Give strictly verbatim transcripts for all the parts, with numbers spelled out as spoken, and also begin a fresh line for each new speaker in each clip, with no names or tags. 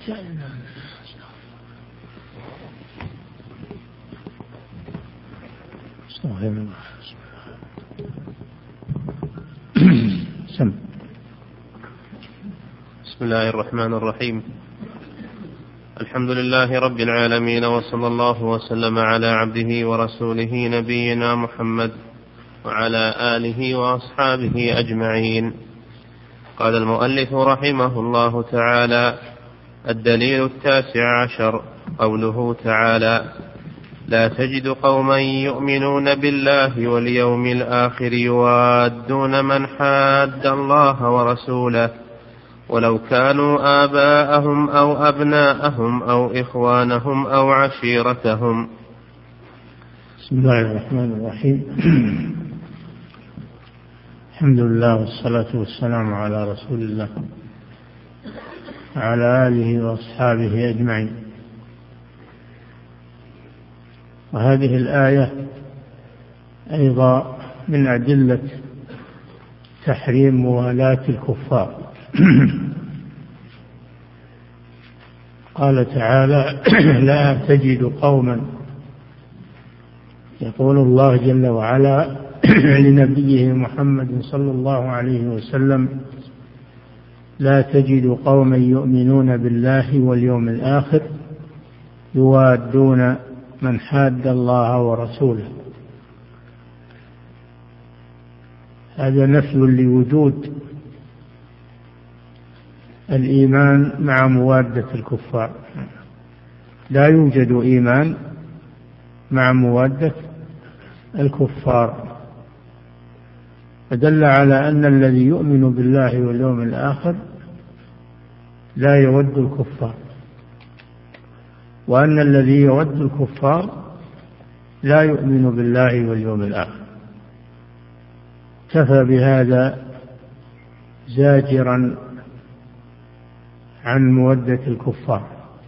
بسم الله الرحمن الرحيم. الحمد لله رب العالمين، وصلى الله وسلم على عبده ورسوله نبينا محمد وعلى آله وأصحابه أجمعين. قال المؤلف رحمه الله تعالى: الدليل التاسع عشر قوله تعالى: لا تجد قوما يؤمنون بالله واليوم الآخر يوادون من حاد الله ورسوله ولو كانوا آباءهم أو أبناءهم أو إخوانهم أو عشيرتهم.
بسم الله الرحمن الرحيم. الحمد لله والصلاة والسلام على رسول الله وعلى آله وأصحابه أجمعين. وهذه الآية أيضا من أدلة تحريم موالاة الكفار. قال تعالى: لا تجد قوما، يقول الله جل وعلا لنبيه محمد صلى الله عليه وسلم: لا تجد قوما يؤمنون بالله واليوم الآخر يوادون من حاد الله ورسوله. هذا نفي لوجود الإيمان مع موادة الكفار. لا يوجد إيمان مع موادة الكفار، فدل على أن الذي يؤمن بالله واليوم الآخر لا يود الكفار، وأن الذي يود الكفار لا يؤمن بالله واليوم الآخر. كفى بهذا زاجرا عن مودة الكفار.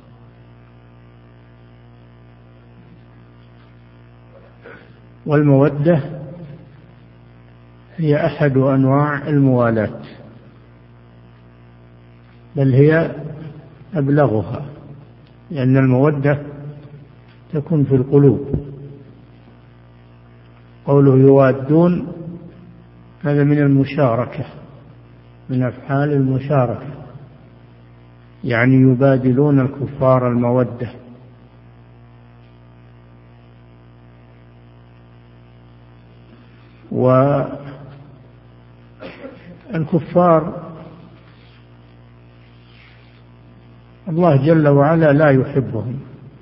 والمودة هي أحد أنواع الموالاة، بل هي أبلغها، لأن المودة تكون في القلوب. قوله يوادون هذا من المشاركة، من أفعال المشاركة، يعني يبادلون الكفار المودة. والكفار الله جل وعلا لا يحبهم،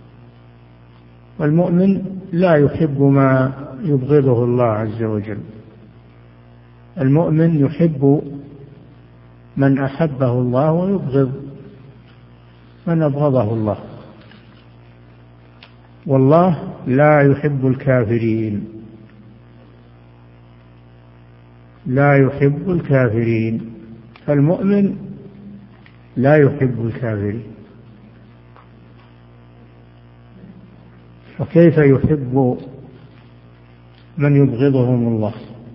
والمؤمن لا يحب ما يبغضه الله عز وجل. المؤمن يحب من أحبه الله ويبغض من أبغضه الله، والله لا يحب الكافرين، لا يحب الكافرين، فالمؤمن لا يحب الكافرين. وكيف يحب من يبغضهم الله؟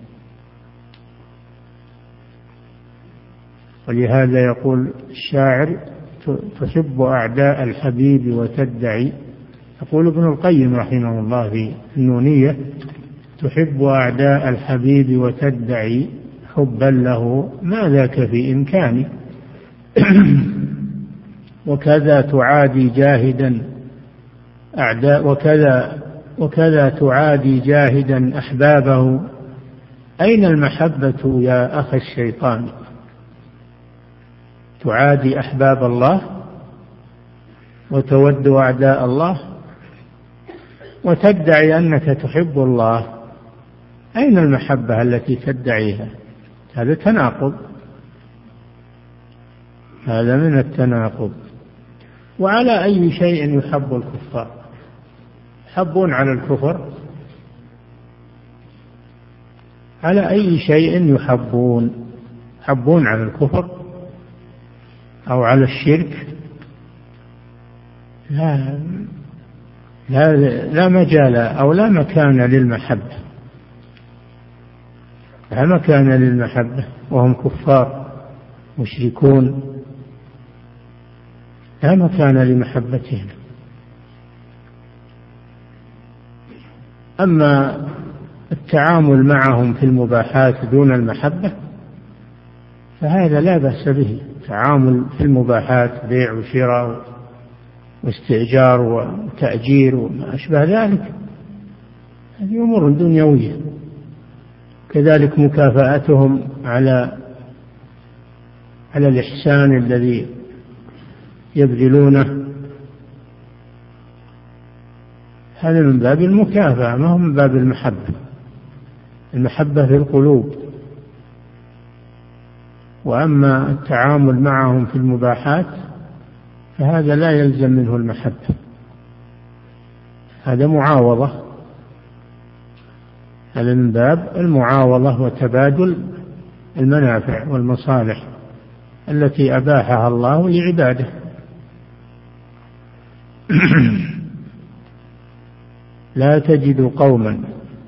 ولهذا يقول الشاعر: تحب أعداء الحبيب وتدعي، يقول ابن القيم رحمه الله في النونية: تحب أعداء الحبيب وتدعي حبا له ما ذاك في إمكاني. وكذا تعادي جاهدا أعداء وكذا وكذا تعادي جاهدا أحبابه، أين المحبة يا أخي الشيطان؟ تعادي أحباب الله وتود أعداء الله وتدعي أنك تحب الله، أين المحبة التي تدعيها؟ هذا تناقض، هذا من التناقض. وعلى أي شيء يحب الكفار؟ يحبون على الكفر؟ على أي شيء يحبون؟ يحبون على الكفر أو على الشرك؟ لا لا, لا مجال أو لا مكان للمحبة، لا مكان للمحبة وهم كفار مشركون. لا مكان لمحبتهم. أما التعامل معهم في المباحات دون المحبة فهذا لا بأس به، تعامل في المباحات بيع وشراء واستئجار وتأجير وما أشبه ذلك، هذه أمور دنيوية. كذلك مكافأتهم على على الإحسان الذي يبذلونه، هذا من باب المكافأة ما هو من باب المحبة. المحبة في القلوب. وأما التعامل معهم في المباحات فهذا لا يلزم منه المحبة، هذا معاوضة، هذا من باب المعاوضة وتبادل المنافع والمصالح التي أباحها الله لعباده. لا تجد قوما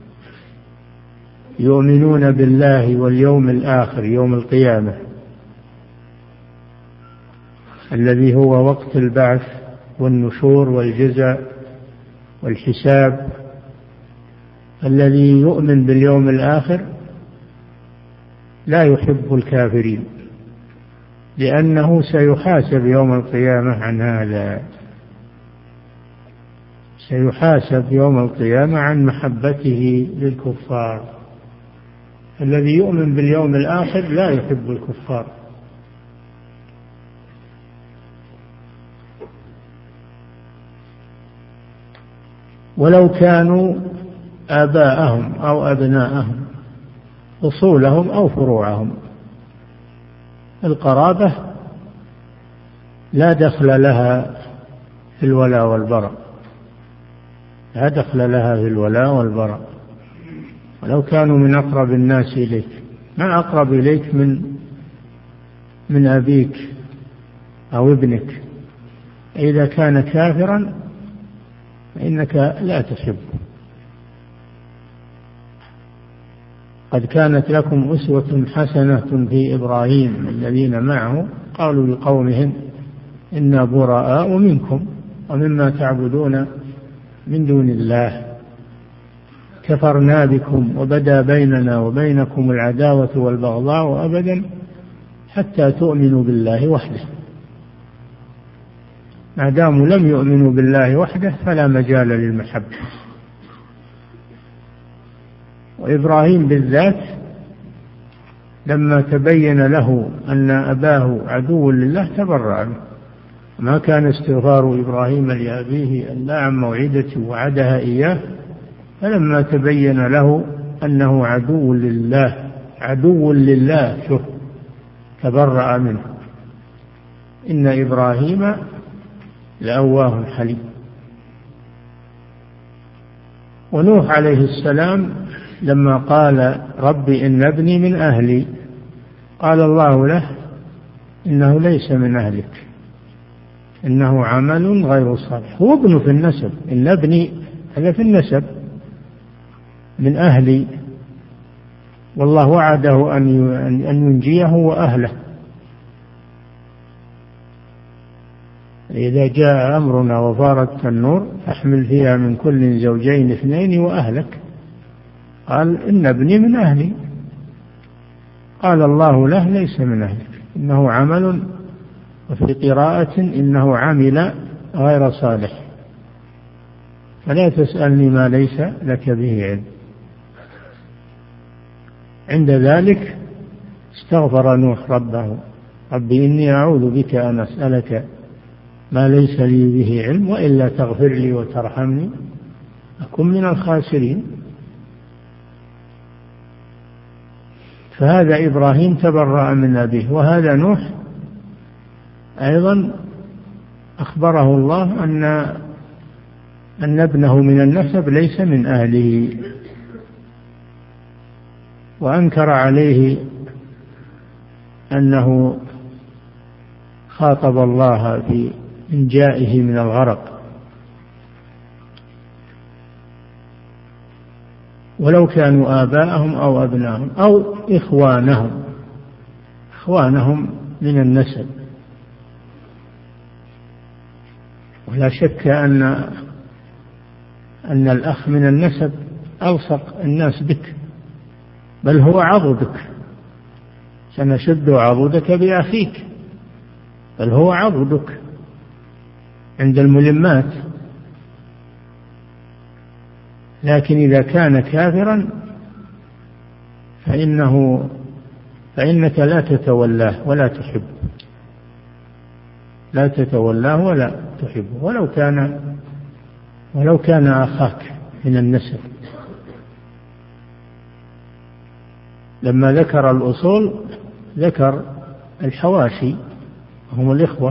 يؤمنون بالله واليوم الآخر يوم القيامة الذي هو وقت البعث والنشور والجزاء والحساب، الذي يؤمن باليوم الآخر لا يحب الكافرين، لأنه سيحاسب يوم القيامة عن هذا، سيحاسب يوم القيامة عن محبته للكفار. الذي يؤمن باليوم الآخر لا يحب الكفار. ولو كانوا آباءهم أو أبناءهم، أصولهم أو فروعهم، القرابة لا دخل لها في الولاء والبراء، لا دخل لها في الولاء والبراء. ولو كانوا من أقرب الناس إليك، ما أقرب إليك من من أبيك أو ابنك، إذا كان كافرا فإنك لا تحبه. قد كانت لكم أسوة حسنة في إبراهيم الذين معه قالوا لقومهم إنا براء منكم ومما تعبدون من دون الله كفرنا بكم وبدا بيننا وبينكم العداوة والبغضاء أبدا حتى تؤمنوا بالله وحده. ما داموا لم يؤمنوا بالله وحده فلا مجال للمحبة. وإبراهيم بالذات لما تبين له أن أباه عدو لله تبرأ منه. ما كان استغفار إبراهيم لأبيه إلا عن موعدة وعدها إياه، فلما تبين له أنه عدو لله عدو لله شوف تبرأ منه. إن إبراهيم لأواه حليم. ونوح عليه السلام لما قال رب إن ابني من أهلي قال الله له إنه ليس من أهلك إنه عمل غير صالح. هو ابنه في النسب، إن ابني هذا في النسب من أهلي، والله وعده أن ينجيه وأهله. إذا جاء أمرنا وفارت النور فاحمل فيها من كل زوجين اثنين وأهلك. قال إن ابني من أهلي، قال الله له ليس من أهلك إنه عمل، وفي قراءة إنه عمل غير صالح، فلا تسألني ما ليس لك به علم. عند ذلك استغفر نوح ربه رب إني أعوذ بك أن أسألك ما ليس لي به علم وإلا تغفر لي وترحمني أكن من الخاسرين. فهذا إبراهيم تبرأ من أبيه. وهذا نوح أيضا أخبره الله أن أن ابنه من النسب ليس من أهله، وأنكر عليه أنه خاطب الله في إنجائه من الغرق. ولو كانوا آباءهم أو أبناءهم أو إخوانهم إخوانهم من النسب. ولا شك أن أن الأخ من النسب ألصق الناس بك، بل هو عضدك، سنشد عضدك بأخيك، بل هو عضدك عند الملمات. لكن إذا كان كافرا فإنه فإنك لا تتولاه ولا تحبه، لا تتولاه ولا تحبه ولو كان ولو كان أخاك من النسب. لما ذكر الأصول ذكر الحواشي هم الإخوة،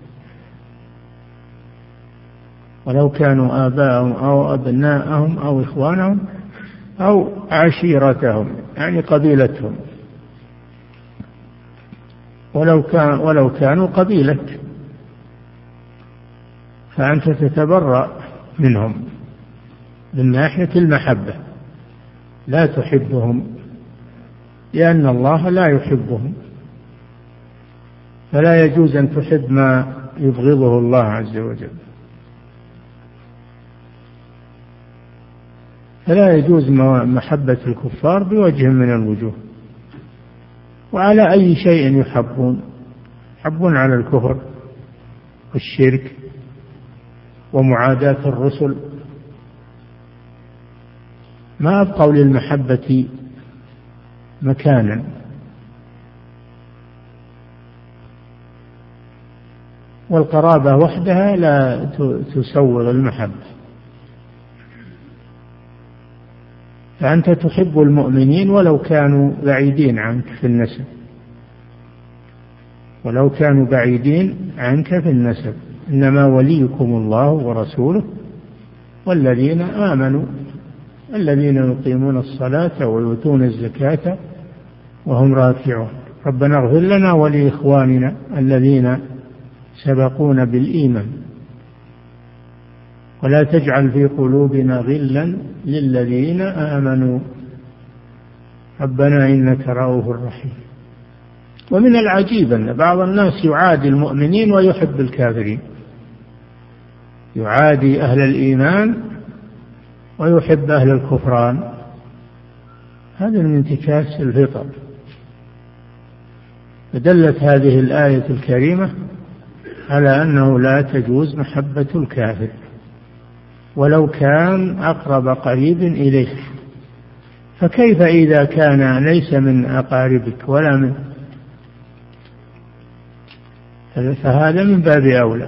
ولو كانوا آباءهم أو أبناءهم أو إخوانهم أو عشيرتهم، يعني قبيلتهم، ولو كان ولو كانوا قبيلة، فأنت تتبرأ منهم من ناحية المحبة، لا تحبهم لأن الله لا يحبهم، فلا يجوز أن تحب ما يبغضه الله عز وجل، فلا يجوز محبة الكفار بوجه من الوجوه. وعلى أي شيء يحبون، يحبون على الكفر والشرك ومعاداة الرسل، ما أبقوا للمحبة مكانا. والقرابة وحدها لا تسوغ المحبة، فأنت تحب المؤمنين ولو كانوا بعيدين عنك في النسب، ولو كانوا بعيدين عنك في النسب، إنما وليكم الله ورسوله والذين آمنوا الذين يقيمون الصلاة ويؤتون الزكاة وهم راكعون. ربنا اغفر لنا ولإخواننا الذين سبقونا بالإيمان ولا تجعل في قلوبنا غلا للذين آمنوا ربنا إنك رؤوف رحيم. ومن العجيب أن بعض الناس يعادي المؤمنين ويحب الكافرين، يعادي أهل الإيمان ويحب أهل الكفران، هذا من انتكاس الفطر. فدلت هذه الآية الكريمة على أنه لا تجوز محبة الكافر ولو كان أقرب قريب إليك، فكيف إذا كان ليس من أقاربك ولا من، فهذا من باب أولى.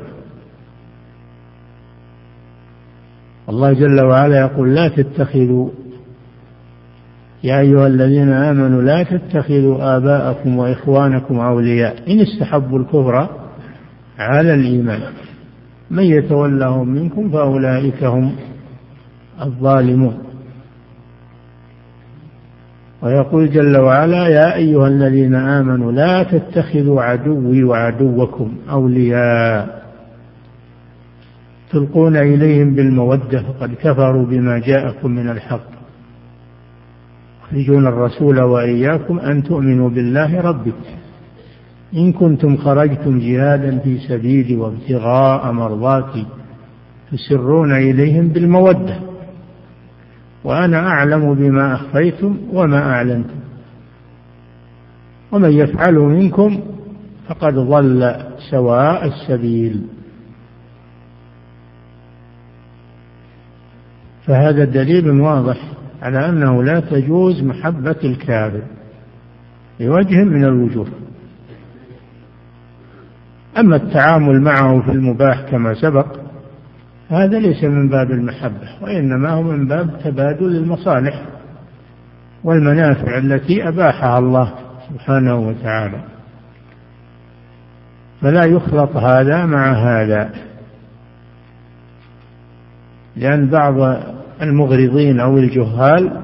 الله جل وعلا يقول لا تتخذوا يا أيها الذين آمنوا لا تتخذوا آباءكم وإخوانكم أولياء إن استحبوا الكفر على الإيمان من يتولهم منكم فأولئك هم الظالمون. ويقول جل وعلا يا أيها الذين آمنوا لا تتخذوا عدوي وعدوكم أولياء تلقون إليهم بالمودة فقد كفروا بما جاءكم من الحق يخرجون الرسول وإياكم أن تؤمنوا بالله ربكم إن كنتم خرجتم جهادا في سبيلي وابتغاء مرضاتي تسرون إليهم بالمودة وأنا أعلم بما أخفيتم وما أعلنتم ومن يفعله منكم فقد ضل سواء السبيل. فهذا دليل واضح على أنه لا تجوز محبة الكافر بوجه من الوجوه. أما التعامل معه في المباح كما سبق هذا ليس من باب المحبة وإنما هو من باب تبادل المصالح والمنافع التي أباحها الله سبحانه وتعالى، فلا يخلط هذا مع هذا، لأن بعض المغرضين أو الجهال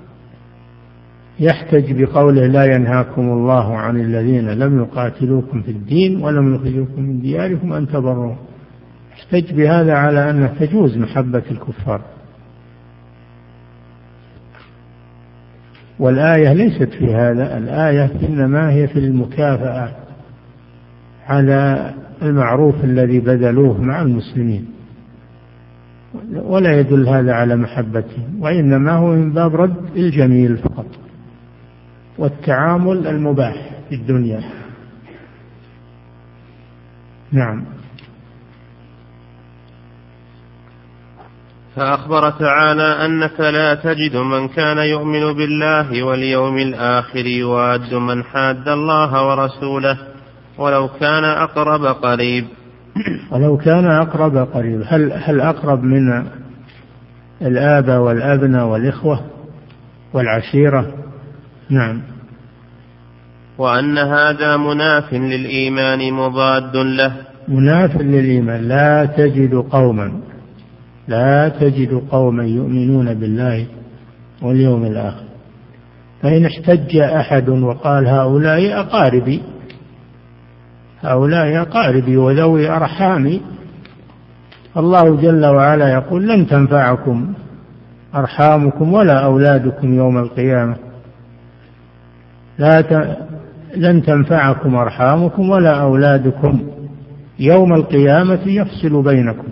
يحتج بقوله لا ينهاكم الله عن الذين لم يقاتلوكم في الدين ولم يخرجوكم من دياركم أن تبروهم، يحتج بهذا على أن تجوز محبة الكفار، والآية ليست في هذا، الآية إنما هي في المكافأة على المعروف الذي بذلوه مع المسلمين. ولا يدل هذا على محبتهم، وإنما هو من باب رد الجميل فقط والتعامل المباح في الدنيا. نعم.
فأخبر تعالى أنك لا تجد من كان يؤمن بالله واليوم الآخر يواد من حاد الله ورسوله ولو كان أقرب قريب.
ولو كان أقرب قريب، هل, هل أقرب من الآباء والأبناء والإخوة والعشيرة؟ نعم.
وأن هذا مناف للإيمان مضاد له.
مناف للإيمان. لا تجد قوما لا تجد قوما يؤمنون بالله واليوم الآخر. فإن احتج أحد وقال هؤلاء أقاربي هؤلاء أقاربي وذوي أرحامي، الله جل وعلا يقول لن تنفعكم أرحامكم ولا أولادكم يوم القيامة. لا ت... لن تنفعكم أرحامكم ولا أولادكم يوم القيامة يفصل بينكم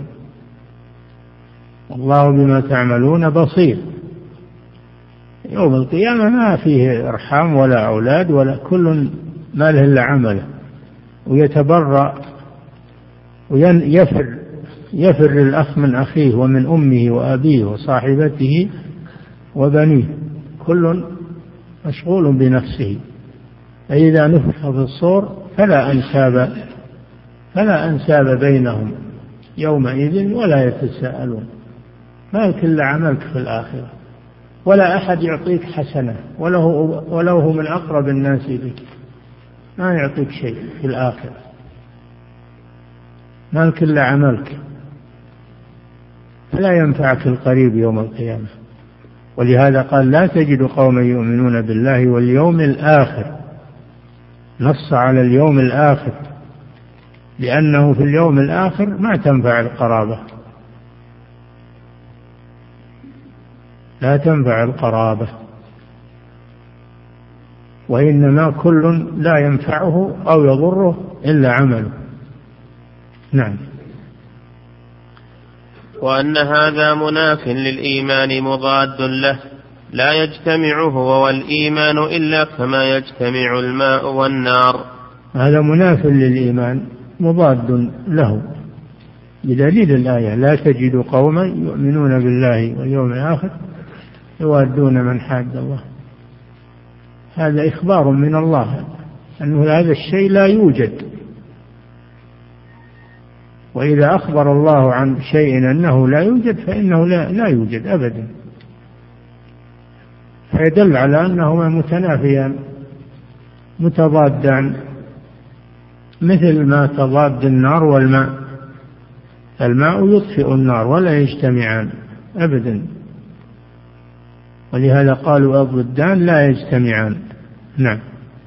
والله بما تعملون بصير. يوم القيامة ما فيه أرحام ولا أولاد ولا، كل ما له إلا عمله، ويتبرأ ويفر يفر الأخ من أخيه ومن أمه وأبيه وصاحبته وبنيه، كل مشغول بنفسه. فإذا نفخ في الصور فلا أنساب فلا أنساب بينهم يومئذ ولا يتساءلون. ما كل عملك في الآخرة، ولا أحد يعطيك حسنة ولو هو من أقرب الناس بك، ما يعطيك شيء في الآخرة، ما كل عملك، فلا ينفعك القريب يوم القيامة. ولهذا قال لا تجد قوما يؤمنون بالله واليوم الآخر، نص على اليوم الآخر، لأنه في اليوم الآخر ما تنفع القرابة، لا تنفع القرابة، وإنما كل لا ينفعه أو يضره إلا عمله. نعم.
وأن هذا مناف للإيمان مضاد له، لا يجتمع هو والإيمان إلا كما يجتمع الماء والنار.
هذا مناف للإيمان مضاد له بدليل الآية لا تجد قوما يؤمنون بالله واليوم الآخر يوادون من حاد الله. هذا إخبار من الله أنه هذا الشيء لا يوجد، وإذا أخبر الله عن شيء أنه لا يوجد فإنه لا, لا يوجد أبدا، فيدل على أنهما متنافيان متضادان، مثل ما تضاد النار والماء، الماء يطفئ النار ولا يجتمعان أبدا، ولهذا قالوا الضدان لا يجتمعان. نعم.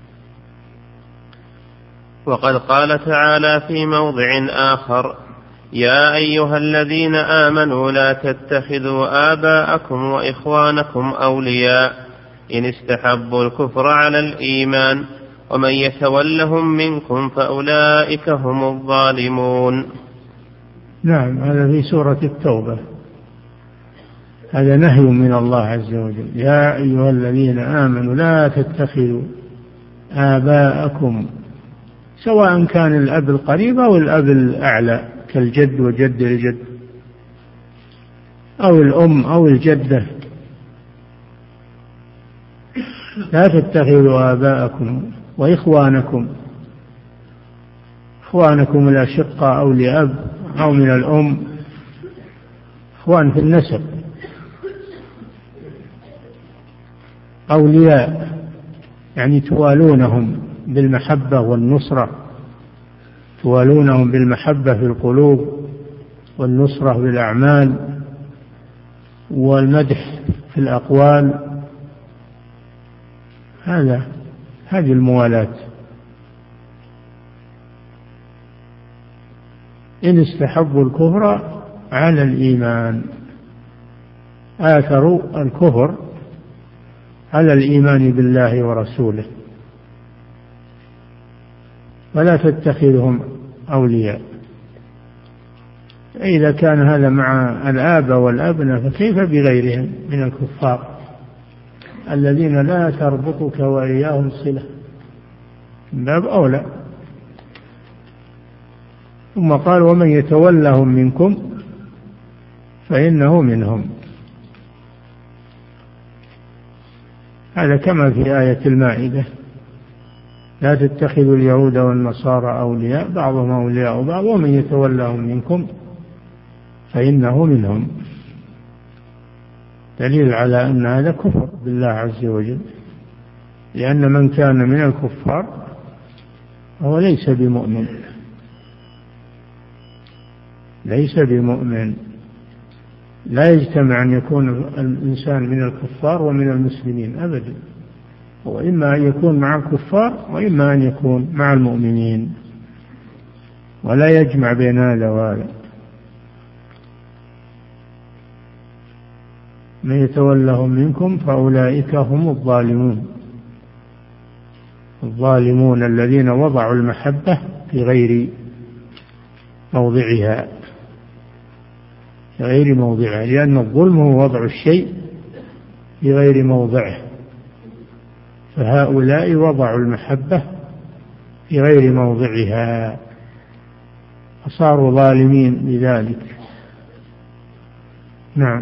وقد قال تعالى في موضع آخر يا أيها الذين آمنوا لا تتخذوا آباءكم وإخوانكم أولياء إن استحبوا الكفر على الإيمان ومن يتولهم منكم فأولئك هم الظالمون.
نعم. هذا في سورة التوبة، هذا نهي من الله عز وجل يا أيها الذين آمنوا لا تتخذوا آباءكم، سواء كان الأب القريب أو الأب الأعلى كالجد وجد الجد أو الأم أو الجدة، لا تتخذوا آباءكم وإخوانكم، إخوانكم الأشقاء أو لأب أو من الأم، إخوان في النسب، أولياء يعني توالونهم بالمحبة والنصرة، توالونهم بالمحبة في القلوب والنصرة بالأعمال والمدح في الأقوال، هذا هذه الموالاة. إن استحبوا الكفر على الإيمان، آثروا الكفر على الإيمان بالله ورسوله، ولا تتخذهم أولياء. إذا كان هذا مع الآب والأبناء فكيف بغيرهم من الكفار الذين لا تربطك وإياهم صلة، من باب أولى. ثم قال ومن يتولهم منكم فإنه منهم. هذا كما في آية المائدة لا تتخذوا اليهود والنصارى أولياء بعضهم أولياء بعض ومن يتولهم منكم فإنه منهم. دليل على أن هذا كفر بالله عز وجل، لأن من كان من الكفار هو ليس بمؤمن، ليس بمؤمن. لا يجتمع أن يكون الإنسان من الكفار ومن المسلمين أبدا، هو إما أن يكون مع الكفار وإما أن يكون مع المؤمنين، ولا يجمع بين هذا وهذا. من يتولهم منكم فأولئك هم الظالمون، الظالمون الذين وضعوا المحبة في غير موضعها، في غير موضعها، لأن الظلم هو وضع الشيء في غير موضعه، فهؤلاء وضعوا المحبة في غير موضعها فصاروا ظالمين لذلك. نعم.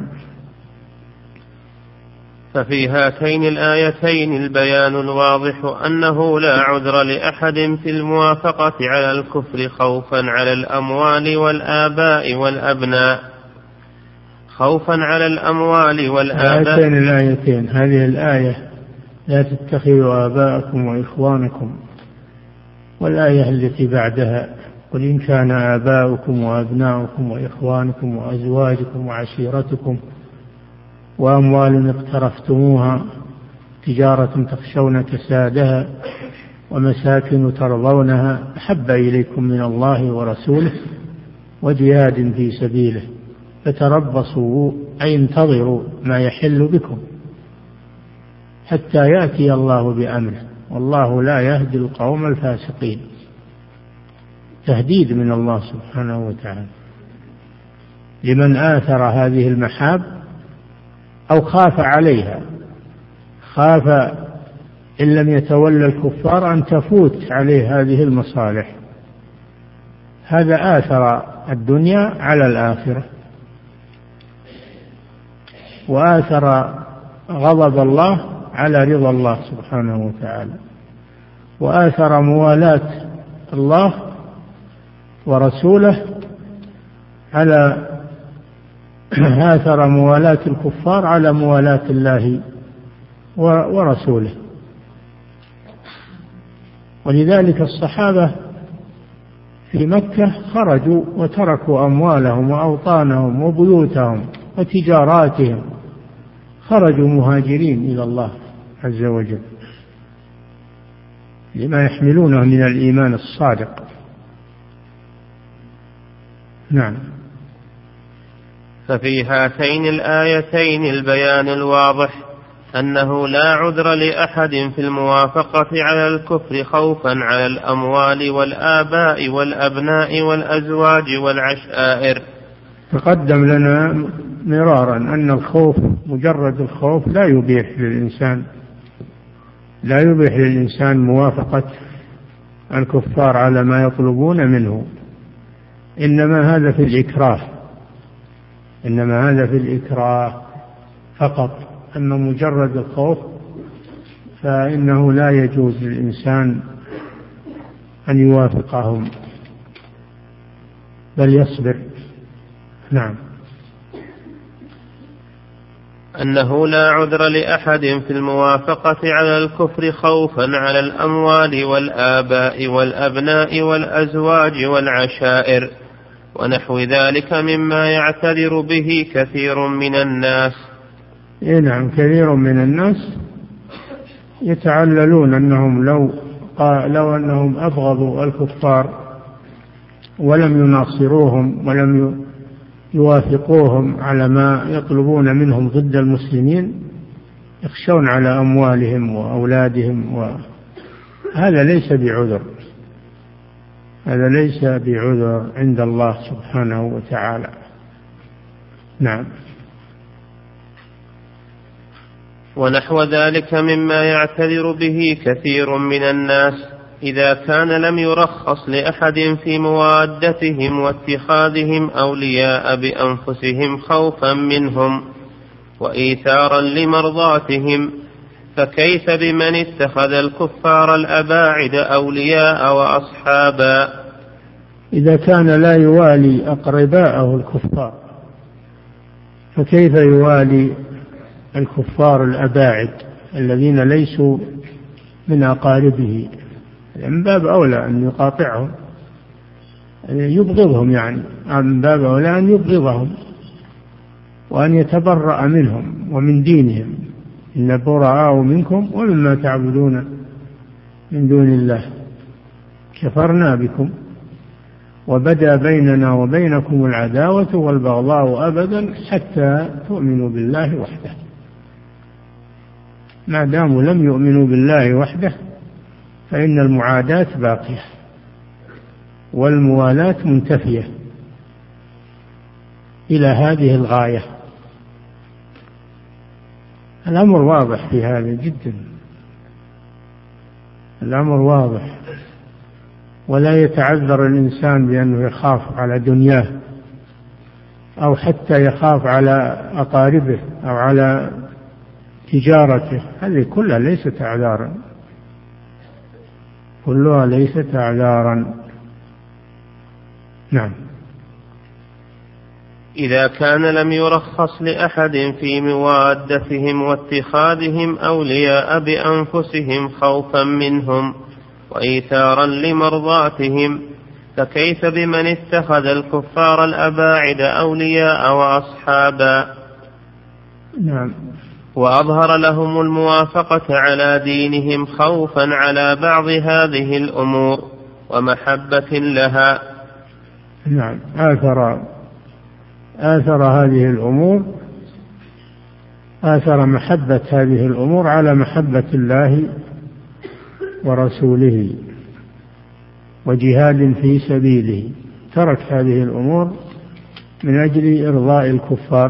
ففي هاتين الآيتين البيان الواضح أنه لا عذر لأحد في الموافقة على الكفر خوفا على الأموال والآباء والأبناء، خوفا على الأموال والآباء.
هاتين الآيتين، هذه الآية لا تتخذوا آباءكم وإخوانكم، والآية التي بعدها قل إن كان آباؤكم وأبناؤكم وإخوانكم وأزواجكم وعشيرتكم وأموال اقترفتموها تجارة تخشون كسادها ومساكن ترضونها أحب إليكم من الله ورسوله وجهاد في سبيله فتربصوا أي انتظروا ما يحل بكم حتى يأتي الله بأمره والله لا يهدي القوم الفاسقين. تهديد من الله سبحانه وتعالى لمن آثر هذه المحاب أو خاف عليها، خاف إن لم يتولى الكفار أن تفوت عليه هذه المصالح، هذا آثر الدنيا على الآخرة وآثر غضب الله على رضا الله سبحانه وتعالى، وآثر موالاة الله ورسوله على آثر موالاة الكفار على موالاة الله ورسوله. ولذلك الصحابة في مكة خرجوا وتركوا أموالهم وأوطانهم وبيوتهم وتجاراتهم، خرجوا مهاجرين إلى الله عز وجل لما يحملونه من الإيمان الصادق. نعم.
ففي هاتين الآيتين البيان الواضح أنه لا عذر لأحد في الموافقة على الكفر خوفا على الأموال والآباء والأبناء والأزواج والعشائر.
تقدم لنا مرارا أن الخوف مجرد الخوف لا يبيح للإنسان لا يبيح للإنسان موافقة الكفار على ما يطلبون منه، إنما هذا في الإكراه إنما هذا في الإكراه فقط. أما مجرد الخوف فإنه لا يجوز للإنسان أن يوافقهم بل يصبر. نعم.
أنه لا عذر لأحد في الموافقة على الكفر خوفا على الأموال والآباء والأبناء والأزواج والعشائر ونحو ذلك مما يعتذر به كثير من الناس.
إيه نعم، كثير من الناس يتعللون أنهم لو لو أنهم أبغضوا الكفار ولم يناصروهم ولم يوافقوهم على ما يطلبون منهم ضد المسلمين يخشون على أموالهم وأولادهم، وهذا ليس بعذر هذا ليس بعذر عند الله سبحانه وتعالى. نعم.
ونحو ذلك مما يعتذر به كثير من الناس إذا كان لم يرخص لأحد في موادتهم واتخاذهم أولياء بأنفسهم خوفا منهم وإيثارا لمرضاتهم، فكيف بمن اتخذ الكفار الأباعد أولياء وأصحابا؟
إذا كان لا يوالي أقرباءه الكفار فكيف يوالي الكفار الأباعد الذين ليسوا من أقاربه؟ من باب أولى أن يقاطعهم، يبغضهم، يعني من باب أولى أن يبغضهم وأن يتبرأ منهم ومن دينهم. إن براء منكم ومما تعبدون من دون الله كفرنا بكم وبدا بيننا وبينكم العداوة والبغضاء أبدا حتى تؤمنوا بالله وحده. ما داموا لم يؤمنوا بالله وحده فإن المعاداة باقية والموالاة منتفية إلى هذه الغاية. الأمر واضح في هذا جدا، الأمر واضح، ولا يتعذر الإنسان بأنه يخاف على دنياه أو حتى يخاف على أقاربه أو على تجارته. هذه كلها ليست أعذارا، كلها ليست أعذارا. نعم.
إذا كان لم يرخص لأحد في موادتهم واتخاذهم أولياء بأنفسهم خوفا منهم وإيثارا لمرضاتهم، فكيف بمن اتخذ الكفار الأباعد أولياء وأصحابا؟
نعم.
وأظهر لهم الموافقة على دينهم خوفا على بعض هذه الأمور ومحبة لها.
نعم. آثر آثر هذه الأمور، آثر محبة هذه الأمور على محبة الله ورسوله وجهاد في سبيله. ترك هذه الأمور من أجل إرضاء الكفار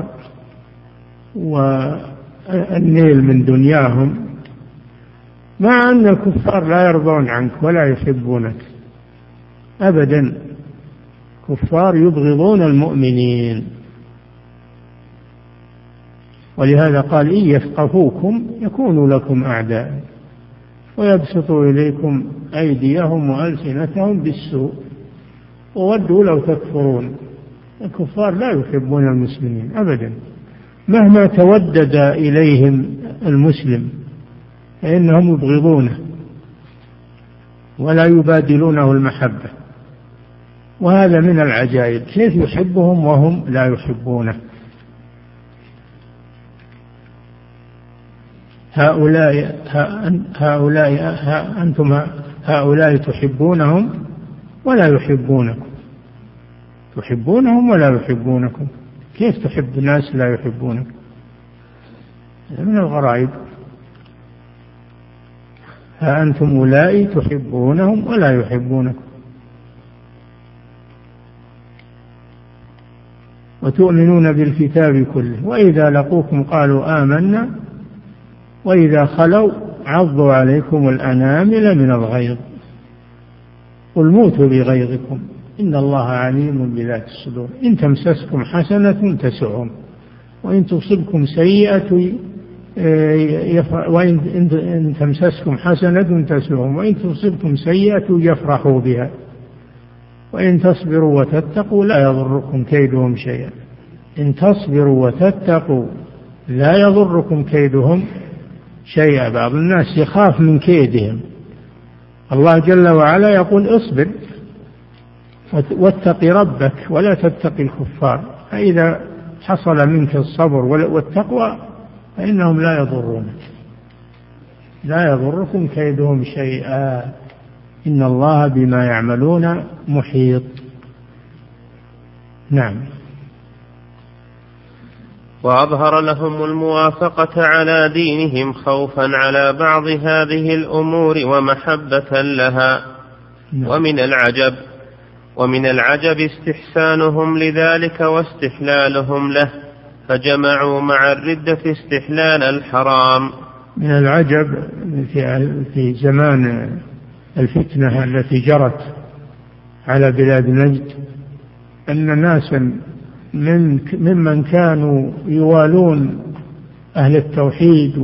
والنيل من دنياهم، مع أن الكفار لا يرضون عنك ولا يحبونك أبدا. كفار يبغضون المؤمنين، ولهذا قال إن يثقفوكم يكونوا لكم أعداء ويبسطوا إليكم أيديهم وألسنتهم بالسوء وودوا لو تكفرون. الكفار لا يحبون المسلمين أبدا، مهما تودد إليهم المسلم فإنهم يبغضونه ولا يبادلونه المحبة. وهذا من العجائب، كيف يحبهم وهم لا يحبونه؟ هؤلاء هؤلاء أنتم هؤلاء تحبونهم ولا يحبونكم، تحبونهم ولا يحبونكم. كيف تحب ناس لا يحبونك؟ هذا من الغرائب. ها أنتم أولئك تحبونهم ولا يحبونكم وتؤمنون بالكتاب كله وإذا لقوكم قالوا آمنا وإذا خلوا عضوا عليكم الأنامل من الغيظ قل موتوا بغيظكم إن الله عليم بذات الصدور إن تمسسكم حسنة تسؤهم وإن تصبكم سيئة وإن تمسسكم حسنة تسؤهم وإن تصبكم سيئة يفرحوا بها وإن تصبروا وتتقوا لا يضركم كيدهم شيئا. إن تصبروا وتتقوا لا يضركم كيدهم شيئا. بعض الناس يخاف من كيدهم. الله جل وعلا يقول اصبر واتق ربك ولا تتقي الكفار. فإذا حصل منك الصبر والتقوى فإنهم لا يضرونك، لا يضركم كيدهم شيئا إن الله بما يعملون محيط. نعم.
وأظهر لهم الموافقة على دينهم خوفا على بعض هذه الأمور ومحبة لها.
نعم.
ومن العجب ومن العجب استحسانهم لذلك واستحلالهم له، فجمعوا مع الردة استحلال الحرام.
من العجب في زمان الفتنة التي جرت على بلاد نجد أن ناسا من ممن كانوا يوالون أهل التوحيد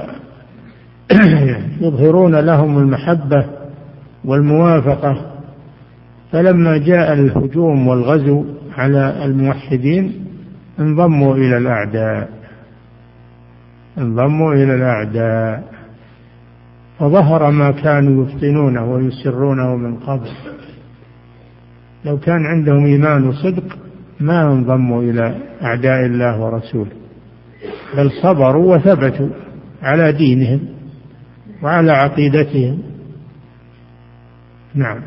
ويظهرون لهم المحبة والموافقة، فلما جاء الهجوم والغزو على الموحدين انضموا إلى الأعداء انضموا إلى الأعداء فظهر ما كانوا يفتنونه ويسرونه من قبل. لو كان عندهم إيمان وصدق ما انضموا إلى أعداء الله ورسوله، بل صبروا وثبتوا على دينهم وعلى عقيدتهم. نعم.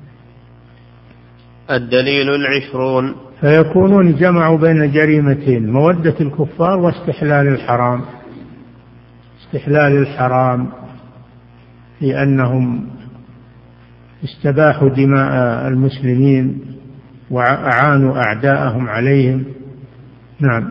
الدليل العشرون.
فيكونون جمعوا بين جريمتين: مودة الكفار واستحلال الحرام. استحلال الحرام في أنهم استباحوا دماء المسلمين وأعانوا أعداءهم عليهم. نعم.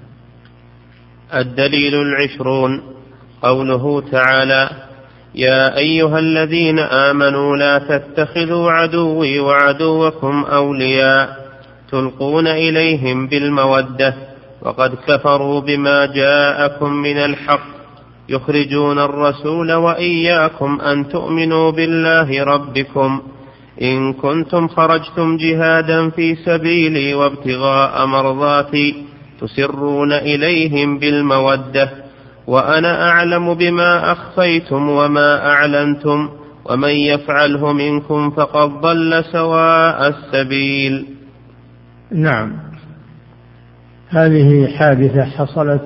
الدليل العشرون قوله تعالى: يا أيها الذين آمنوا لا تتخذوا عدوي وعدوكم أولياء تلقون إليهم بالمودة وقد كفروا بما جاءكم من الحق يخرجون الرسول وإياكم أن تؤمنوا بالله ربكم إن كنتم خرجتم جهادا في سبيلي وابتغاء مرضاتي تسرون إليهم بالمودة وأنا أعلم بما أخفيتم وما أعلنتم ومن يفعله منكم فقد ضل سواء السبيل.
نعم. هذه حادثة حصلت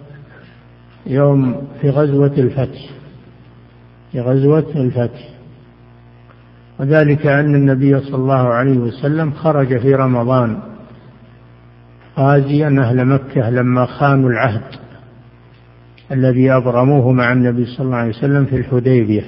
يوم في غزوة الفتح في غزوة الفتح وذلك أن النبي صلى الله عليه وسلم خرج في رمضان غازيا أهل مكة لما خانوا العهد الذي أبرموه مع النبي صلى الله عليه وسلم في الحديبية،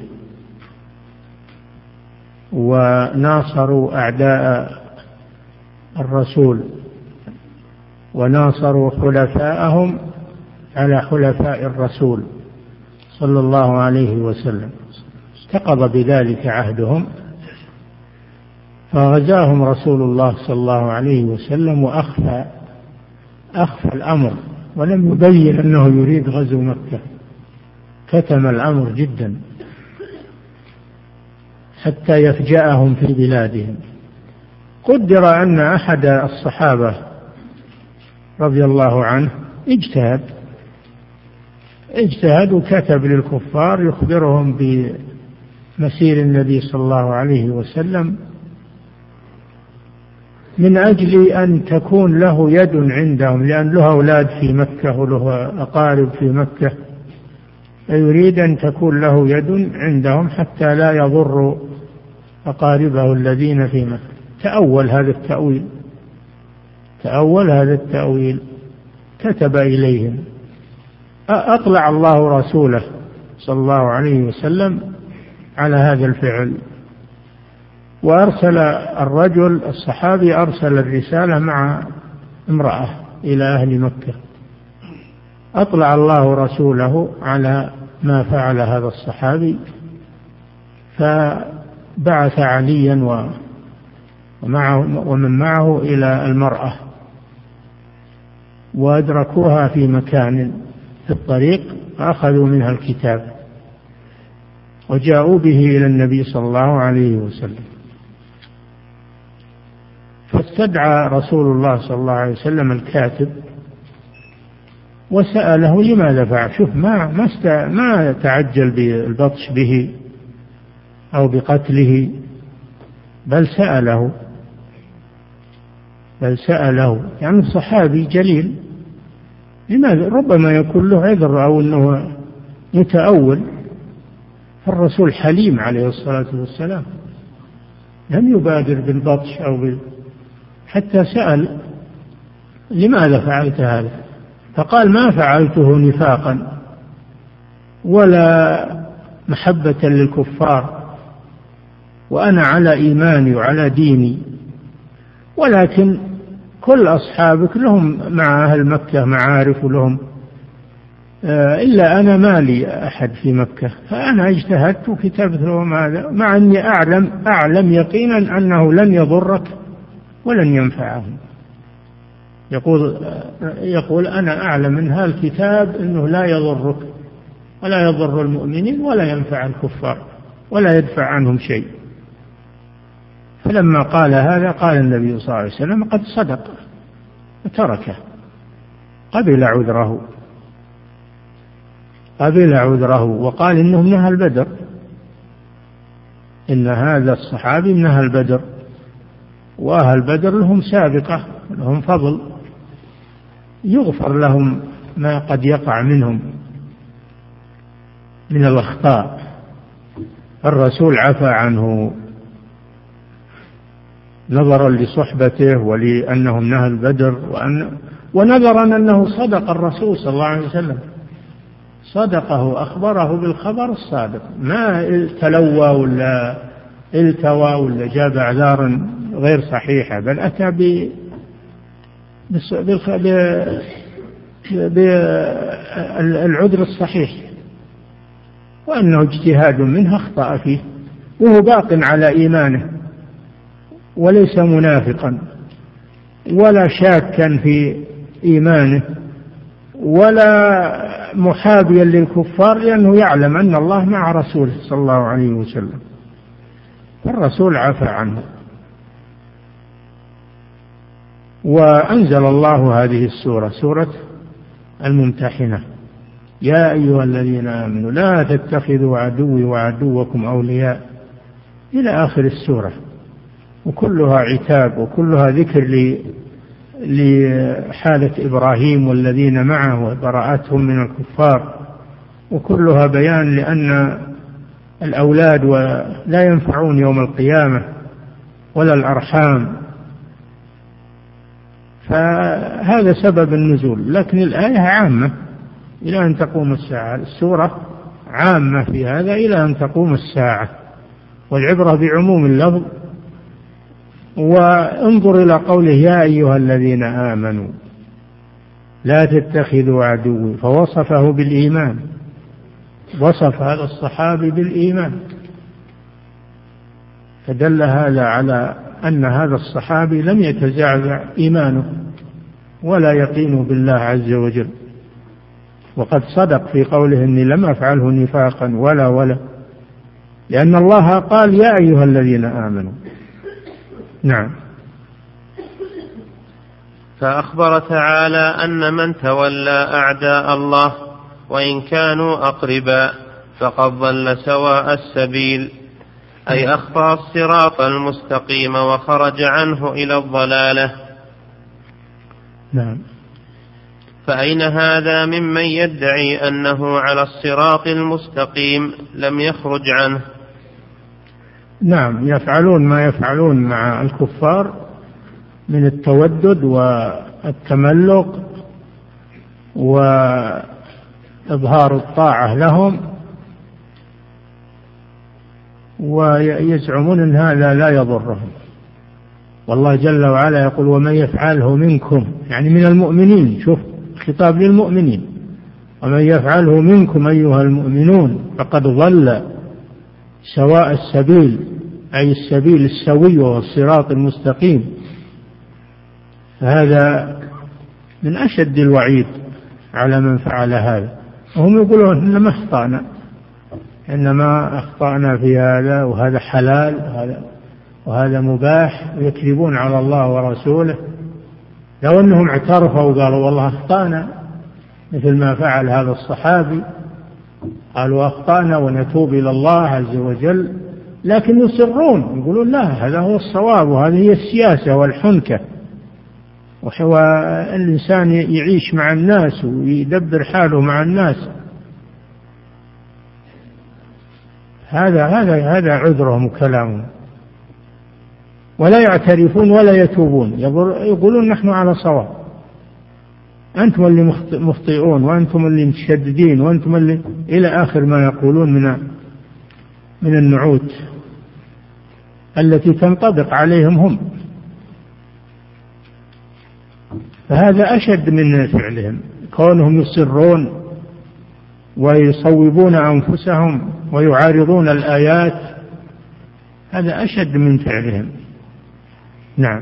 وناصروا أعداء الرسول وناصروا خلفاءهم على خلفاء الرسول صلى الله عليه وسلم، استقضى بذلك عهدهم، فغزاهم رسول الله صلى الله عليه وسلم وأخفى أخفى الأمر ولم يبين أنه يريد غزو مكة، كتم الأمر جدا حتى يفجأهم في بلادهم. قدر أن أحد الصحابة رضي الله عنه اجتهد اجتهد وكتب للكفار يخبرهم بمسير النبي صلى الله عليه وسلم من أجل أن تكون له يد عندهم، لأن له أولاد في مكة وله أقارب في مكة، فيريد أن تكون له يد عندهم حتى لا يضر أقاربه الذين في مكة. تأول هذا التأويل تأول هذا التأويل كتب إليهم. أطلع الله رسوله صلى الله عليه وسلم على هذا الفعل، وأرسل الرجل الصحابي أرسل الرسالة مع امرأة إلى أهل مكة، أطلع الله رسوله على ما فعل هذا الصحابي، فبعث عليا ومعه ومن معه إلى المرأة وأدركوها في مكان في الطريق فأخذوا منها الكتاب وجاءوا به إلى النبي صلى الله عليه وسلم، فاستدعى رسول الله صلى الله عليه وسلم الكاتب وسأله لماذا فعل. شوف ما ما, ما تعجل بالبطش به أو بقتله، بل سأله بل سأله يعني صحابي جليل، لماذا؟ ربما يكون له عذر أو أنه متأول، فالرسول حليم عليه الصلاة والسلام لم يبادر بالبطش أو بال... حتى سأل لماذا فعلت هذا، فقال ما فعلته نفاقا ولا محبة للكفار، وأنا على إيماني وعلى ديني ولكن كل أصحابك لهم مع أهل مكة معارف ولهم، إلا أنا ما لي أحد في مكة، فأنا اجتهدت وكتبت لهم هذا، مع أني أعلم أعلم يقينا أنه لن يضرك ولن ينفعهم. يقول يقول أنا أعلم من هذا الكتاب أنه لا يضرك ولا يضر المؤمنين ولا ينفع الكفار ولا يدفع عنهم شيء. فلما قال هذا قال النبي صلى الله عليه وسلم قد صدق وتركه، قبل عذره قبل عذره وقال إنه من أهل بدر، إن هذا الصحابي من أهل بدر، وأهل بدر لهم سابقة لهم فضل، يغفر لهم ما قد يقع منهم من الأخطاء. الرسول عفى عنه نظرا لصحبته ولأنهم من أهل بدر، وأن ونظرا أنه صدق الرسول صلى الله عليه وسلم، صدقه أخبره بالخبر الصادق، ما تلوى ولا التوى ولا جاب أعذارا غير صحيحة، بل أتى ب بالعذر الصحيح، وأنه اجتهاد منه أخطأ فيه وهو باق على إيمانه وليس منافقا ولا شاكا في إيمانه ولا محابيا للكفار، لأنه يعلم أن الله مع رسوله صلى الله عليه وسلم، الرسول عفى عنه. وأنزل الله هذه السورة، سورة الممتحنة: يا أيها الذين آمنوا لا تتخذوا عدوي وعدوكم أولياء، إلى آخر السورة، وكلها عتاب وكلها ذكر لحالة إبراهيم والذين معه وبراءتهم من الكفار، وكلها بيان لأن الأولاد لا ينفعون يوم القيامة ولا الأرحام، فهذا سبب النزول. لكن الآية عامة إلى أن تقوم الساعة، السورة عامة في هذا إلى أن تقوم الساعة، والعبرة بعموم اللفظ. وانظر إلى قوله: يا أيها الذين آمنوا لا تتخذوا عدوي، فوصفه بالإيمان، وصف هذا الصحابي بالإيمان، فدل هذا على أن هذا الصحابي لم يتزعزع إيمانه ولا يقين بالله عز وجل، وقد صدق في قوله: إني لم أفعله نفاقا ولا ولا لأن الله قال: يا أيها الذين آمنوا. نعم.
فأخبر تعالى أن من تولى أعداء الله وإن كانوا أقرباء فقد ضل سواء السبيل، أي أخطأ الصراط المستقيم وخرج عنه إلى الضلالة.
نعم.
فأين هذا ممن يدعي أنه على الصراط المستقيم لم يخرج عنه؟
نعم، يفعلون ما يفعلون مع الكفار من التودد والتملق وإظهار الطاعة لهم، ويزعمون أن هذا لا يضرهم. والله جل وعلا يقول: ومن يفعله منكم، يعني من المؤمنين، شوف خطاب للمؤمنين: ومن يفعله منكم أيها المؤمنون فقد ضل سواء السبيل، أي السبيل السوي والصراط المستقيم. هذا من أشد الوعيد على من فعل هذا. وهم يقولون: إنما أخطأنا إنما أخطأنا في هذا، وهذا حلال وهذا, وهذا مباح، ويكذبون على الله ورسوله. لو أنهم اعترفوا وقالوا: والله أخطأنا، مثل ما فعل هذا الصحابي، قالوا: أخطأنا ونتوب إلى الله عز وجل، لكن يصرون يقولون: لا، هذا هو الصواب، وهذه هي السياسة والحنكة، والإنسان يعيش مع الناس ويدبر حاله مع الناس. هذا هذا هذا عذرهم وكلامهم، ولا يعترفون ولا يتوبون، يقولون: نحن على صواب، أنتم اللي مخطئون، وأنتم اللي متشددين، وأنتم اللي إلى آخر ما يقولون من من النعوت التي تنطبق عليهم هم. فهذا أشد من فعلهم، كونهم يصرون ويصوبون أنفسهم ويعارضون الآيات، هذا أشد من فعلهم. نعم.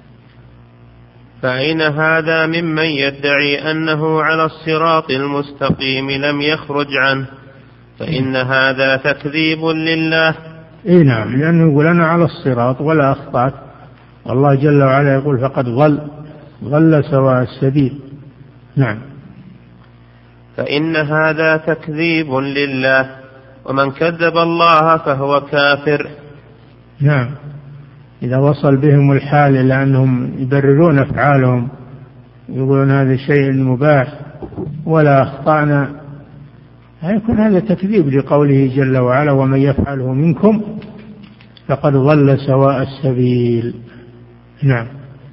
فأين هذا ممن يدعي أنه على الصراط المستقيم لم يخرج عنه؟ فإن هذا تكذيب لله.
إيه نعم، لأنه يقول أنا على الصراط ولا أخطأت، والله جل وعلا يقول فقد ضل ضل سواء السبيل. نعم.
فإن هذا تكذيب لله، ومن كذب الله فهو كافر.
نعم. إذا وصل بهم الحال إلى أنهم يبررون أفعالهم، يقولون هذا شيء مباح ولا أخطأنا، يكون هذا تكذيب لقوله جل وعلا ومن يفعله منكم فقد ضل سواء السبيل. نعم.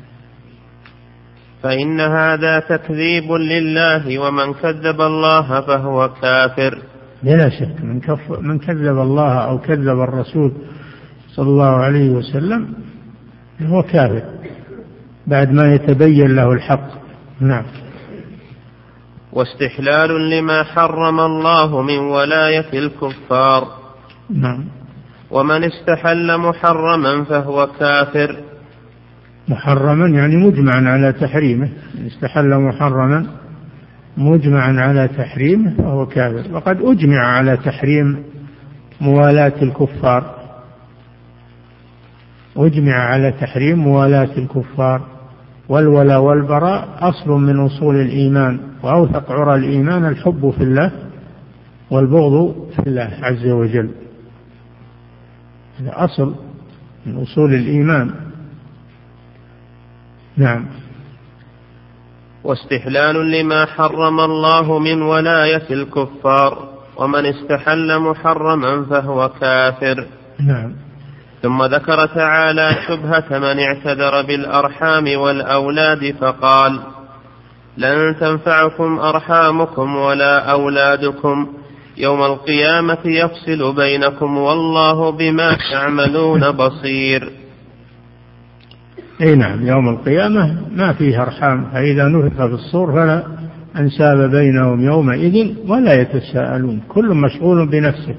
فإن هذا تكذيب لله، ومن كذب الله فهو كافر.
بلا شك من, من كذب الله أو كذب الرسول صلى الله عليه وسلم هو كافر بعد ما يتبين له الحق. نعم.
واستحلال لما حرم الله من ولاية الكفار.
نعم.
ومن استحل محرما فهو كافر.
محرما يعني مجمعا على تحريمه، استحل محرما مجمعا على تحريمه فهو كافر. وقد أجمع على تحريم موالاة الكفار، أجمع على تحريم موالاة الكفار، والولاء والبراء أصل من أصول الإيمان، وأوثق عرى الإيمان الحب في الله والبغض في الله عز وجل، هذا أصل من أصول الإيمان. نعم.
واستحلال لما حرم الله من ولاية الكفار، ومن استحل محرما فهو كافر.
نعم.
ثم ذكر تعالى شبهة من اعتذر بالأرحام والأولاد فقال لن تنفعكم أرحامكم ولا أولادكم يوم القيامة يفصل بينكم والله بما تعملون بصير.
اي نعم، يوم القيامة ما فيه أرحام، فإذا نفخ في الصور فلا أنساب بينهم يومئذ ولا يتساءلون، كل مشغول بنفسه،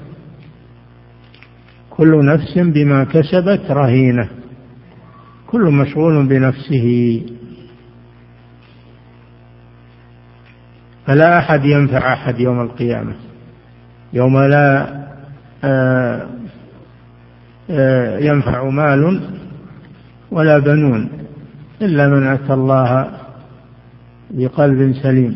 كل نفس بما كسبت رهينة، كل مشغول بنفسه، فلا أحد ينفع أحد يوم القيامة، يوم لا آآ آآ ينفع مال ولا بنون إلا من أتى الله بقلب سليم.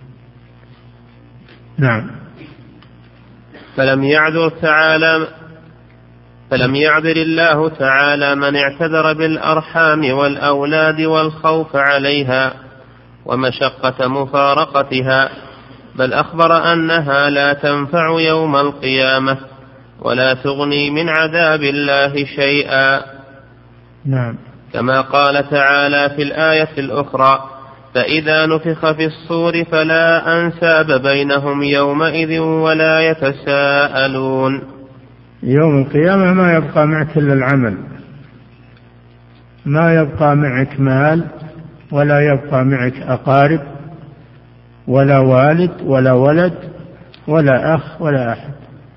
نعم.
فلم يعذر تعالى فلم يعذر الله تعالى من اعتذر بالأرحام والأولاد والخوف عليها ومشقة مفارقتها، بل أخبر أنها لا تنفع يوم القيامة ولا تغني من عذاب الله شيئا.
نعم.
كما قال تعالى في الآية الأخرى فإذا نفخ في الصور فلا أنساب بينهم يومئذ ولا يتساءلون.
يوم القيامة ما يبقى معك إلا العمل، ما يبقى معك مال ولا يبقى معك أقارب ولا والد ولا ولد ولا أخ ولا أحد،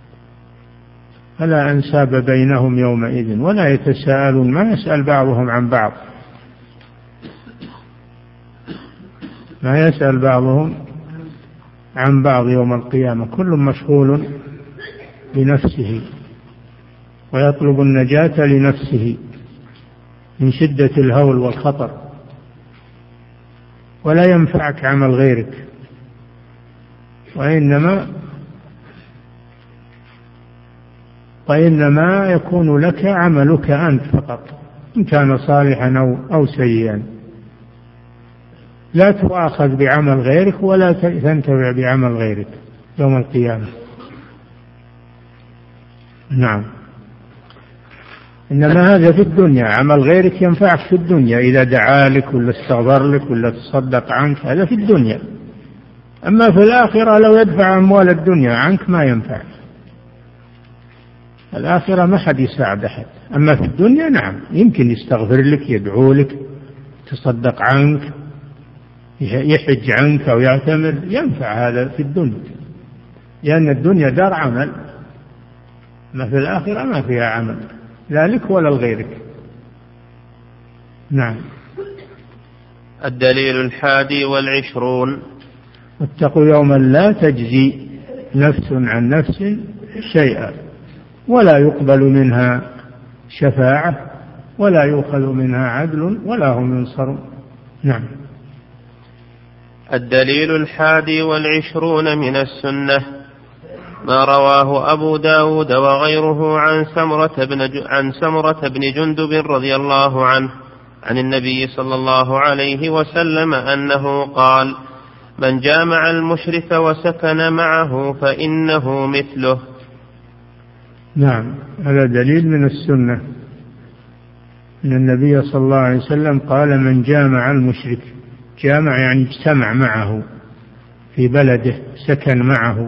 فلا أنساب بينهم يومئذ ولا يتساءلون، ما يسأل بعضهم عن بعض، ما يسأل بعضهم عن بعض يوم القيامة، كل مشغول بنفسه ويطلب النجاة لنفسه من شدة الهول والخطر، ولا ينفعك عمل غيرك، وإنما وإنما يكون لك عملك أنت فقط، إن كان صالحا أو, أو سيئا، لا تؤاخذ بعمل غيرك ولا تنتفع بعمل غيرك يوم القيامة. نعم. إنما هذا في الدنيا، عمل غيرك ينفعك في الدنيا إذا دعا لك ولا استغفر لك ولا تصدق عنك، هذا في الدنيا. أما في الآخرة لو يدفع أموال الدنيا عنك ما ينفع، الآخرة ما حد يساعد أحد. أما في الدنيا نعم، يمكن يستغفر لك، يدعو لك، تصدق عنك، يحج عنك أو يعتمر ينفع هذا في الدنيا، لأن الدنيا دار عمل، ما في الآخرة ما فيها عمل لا لك ولا لغيرك. نعم.
الدليل الحادي والعشرون:
واتقوا يوما لا تجزي نفس عن نفس شيئا ولا يقبل منها شفاعة ولا يؤخذ منها عدل ولا هم ينصرون. نعم.
الدليل الحادي والعشرون من السنة ما رواه أبو داود وغيره عن سمرة بن, عن سمرة بن جندب رضي الله عنه عن النبي صلى الله عليه وسلم أنه قال: من جامع المشرك وسكن معه فإنه مثله.
نعم، هذا دليل من السنة أن النبي صلى الله عليه وسلم قال: من جامع المشرك، جامع يعني اجتمع معه في بلده، سكن معه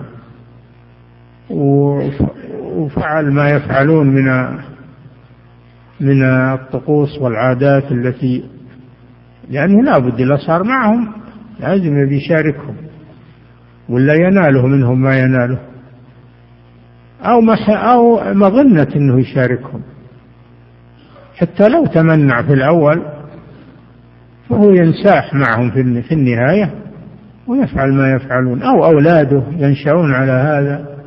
وفعل ما يفعلون من من الطقوس والعادات التي، لأنه لا بد إلا صار معهم لازم يبي يشاركهم ولا يناله منهم ما يناله، أو أو مظنة أنه يشاركهم، حتى لو تمنع في الأول فهو ينساح معهم في النهاية ويفعل ما يفعلون، أو أولاده ينشأون على هذا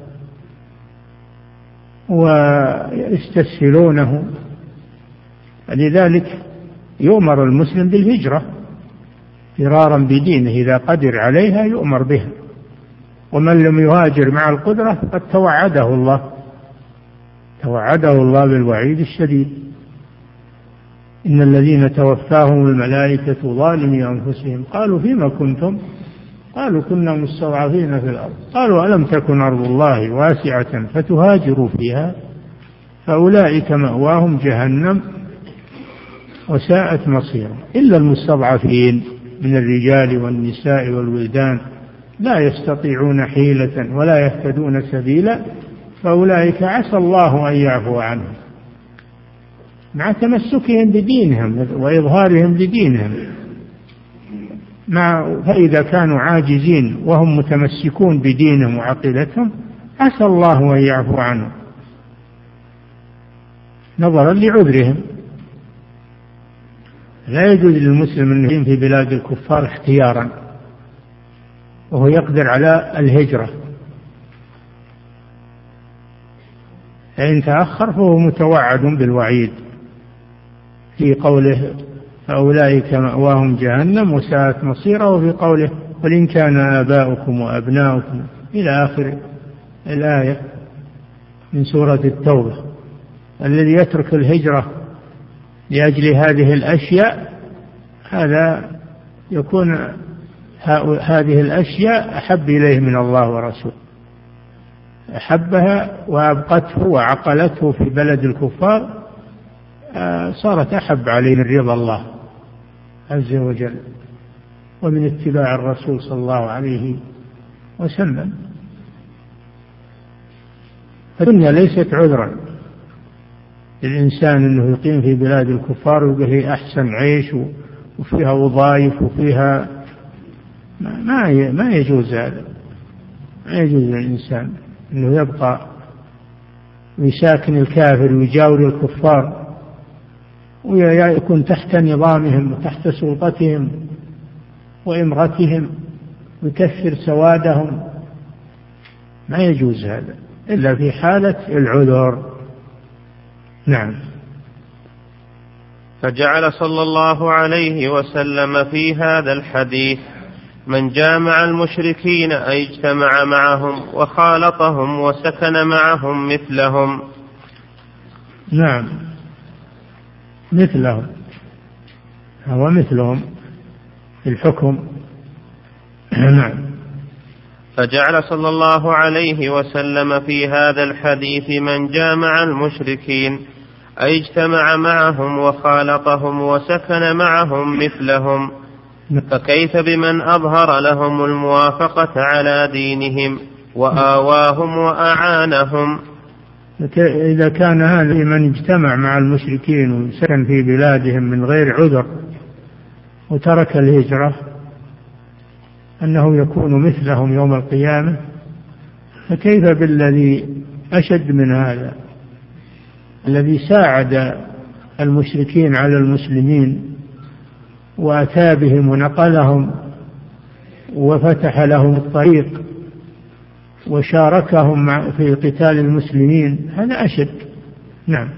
ويستسهلونه. لذلك يؤمر المسلم بالهجرة فرارا بدينه، إذا قدر عليها يؤمر بها، ومن لم يهاجر مع القدرة قد توعده الله توعده الله بالوعيد الشديد: إن الذين توفاهم الملائكة ظالمي أنفسهم قالوا فيما كنتم؟ قالوا كنا مستضعفين في الأرض قالوا ألم تكن أرض الله واسعة فتهاجروا فيها فأولئك مأواهم جهنم وساءت مصيرا إلا المستضعفين من الرجال والنساء والولدان لا يستطيعون حيلة ولا يهتدون سبيلا فأولئك عسى الله أن يعفو عنهم، مع تمسكهم بدينهم وإظهارهم لدينهم. مع فإذا كانوا عاجزين وهم متمسكون بدينهم وعقيدتهم عسى الله أن يعفو عنهم نظرا لعذرهم. لا يجوز للمسلم أن يقيم في بلاد الكفار اختيارا وهو يقدر على الهجرة، فإن تأخر فهو متوعد بالوعيد في قوله فأولئك مأواهم جهنم وساءت مصيرا، وفي قوله قل إن كان آباؤكم وأبناؤكم إلى آخر الآية من سورة التوبة. الذي يترك الهجرة لأجل هذه الأشياء هذا يكون هذه الأشياء أحب إليه من الله ورسوله، أحبها وأبقته وعقلته في بلد الكفار صارت أحب عليه من رضا الله عز وجل ومن اتباع الرسول صلى الله عليه وسلم. الدنيا ليست عذرا للإنسان أنه يقيم في بلاد الكفار ويقول هي أحسن عيش وفيها وظائف وفيها ما ما يجوز هذا، ما يجوز للإنسان أنه يبقى ويساكن الكافر ويجاور الكفار ويكون تحت نظامهم وتحت سلطتهم وإمرتهم ويكثر سوادهم، ما يجوز هذا إلا في حالة العذر. نعم.
فجعل صلى الله عليه وسلم في هذا الحديث من جامع المشركين أي اجتمع معهم وخالطهم وسكن معهم مثلهم.
نعم مثلهم، هو مثلهم في الحكم. نعم.
فجعل صلى الله عليه وسلم في هذا الحديث من جامع المشركين أي اجتمع معهم وخالطهم وسكن معهم مثلهم، فكيف بمن أظهر لهم الموافقة على دينهم وآواهم وأعانهم؟
إذا كان هذا من اجتمع مع المشركين وسكن في بلادهم من غير عذر وترك الهجرة أنه يكون مثلهم يوم القيامة، فكيف بالذي أشد من هذا، الذي ساعد المشركين على المسلمين وأتى بهم ونقلهم وفتح لهم الطريق وشاركهم في قتال المسلمين، هذا أشد. نعم.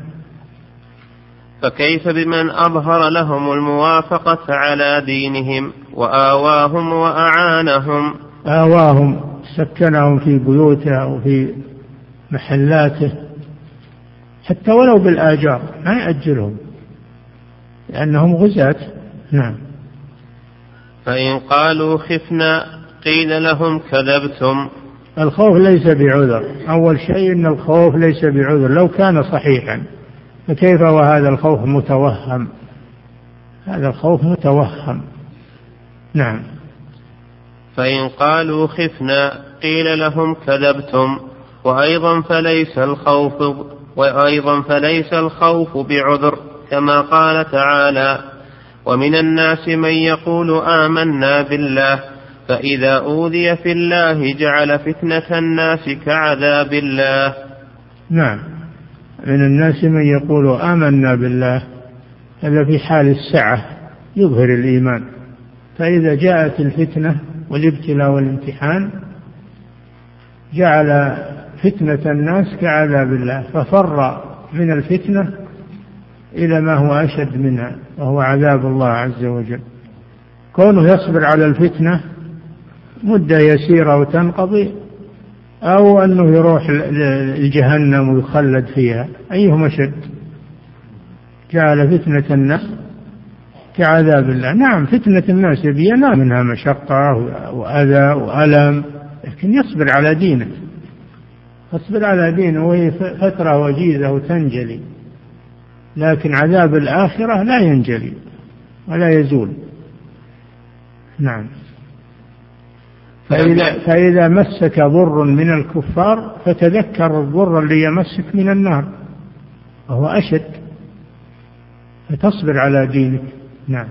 فكيف بمن أظهر لهم الموافقة على دينهم وآواهم وأعانهم؟
آواهم، سكنهم في بيوته أو في محلاته، حتى ولو بالآجار ما يأجرهم لأنهم غزاة. نعم.
فإن قالوا خفنا قيل لهم كذبتم.
الخوف ليس بعذر، أول شيء أن الخوف ليس بعذر لو كان صحيحا، فكيف وهذا الخوف متوهم؟ هذا الخوف متوهم. نعم.
فإن قالوا خفنا قيل لهم كذبتم. وأيضا فليس الخوف وأيضا فليس الخوف بعذر، كما قال تعالى: ومن الناس من يقول آمنا بالله فإذا أوذي في الله جعل فتنة الناس كعذاب الله.
نعم. من الناس من يقول آمنا بالله، هذا في حال السعة يظهر الإيمان، فإذا جاءت الفتنة والابتلاء والامتحان جعل فتنة الناس كعذاب الله، ففر من الفتنة إلى ما هو أشد منها وهو عذاب الله عز وجل. كونه يصبر على الفتنة مدة يسيرة وتنقضي، أو أنه يروح الجهنم ويخلد فيها، أيهما شد؟ جعل فتنة الناس كعذاب الله. نعم، فتنة الناس ينال منها مشقة وأذى وألم، لكن يصبر على دينه، يصبر على دينه وهي فترة وجيزة وتنجلي، لكن عذاب الآخرة لا ينجلي ولا يزول. نعم. فإذا, فإذا مسك ضر من الكفار فتذكر الضر اللي يمسك من النار وهو أشد، فتصبر على دينك. نعم.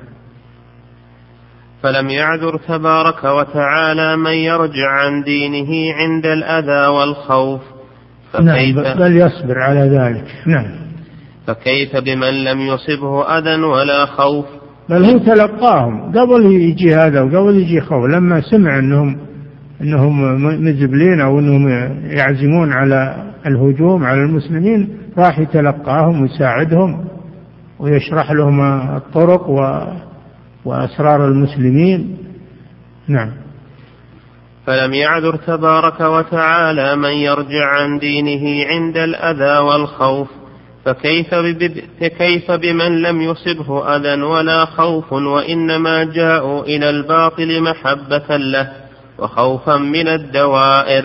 فلم يعذر تبارك وتعالى من يرجع عن دينه عند الأذى والخوف،
نعم، بل يصبر على ذلك. نعم.
فكيف بمن لم يصبه أذى ولا خوف؟
بل هو تلقاهم قبل يجي هذا وقبل يجي خوف، لما سمع أنهم أنهم مزبلين أو أنهم يعزمون على الهجوم على المسلمين، راح يتلقاهم ويساعدهم ويشرح لهم الطرق وأسرار المسلمين. نعم.
فلم يعذر تبارك وتعالى من يرجع عن دينه عند الأذى والخوف، فكيف, فكيف بمن لم يصبه أذى ولا خوف وإنما جاءوا إلى الباطل محبة له وخوفا من الدوائر؟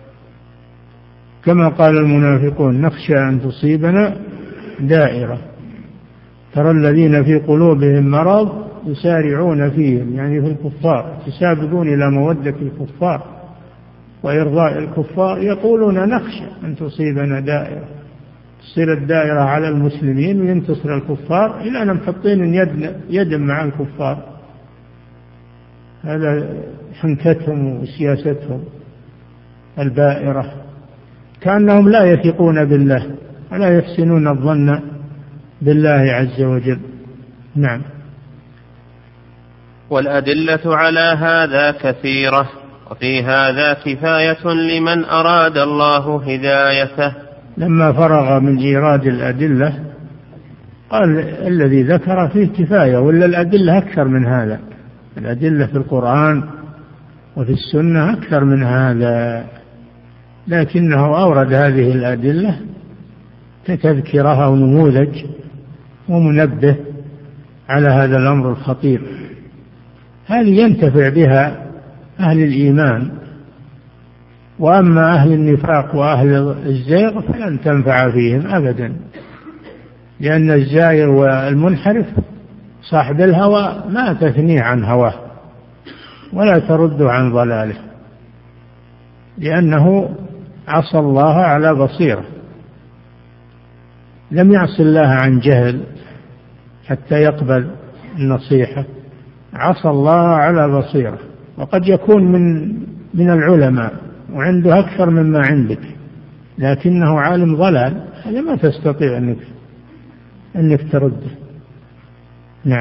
كما قال المنافقون: نخشى أن تصيبنا دائرة. ترى الذين في قلوبهم مرض يسارعون فيهم، يعني في الكفار، يسابقون إلى مودة الكفار وإرضاء الكفار، يقولون: نخشى أن تصيبنا دائرة، تصير الدائرة على المسلمين وينتصر الكفار إلى أن محطين يد, يد مع الكفار. هذا حنكتهم وسياستهم البائرة، كأنهم لا يثقون بالله ولا يحسنون الظن بالله عز وجل. نعم.
والأدلة على هذا كثيرة، وفي هذا كفاية لمن أراد الله هدايته.
لما فرغ من إيراد الأدلة قال: الذي ذكر فيه كفاية، ولا الأدلة أكثر من هذا، الأدلة في القرآن وفي السنة أكثر من هذا، لكنه أورد هذه الأدلة كتذكرها ونموذج ومنبه على هذا الأمر الخطير. هذه ينتفع بها أهل الإيمان، وأما أهل النفاق وأهل الزيغ فلن تنفع فيهم أبدا، لأن الزائر والمنحرف صاحب الهوى ما تثنيه عن هواه ولا ترد عن ضلاله، لأنه عصى الله على بصيرة، لم يعص الله عن جهل حتى يقبل النصيحة، عصى الله على بصيرة، وقد يكون من من العلماء وعنده أكثر مما عندك، لكنه عالم ضلال، هذا ما تستطيع أنك أنك ترده. نعم.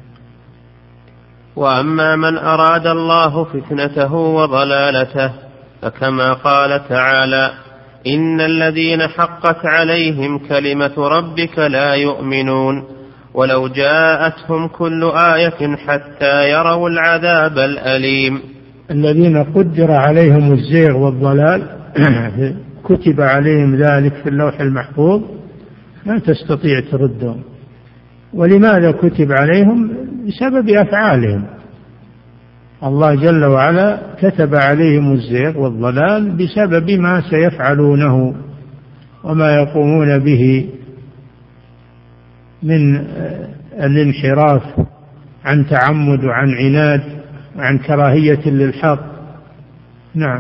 وأما من أراد الله فتنته وضلالته فكما قال تعالى: إن الذين حقت عليهم كلمة ربك لا يؤمنون ولو جاءتهم كل آية حتى يروا العذاب الأليم.
الذين قدر عليهم الزيغ والضلال كتب عليهم ذلك في اللوح المحفوظ، لا تستطيع تردهم. ولماذا كتب عليهم؟ بسبب أفعالهم. الله جل وعلا كتب عليهم الزيغ والضلال بسبب ما سيفعلونه وما يقومون به من الانحراف عن تعمد وعن عناد وعن كراهية للحق. نعم.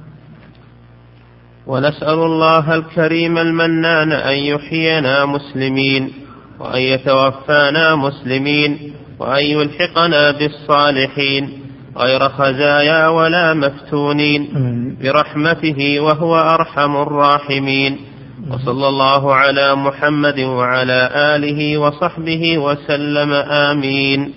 ونسأل الله الكريم المنان أن يحيينا مسلمين وأن يتوفانا مسلمين وأن يلحقنا بالصالحين غير خزايا ولا مفتونين برحمته وهو أرحم الراحمين. وصلى الله على محمد وعلى آله وصحبه وسلم. آمين.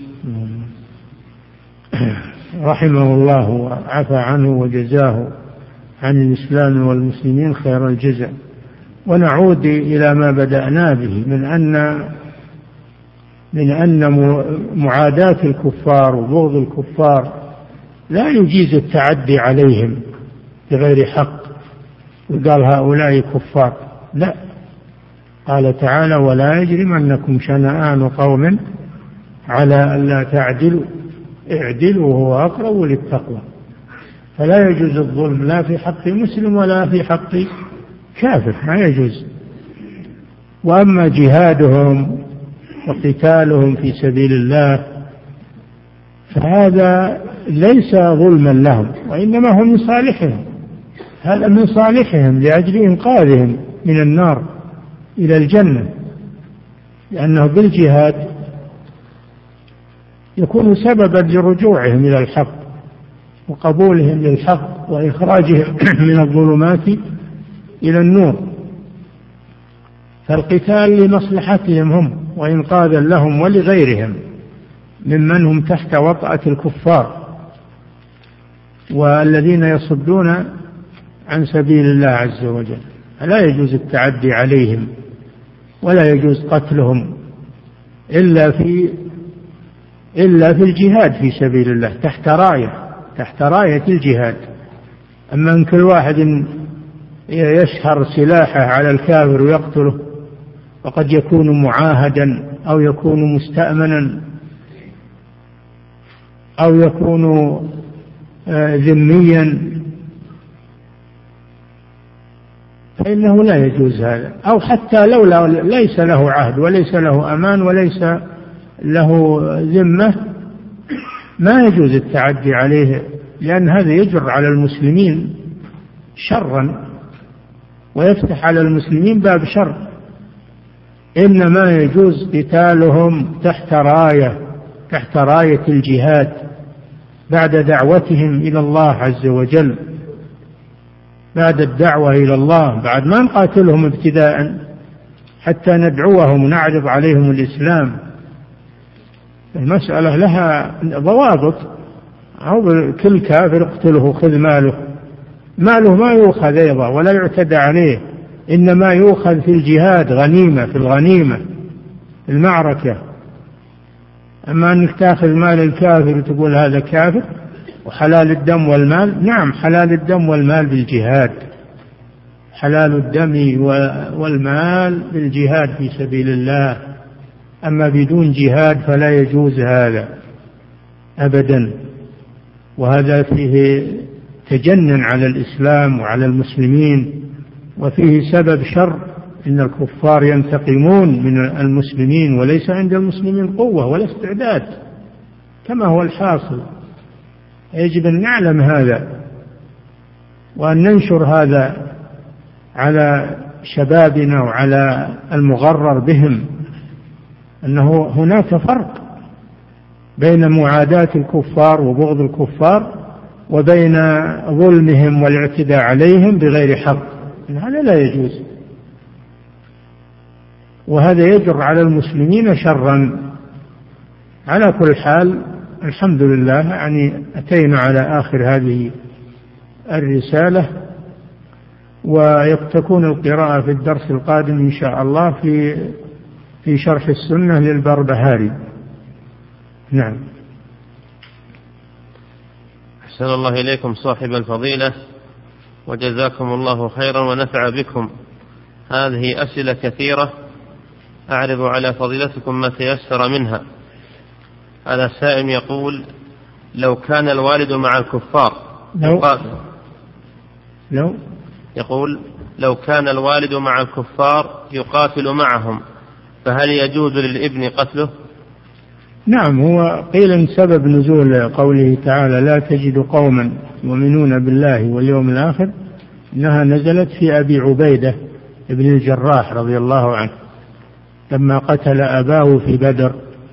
رحمه الله وعفى عنه وجزاه عن الإسلام والمسلمين خير الجزاء. ونعود إلى ما بدأنا به من أن من أن معاداة الكفار وبغض الكفار لا يجيز التعدي عليهم بغير حق وقال هؤلاء كفار، لا. قال تعالى: ولا يجرمنكم شنآن قوم على ألا تعدلوا اعدلوا هو أقرب للتقوى. فلا يجوز الظلم لا في حق مسلم ولا في حق كافر، ما يجوز. وأما جهادهم وقتالهم في سبيل الله فهذا ليس ظلما لهم، وإنما هو من صالحهم، هذا من صالحهم لأجل إنقاذهم من النار إلى الجنة، لأنه بالجهاد يكون سببا لرجوعهم إلى الحق وقبولهم للحق وإخراجهم من الظلمات إلى النور. فالقتال لمصلحتهم هم وإنقاذا لهم ولغيرهم ممن هم تحت وطأة الكفار والذين يصدون عن سبيل الله عز وجل. لا يجوز التعدي عليهم ولا يجوز قتلهم إلا في إلا في الجهاد في سبيل الله تحت راية تحت راية الجهاد. أما أن كل واحد يشهر سلاحه على الكافر ويقتله، وقد يكون معاهدا أو يكون مستأمنا أو يكون ذميا، فإنه لا يجوز هذا. أو حتى لو ليس له عهد وليس له أمان وليس له ذمة، ما يجوز التعدي عليه، لأن هذا يجر على المسلمين شرا ويفتح على المسلمين باب شر. إنما يجوز قتالهم تحت راية تحت راية الجهاد بعد دعوتهم إلى الله عز وجل، بعد الدعوة إلى الله، بعد ما نقاتلهم ابتداء حتى ندعوهم ونعرض عليهم الإسلام. المسألة لها ضوابط، أو كل كافر اقتله خذ ماله، ماله ما يؤخذ أيضا ولا يعتدى عليه، إنما يؤخذ في الجهاد غنيمة، في الغنيمة المعركة. أما أنك تأخذ مال الكافر وتقول هذا كافر وحلال الدم والمال، نعم حلال الدم والمال بالجهاد، حلال الدم والمال بالجهاد في سبيل الله. أما بدون جهاد فلا يجوز هذا أبدا، وهذا فيه تجنن على الإسلام وعلى المسلمين، وفيه سبب شر. إن الكفار ينتقمون من المسلمين وليس عند المسلمين قوة ولا استعداد كما هو الحاصل. يجب أن نعلم هذا وأن ننشر هذا على شبابنا وعلى المغرر بهم، أنه هناك فرق بين معاداة الكفار وبغض الكفار وبين ظلمهم والاعتداء عليهم بغير حق، هذا لا يجوز، وهذا يجر على المسلمين شرا. على كل حال الحمد لله، يعني أتينا على آخر هذه الرسالة، وتكون القراءة في الدرس القادم إن شاء الله في في شرح السنة للبربهاري. نعم.
أحسن الله إليكم صاحب الفضيلة، وجزاكم الله خيرا ونفع بكم. هذه أسئلة كثيرة أعرض على فضيلتكم ما تيسر منها. هذا سائل يقول: لو كان الوالد مع الكفار
لو, لو
يقول لو كان الوالد مع الكفار يقاتل معهم، فهل يجوز للابن قتله؟
نعم، هو قيل إن سبب نزول قوله تعالى لا تجد قوما يؤمنون بالله واليوم الآخر إنها نزلت في أبي عبيدة ابن الجراح رضي الله عنه لما قتل أباه في بدر.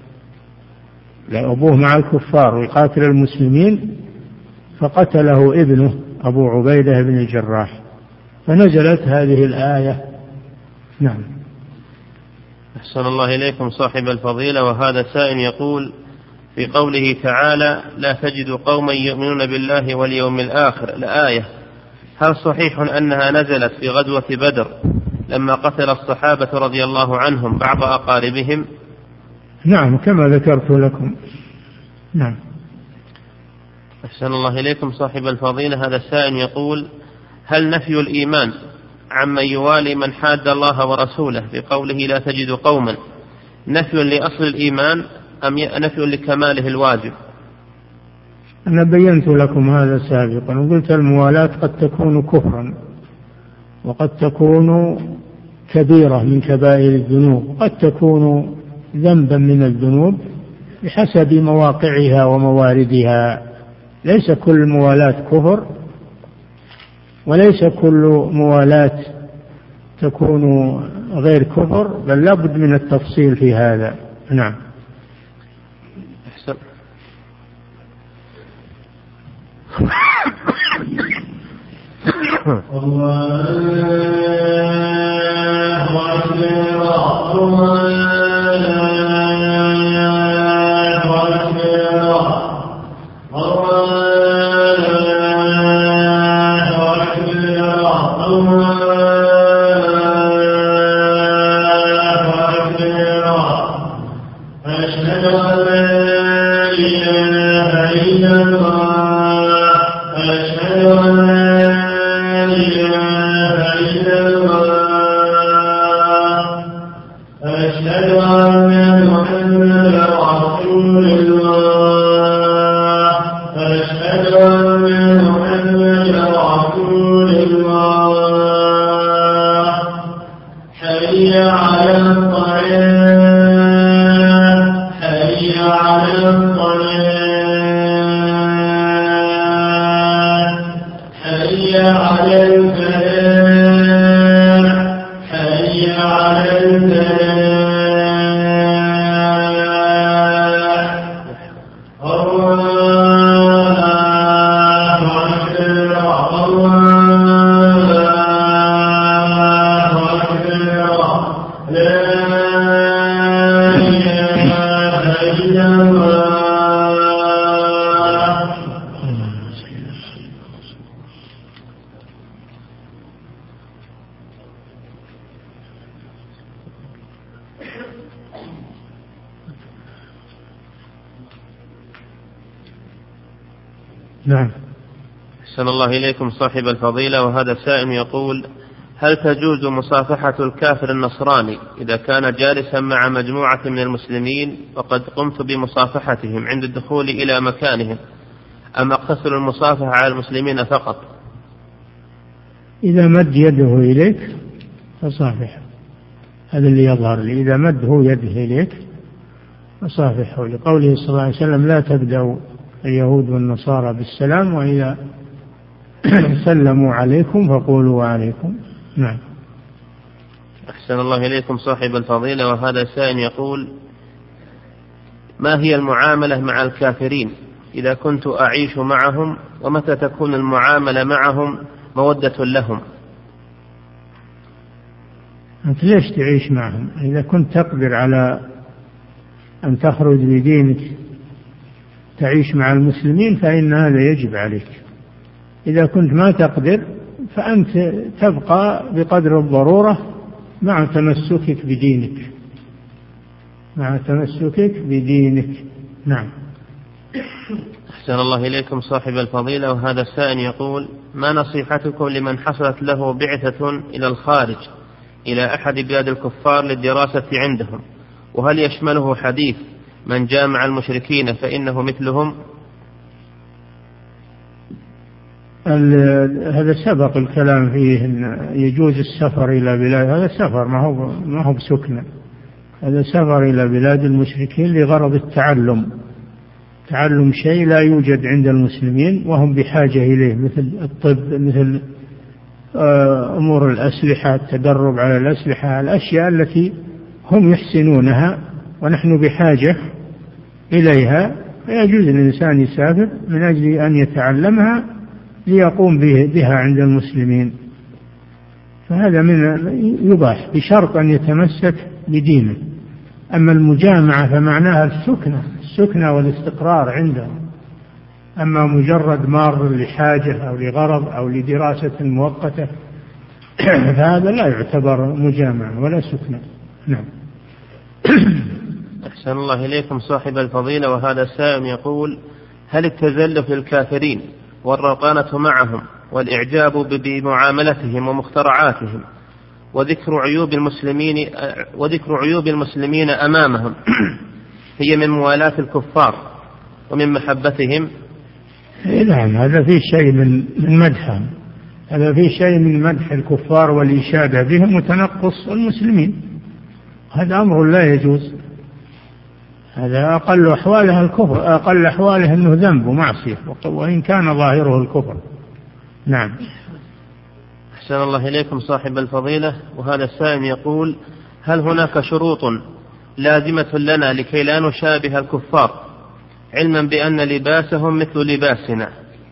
أبوه مع الكفار ويقاتل المسلمين، فقتله ابنه أبو عبيدة بن الجراح، فنزلت هذه الآية. نعم.
أحسن الله إليكم صاحب الفضيلة، وهذا سائل يقول: في قوله تعالى لا تجد قوما يؤمنون بالله واليوم الآخر الآية، هل صحيح أنها نزلت في غزوة بدر لما قتل الصحابة رضي الله عنهم بعض أقاربهم؟
نعم، كما ذكرت لكم. نعم.
أحسن الله إليكم صاحب الفضيلة، هذا السائل يقول: هل نفي الإيمان عمن يوالي من حاد الله ورسوله بقوله لا تجد قوما نفي لأصل الإيمان أم نفي لكماله الواجب؟
أنا بينت لكم هذا سابقا وقلت الموالاة قد تكون كفرا، وقد تكون كبيرة من كبائر الذنوب، وقد تكون ذنبا من الذنوب بحسب مواقعها ومواردها. ليس كل موالاة كفر، وليس كل موالاة تكون غير كفر، بل لابد من التفصيل في هذا. نعم.
أحسن. الله أكبر.
نعم.
أحسن الله إليكم صاحب الفضيلة، وهذا سائل يقول: هل تجوز مصافحة الكافر النصراني إذا كان جالسا مع مجموعة من المسلمين وقد قمت بمصافحتهم عند الدخول إلى مكانهم، أم أقتصر المصافحة على المسلمين فقط؟
إذا مد يده إليك فصافحه، هذا اللي يظهر لي. إذا مده يده إليك فصافحه، لقوله صلى الله عليه وسلم لا تبدأوا اليهود والنصارى بالسلام، وإذا سلموا عليكم فقولوا وعليكم. نعم.
أحسن الله إليكم صاحب الفضيلة، وهذا سائل يقول: ما هي المعاملة مع الكافرين إذا كنت أعيش معهم، ومتى تكون المعاملة معهم مودة لهم؟
أنت ليش تعيش معهم؟ إذا كنت تقدر على أن تخرج بدينك تعيش مع المسلمين فإن هذا يجب عليك. إذا كنت ما تقدر فأنت تبقى بقدر الضرورة مع تمسكك بدينك مع تمسكك بدينك نعم.
أحسن الله إليكم صاحب الفضيلة. وهذا السائل يقول: ما نصيحتكم لمن حصلت له بعثة إلى الخارج إلى أحد بلاد الكفار للدراسة عندهم، وهل يشمله حديث من جامع المشركين فإنه مثلهم؟
هذا سبق الكلام فيه إن يجوز السفر إلى بلاد، هذا سفر ما هو ما هو بسكنة، هذا سفر إلى بلاد المشركين لغرض التعلم، تعلم شيء لا يوجد عند المسلمين وهم بحاجة إليه، مثل الطب، مثل أمور الأسلحة، التدرب على الأسلحة، الأشياء التي هم يحسنونها ونحن بحاجة إليها، فيجوز الإنسان يسافر من أجل أن يتعلمها ليقوم بها عند المسلمين، فهذا من يباح بشرط أن يتمسك بدينه. أما المجامعة فمعناها السكنة السكنة والاستقرار عندهم، أما مجرد مار لحاجة أو لغرض أو لدراسة مؤقتة فهذا لا يعتبر مجامعة ولا سكنة. نعم.
أحسن الله إليكم صاحب الفضيلة. وهذا السائل يقول: هل التزلف للكافرين والرقانة معهم والإعجاب بمعاملتهم ومخترعاتهم وذكر عيوب المسلمين وذكر عيوب المسلمين أمامهم هي من موالاة الكفار ومن محبتهم؟
نعم، هذا فيه شيء من من مدحهم، هذا فيه شيء من مدح الكفار والإشادة بهم وتنقص المسلمين، هذا أمر لا يجوز، هذا أقل أحوالها الكفر، أقل أحواله أنه ذنب ومعصية وإن كان ظاهره الكفر. نعم.
أحسن الله إليكم صاحب الفضيلة. وهذا السائل يقول: هل هناك شروط لازمة لنا لكي لا نشابه الكفار علما بأن لباسهم مثل لباسنا؟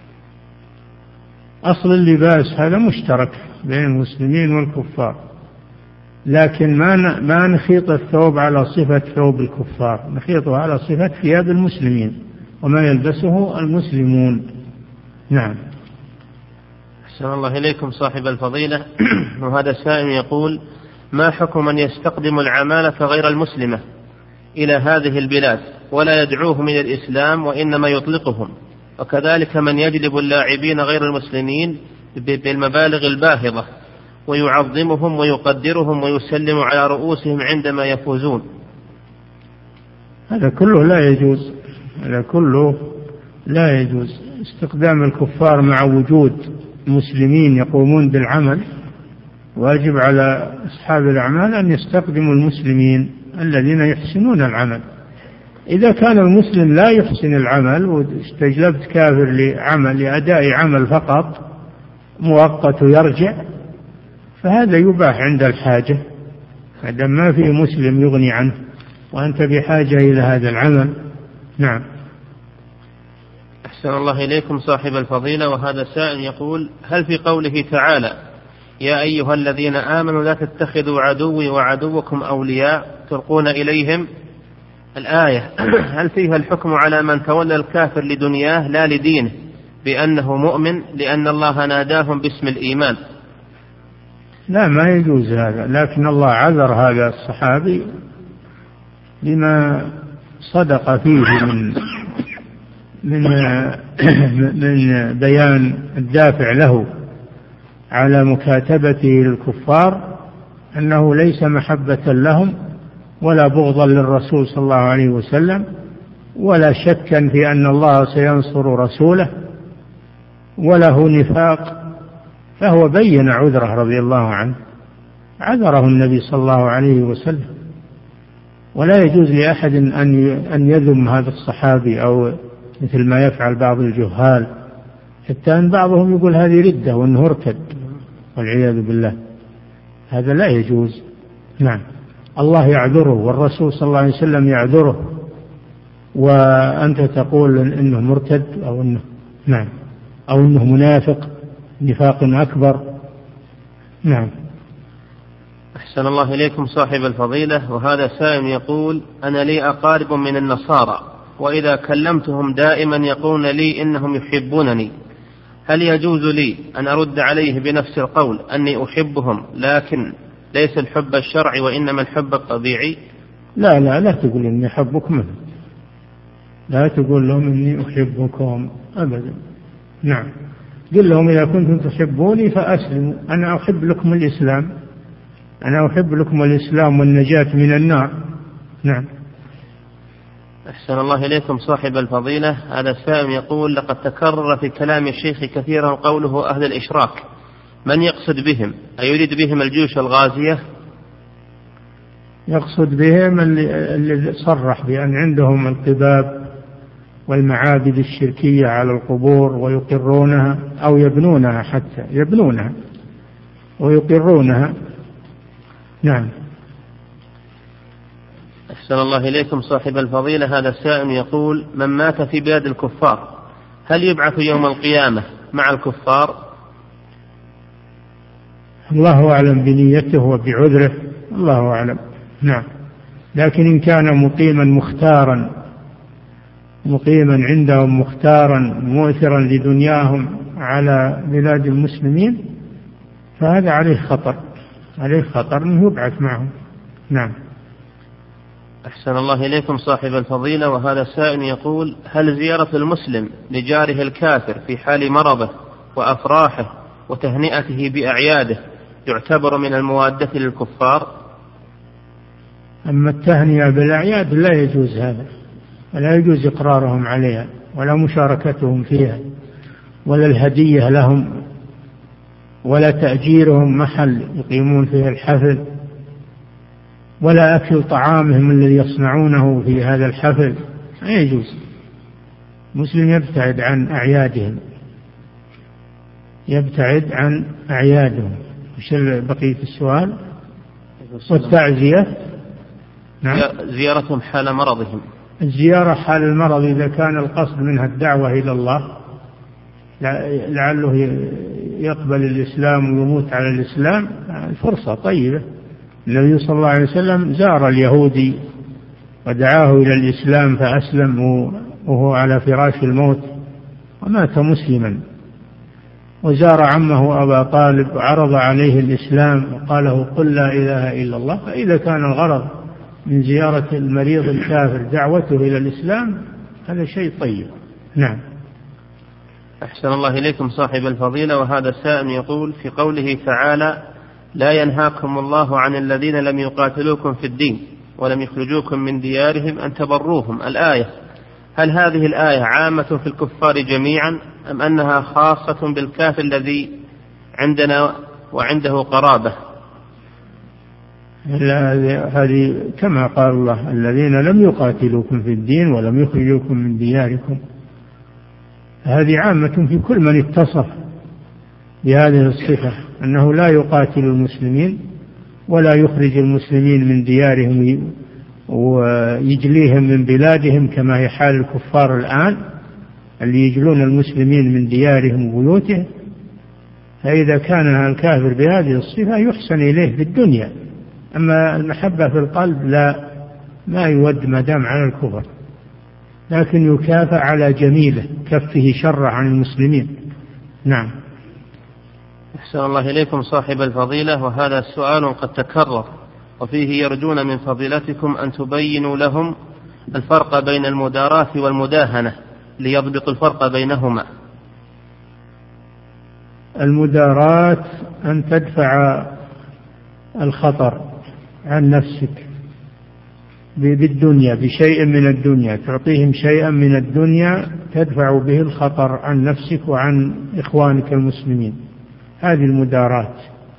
أصل اللباس هذا مشترك بين المسلمين والكفار، لكن ما ما نخيط الثوب على صفة ثوب الكفار، نخيطه على صفة ثياب المسلمين وما يلبسه المسلمون. نعم.
أحسن الله إليكم صاحب الفضيلة. وهذا السائل يقول: ما حكم من يستقدم العمالة غير المسلمة إلى هذه البلاد ولا يدعوهم إلى الإسلام وإنما يطلقهم، وكذلك من يجلب اللاعبين غير المسلمين بالمبالغ الباهظة ويعظمهم ويقدرهم ويسلم على رؤوسهم عندما يفوزون؟
هذا كله لا يجوز، هذا كله لا يجوز. استخدام الكفار مع وجود مسلمين يقومون بالعمل، واجب على أصحاب الأعمال أن يستخدموا المسلمين الذين يحسنون العمل. إذا كان المسلم لا يحسن العمل واستجلبت كافر لعمل لأداء عمل فقط مؤقت يرجع، فهذا يباح عند الحاجة، هذا ما في مسلم يغني عنه وأنت بحاجة إلى هذا العمل. نعم.
أحسن الله إليكم صاحب الفضيلة. وهذا سائل يقول: هل في قوله تعالى: يا أيها الذين آمنوا لا تتخذوا عدوي وعدوكم أولياء تلقون إليهم، الآية، هل فيها الحكم على من تولى الكافر لدنياه لا لدينه بأنه مؤمن لأن الله ناداهم باسم الإيمان؟
لا، ما يجوز هذا، لكن الله عذر هذا الصحابي بما صدق فيه من من من بيان الدافع له على مكاتبته للكفار، أنه ليس محبة لهم ولا بغضا للرسول صلى الله عليه وسلم ولا شكا في أن الله سينصر رسوله وله نفاق، فهو بين عذره رضي الله عنه، عذره النبي صلى الله عليه وسلم. ولا يجوز لأحد أن يذم هذا الصحابي أو مثل ما يفعل بعض الجهال، حتى أن بعضهم يقول هذه ردة وأنه ارتد والعياذ بالله، هذا لا يجوز. نعم. الله يعذره والرسول صلى الله عليه وسلم يعذره وأنت تقول إنه مرتد أو إنه نعم أو إنه منافق نفاق أكبر. نعم.
أحسن الله إليكم صاحب الفضيلة. وهذا سائل يقول: أنا لي أقارب من النصارى، وإذا كلمتهم دائما يقولون لي إنهم يحبونني، هل يجوز لي أن أرد عليه بنفس القول أني أحبهم لكن ليس الحب الشرعي وإنما الحب الطبيعي؟
لا لا لا تقول إني أحبك منهم، لا تقول لهم إني أحبكم أبدا. نعم، قل لهم إذا كنتم تحبوني فأسلموا، أنا أحب لكم الإسلام، أنا أحب لكم الإسلام والنجاة من النار. نعم.
أحسن الله إليكم صاحب الفضيلة. هذا السائل يقول: لقد تكرر في كلام الشيخ كثيرا قوله أهل الإشراك، من يقصد بهم؟ أيريد بهم الجيوش الغازية؟
يقصد بهم اللي صرح بأن عندهم القباب والمعابد الشركية على القبور ويقرونها أو يبنونها، حتى يبنونها ويقرونها. نعم.
أحسن الله إليكم صاحب الفضيلة. هذا السائل يقول: من مات في بلاد الكفار هل يبعث يوم القيامة مع الكفار؟
الله أعلم بنيته وبعذره، الله أعلم. نعم. لكن إن كان مقيما مختارا مقيما عندهم مختارا مؤثرا لدنياهم على بلاد المسلمين فهذا عليه خطر، عليه خطر أنه يبعث معهم. نعم.
أحسن الله إليكم صاحب الفضيلة. وهذا سائل يقول: هل زيارة المسلم لجاره الكافر في حال مرضه وأفراحه وتهنئته بأعياده يعتبر من الموادة للكفار؟
أما التهنئة بالأعياد لا يجوز هذا، ولا يجوز إقرارهم عليها ولا مشاركتهم فيها ولا الهدية لهم ولا تأجيرهم محل يقيمون فيه الحفل ولا أكل طعامهم الذي يصنعونه في هذا الحفل، لا يجوز. مسلم يبتعد عن أعيادهم، يبتعد عن أعيادهم. وش بقية السؤال؟ والتعزية.
نعم. زيارتهم حال مرضهم.
الزيارة حال المرض إذا كان القصد منها الدعوة إلى الله لعله يقبل الإسلام ويموت على الإسلام، فرصة طيبة. النبي صلى الله عليه وسلم زار اليهودي ودعاه إلى الإسلام فأسلم وهو على فراش الموت ومات مسلما، وزار عمه أبا طالب وعرض عليه الإسلام وقال له: قل لا إله إلا الله. فإذا كان الغرض من زيارة المريض الكافر دعوته إلى الإسلام هذا شيء طيب. نعم.
أحسن الله إليكم صاحب الفضيلة. وهذا السائل يقول: في قوله تعالى: لا ينهاكم الله عن الذين لم يقاتلوكم في الدين ولم يخرجوكم من ديارهم أن تبروهم، الآية، هل هذه الآية عامة في الكفار جميعا أم أنها خاصة بالكافر الذي عندنا وعنده قرابة؟
هذه كما قال الله: الذين لم يقاتلوكم في الدين ولم يخرجوكم من دياركم، هذه عامة في كل من اتصف بهذه الصفة، أنه لا يقاتل المسلمين ولا يخرج المسلمين من ديارهم ويجليهم من بلادهم كما هي حال الكفار الآن اللي يجلون المسلمين من ديارهم وبيوتهم. فإذا كان الكافر بهذه الصفة يحسن إليه في الدنيا، أما المحبة في القلب لا، ما يود ما دام على الكفر، لكن يكافأ على جميله كفه شر عن المسلمين. نعم.
أحسن الله إليكم صاحب الفضيلة. وهذا السؤال قد تكرر وفيه يرجون من فضيلتكم أن تبينوا لهم الفرق بين المداراة والمداهنة ليضبطوا الفرق بينهما.
المداراة أن تدفع الخطر عن نفسك بالدنيا، بشيء من الدنيا، تعطيهم شيئا من الدنيا تدفع به الخطر عن نفسك وعن إخوانك المسلمين، هذه المداراة.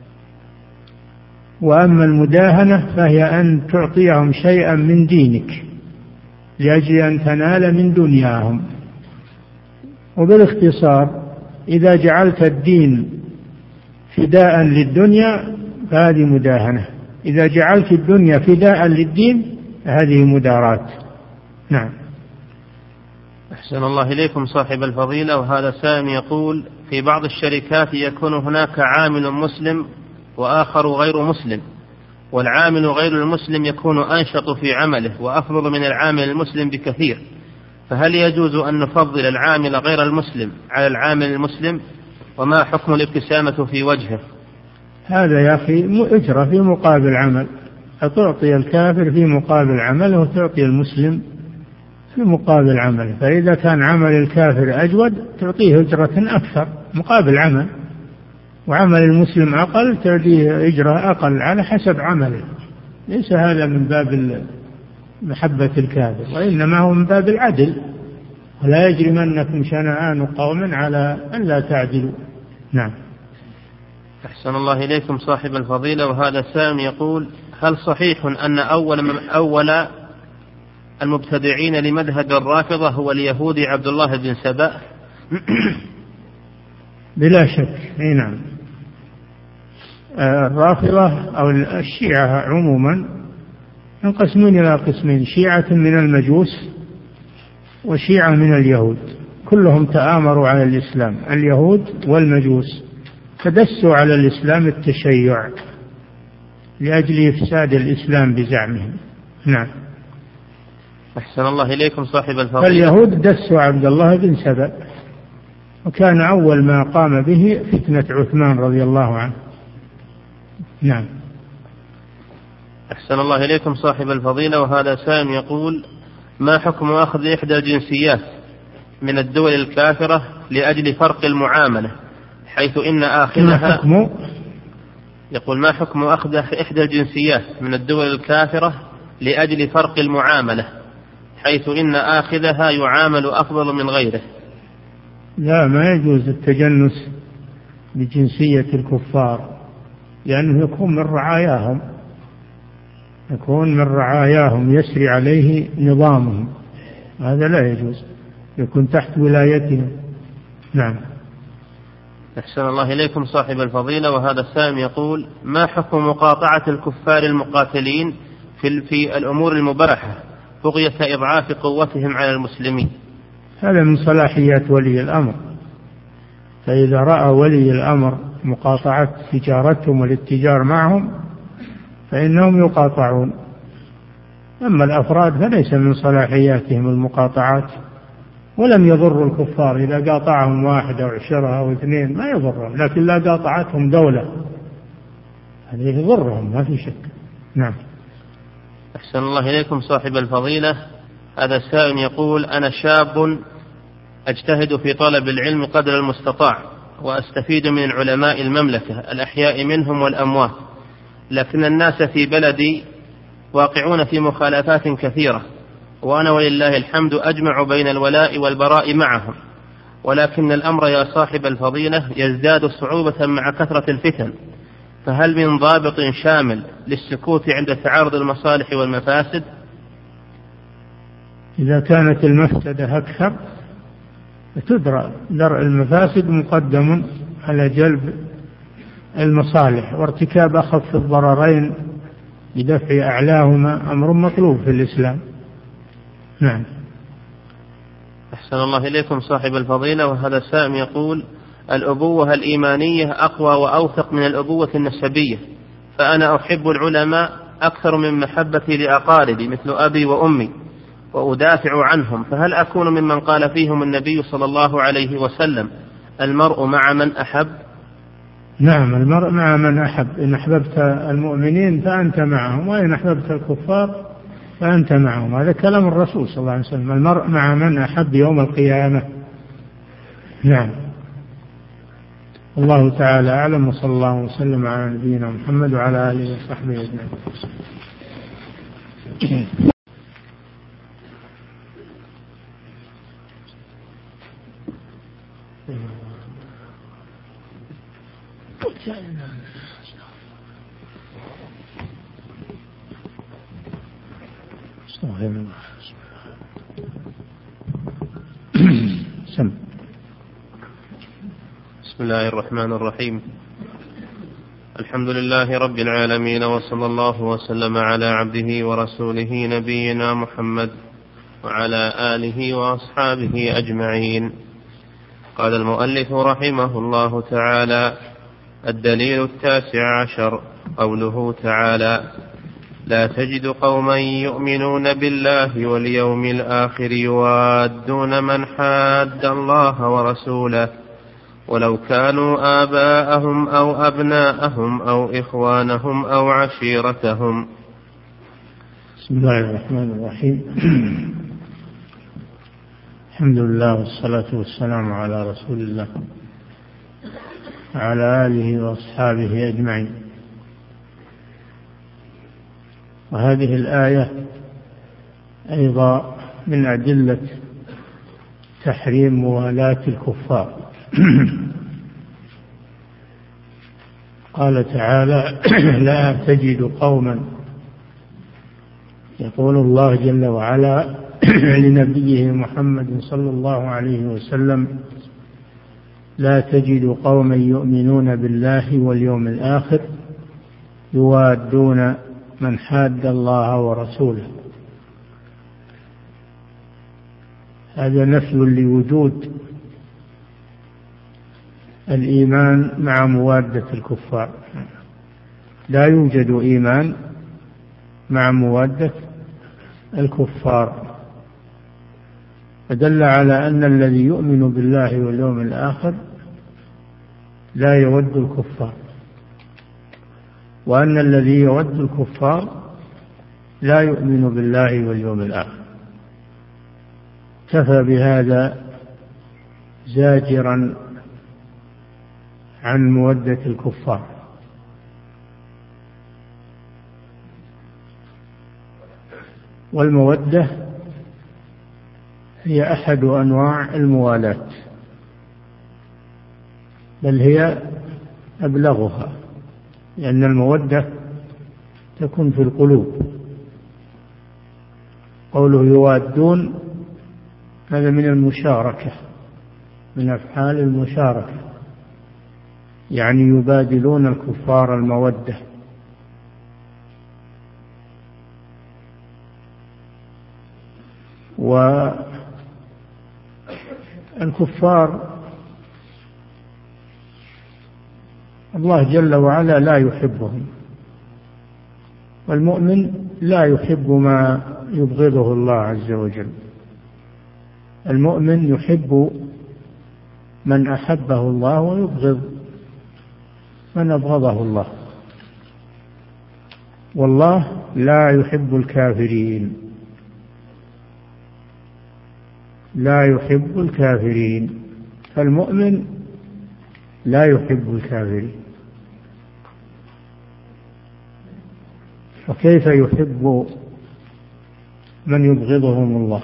وأما المداهنة فهي أن تعطيهم شيئا من دينك لأجل أن تنال من دنياهم. وبالاختصار إذا جعلت الدين فداء للدنيا فهذه مداهنة، إذا جعلت الدنيا فداء للدين هذه مداراة. نعم.
أحسن الله إليكم صاحب الفضيلة. وهذا سائل يقول: في بعض الشركات يكون هناك عامل مسلم وآخر غير مسلم، والعامل غير المسلم يكون أنشط في عمله وأفضل من العامل المسلم بكثير، فهل يجوز أن نفضل العامل غير المسلم على العامل المسلم؟ وما حكم الابتسامة في وجهه؟
هذا يا أخي أجرة في مقابل عمل، تعطي الكافر في مقابل عمله وتعطي المسلم في مقابل عمله، فإذا كان عمل الكافر أجود تعطيه أجرة أكثر مقابل عمل، وعمل المسلم أقل تعطيه أجرة أقل على حسب عمله. ليس هذا من باب محبة الكافر، وإنما هو من باب العدل. ولا يجرمنكم شنآن قوم على أن لا تعدلوا. نعم.
أحسن الله إليكم صاحب الفضيلة. وهذا سائل يقول: هل صحيح أن أول أول المبتدعين لمذهب الرافضة هو اليهودي عبد الله بن سبأ؟
بلا شك. اي نعم. الرافضة أو الشيعة عموما ينقسمون إلى قسمين: شيعة من المجوس وشيعة من اليهود، كلهم تآمروا على الإسلام. اليهود والمجوس تدسوا على الإسلام التشيع لأجل إفساد الإسلام بزعمهم. نعم.
أحسن الله إليكم صاحب الفضيلة.
فاليهود دسوا عبد الله بن سبأ، وكان أول ما قام به فتنة عثمان رضي الله عنه. نعم.
أحسن الله إليكم صاحب الفضيلة. وهذا سائل يقول: ما حكم أخذ إحدى الجنسيات من الدول الكافرة لأجل فرق المعاملة، حيث إن آخذها
حكم
يقول ما حكم أخذ إحدى الجنسيات من الدول الكافرة لأجل فرق المعاملة، حيث إن آخذها يعامل أفضل من غيره؟
لا، ما يجوز التجنس بجنسية الكفار، لأنه يكون من رعاياهم يكون من رعاياهم يسري عليه نظامهم، هذا لا يجوز، يكون تحت ولايتهم. نعم.
أحسن الله إليكم صاحب الفضيلة. وهذا السائل يقول: ما حكم مقاطعة الكفار المقاتلين في, في الأمور المباحة بغية إضعاف قوتهم على المسلمين؟
هذا من صلاحيات ولي الأمر، فإذا رأى ولي الأمر مقاطعة تجارتهم والاتجار معهم فإنهم يقاطعون. أما الأفراد فليس من صلاحياتهم المقاطعات، ولم يضروا الكفار إذا قاطعهم واحد أو عشرة أو اثنين ما يضرهم، لكن لا قاطعتهم دولة هذه يضرهم ما في شك. نعم.
أحسن الله إليكم صاحب الفضيلة. هذا السائل يقول: أنا شاب أجتهد في طلب العلم قدر المستطاع وأستفيد من علماء المملكة الأحياء منهم والأموات، لكن الناس في بلدي واقعون في مخالفات كثيرة، وأنا ولله الحمد أجمع بين الولاء والبراء معهم، ولكن الأمر يا صاحب الفضيلة يزداد صعوبة مع كثرة الفتن، فهل من ضابط شامل للسكوت عند تعارض المصالح والمفاسد؟
إذا كانت المفسدة أكثر فتدرأ، درء المفاسد مقدم على جلب المصالح، وارتكاب أخف الضررين بدفع أعلاهما أمر مطلوب في الإسلام. نعم.
أحسن الله إليكم صاحب الفضيلة. وهذا السائل يقول: الأبوة الإيمانية أقوى وأوثق من الأبوة النسبية، فأنا أحب العلماء أكثر من محبتي لأقاربي مثل أبي وأمي وأدافع عنهم، فهل أكون ممن قال فيهم النبي صلى الله عليه وسلم: المرء مع من أحب؟
نعم، المرء مع من أحب، إن أحببت المؤمنين فأنت معهم، وإن أحببت الكفار فأنت معهم، هذا كلام الرسول صلى الله عليه وسلم: المرء مع من أحب يوم القيامة. نعم. الله تعالى أعلم، وصلى الله وسلم على نبينا محمد وعلى آله وصحبه أجمعين.
بسم الله الرحمن الرحيم. الحمد لله رب العالمين، وصلى الله وسلم على عبده ورسوله نبينا محمد وعلى آله وأصحابه أجمعين. قال المؤلف رحمه الله تعالى: الدليل التاسع عشر قوله تعالى: لا تجد قوما يؤمنون بالله واليوم الآخر يوادون من حاد الله ورسوله ولو كانوا آباءهم أو أبناءهم أو إخوانهم أو عشيرتهم.
بسم الله الرحمن الرحيم. الحمد لله والصلاة والسلام على رسول الله وعلى آله وأصحابه أجمعين. وهذه الآية أيضا من أدلة تحريم موالاة الكفار. قال تعالى: لا تجد قوما، يقول الله جل وعلا لنبيه محمد صلى الله عليه وسلم: لا تجد قوما يؤمنون بالله واليوم الآخر يوادون من حاد الله ورسوله. هذا نفي لوجود الإيمان مع موادة الكفار. لا يوجد إيمان مع موادة الكفار، فدل على أن الذي يؤمن بالله واليوم الآخر لا يود الكفار، وأن الذي يود الكفار لا يؤمن بالله واليوم الآخر. كفى بهذا زاجرا عن مودة الكفار. والمودة هي أحد أنواع الموالاة، بل هي أبلغها، لأن المودة تكون في القلوب. قوله يوادون هذا من المشاركة، من أفعال المشاركة، يعني يبادلون الكفار المودة. والكفار الله جل وعلا لا يحبهم، والمؤمن لا يحب ما يبغضه الله عز وجل. المؤمن يحب من أحبه الله ويبغض من أبغضه الله، والله لا يحب الكافرين، لا يحب الكافرين، فالمؤمن لا يحب الكافرين. فكيف يحب من يبغضهم الله؟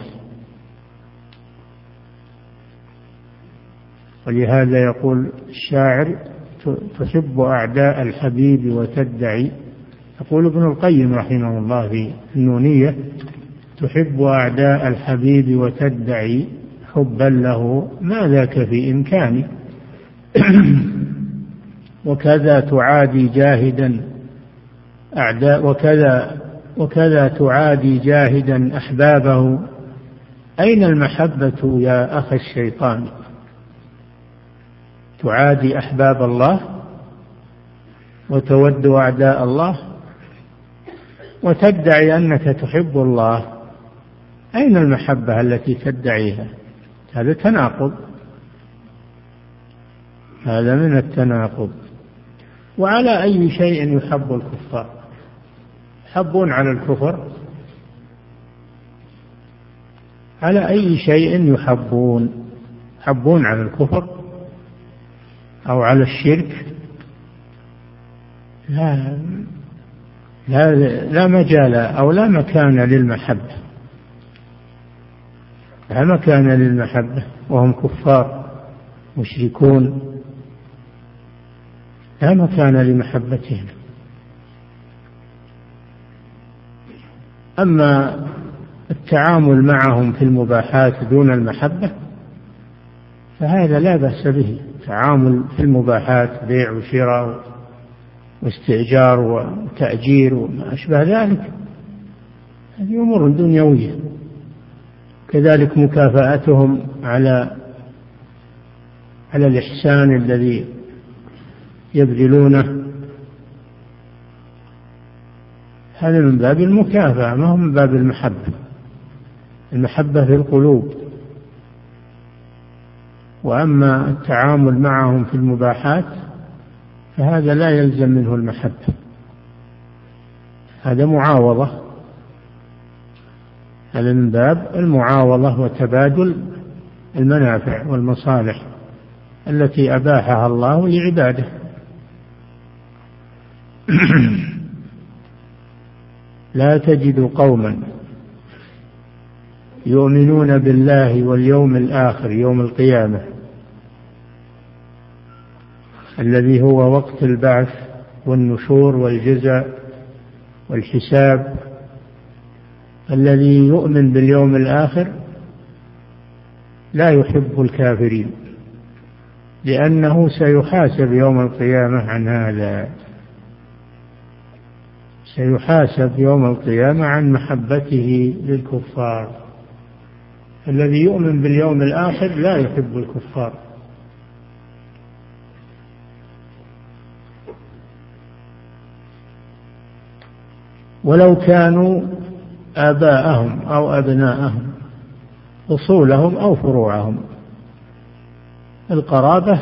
ولهذا يقول الشاعر: تحب أعداء الحبيب وتدعي. يقول ابن القيم رحمه الله في النونية: تحب أعداء الحبيب وتدعي حبا له ما ذاك في إمكاني. وكذا تعادي جاهدا أعداء وكذا وكذا تعادي جاهدا أحبابه. أين المحبة يا أخي الشيطان؟ تعادي أحباب الله وتود أعداء الله وتدعي أنك تحب الله. أين المحبة التي تدعيها؟ هذا تناقض، هذا من التناقض. وعلى أي شيء يحب الكفار؟ يحبون على الكفر؟ على أي شيء يحبون؟ يحبون على الكفر أو على الشرك؟ لا لا, لا مجال أو لا مكان للمحبة، لا مكان للمحبة وهم كفار مشركون، لا مكان لمحبتهم. أما التعامل معهم في المباحات دون المحبة فهذا لا بأس به. تعامل في المباحات، بيع وشراء واستئجار وتأجير وما أشبه ذلك، هذه أمور دنيوية. كذلك مكافأتهم على على الإحسان الذي يبذلونه، هذا من باب المكافأة ما هو من باب المحبة. المحبة في القلوب، وأما التعامل معهم في المباحات فهذا لا يلزم منه المحبة، هذا معاوضة، هذا من باب المعاوضة وتبادل المنافع والمصالح التي أباحها الله لعباده. لا تجد قوما يؤمنون بالله واليوم الآخر يوم القيامة الذي هو وقت البعث والنشور والجزاء والحساب، الذي يؤمن باليوم الآخر لا يحب الكافرين، لأنه سيحاسب يوم القيامة عن هذا، سيحاسب يوم القيامة عن محبته للكفار. الذي يؤمن باليوم الآخر لا يحب الكفار. ولو كانوا آباءهم أو أبناءهم، أصولهم أو فروعهم. القرابة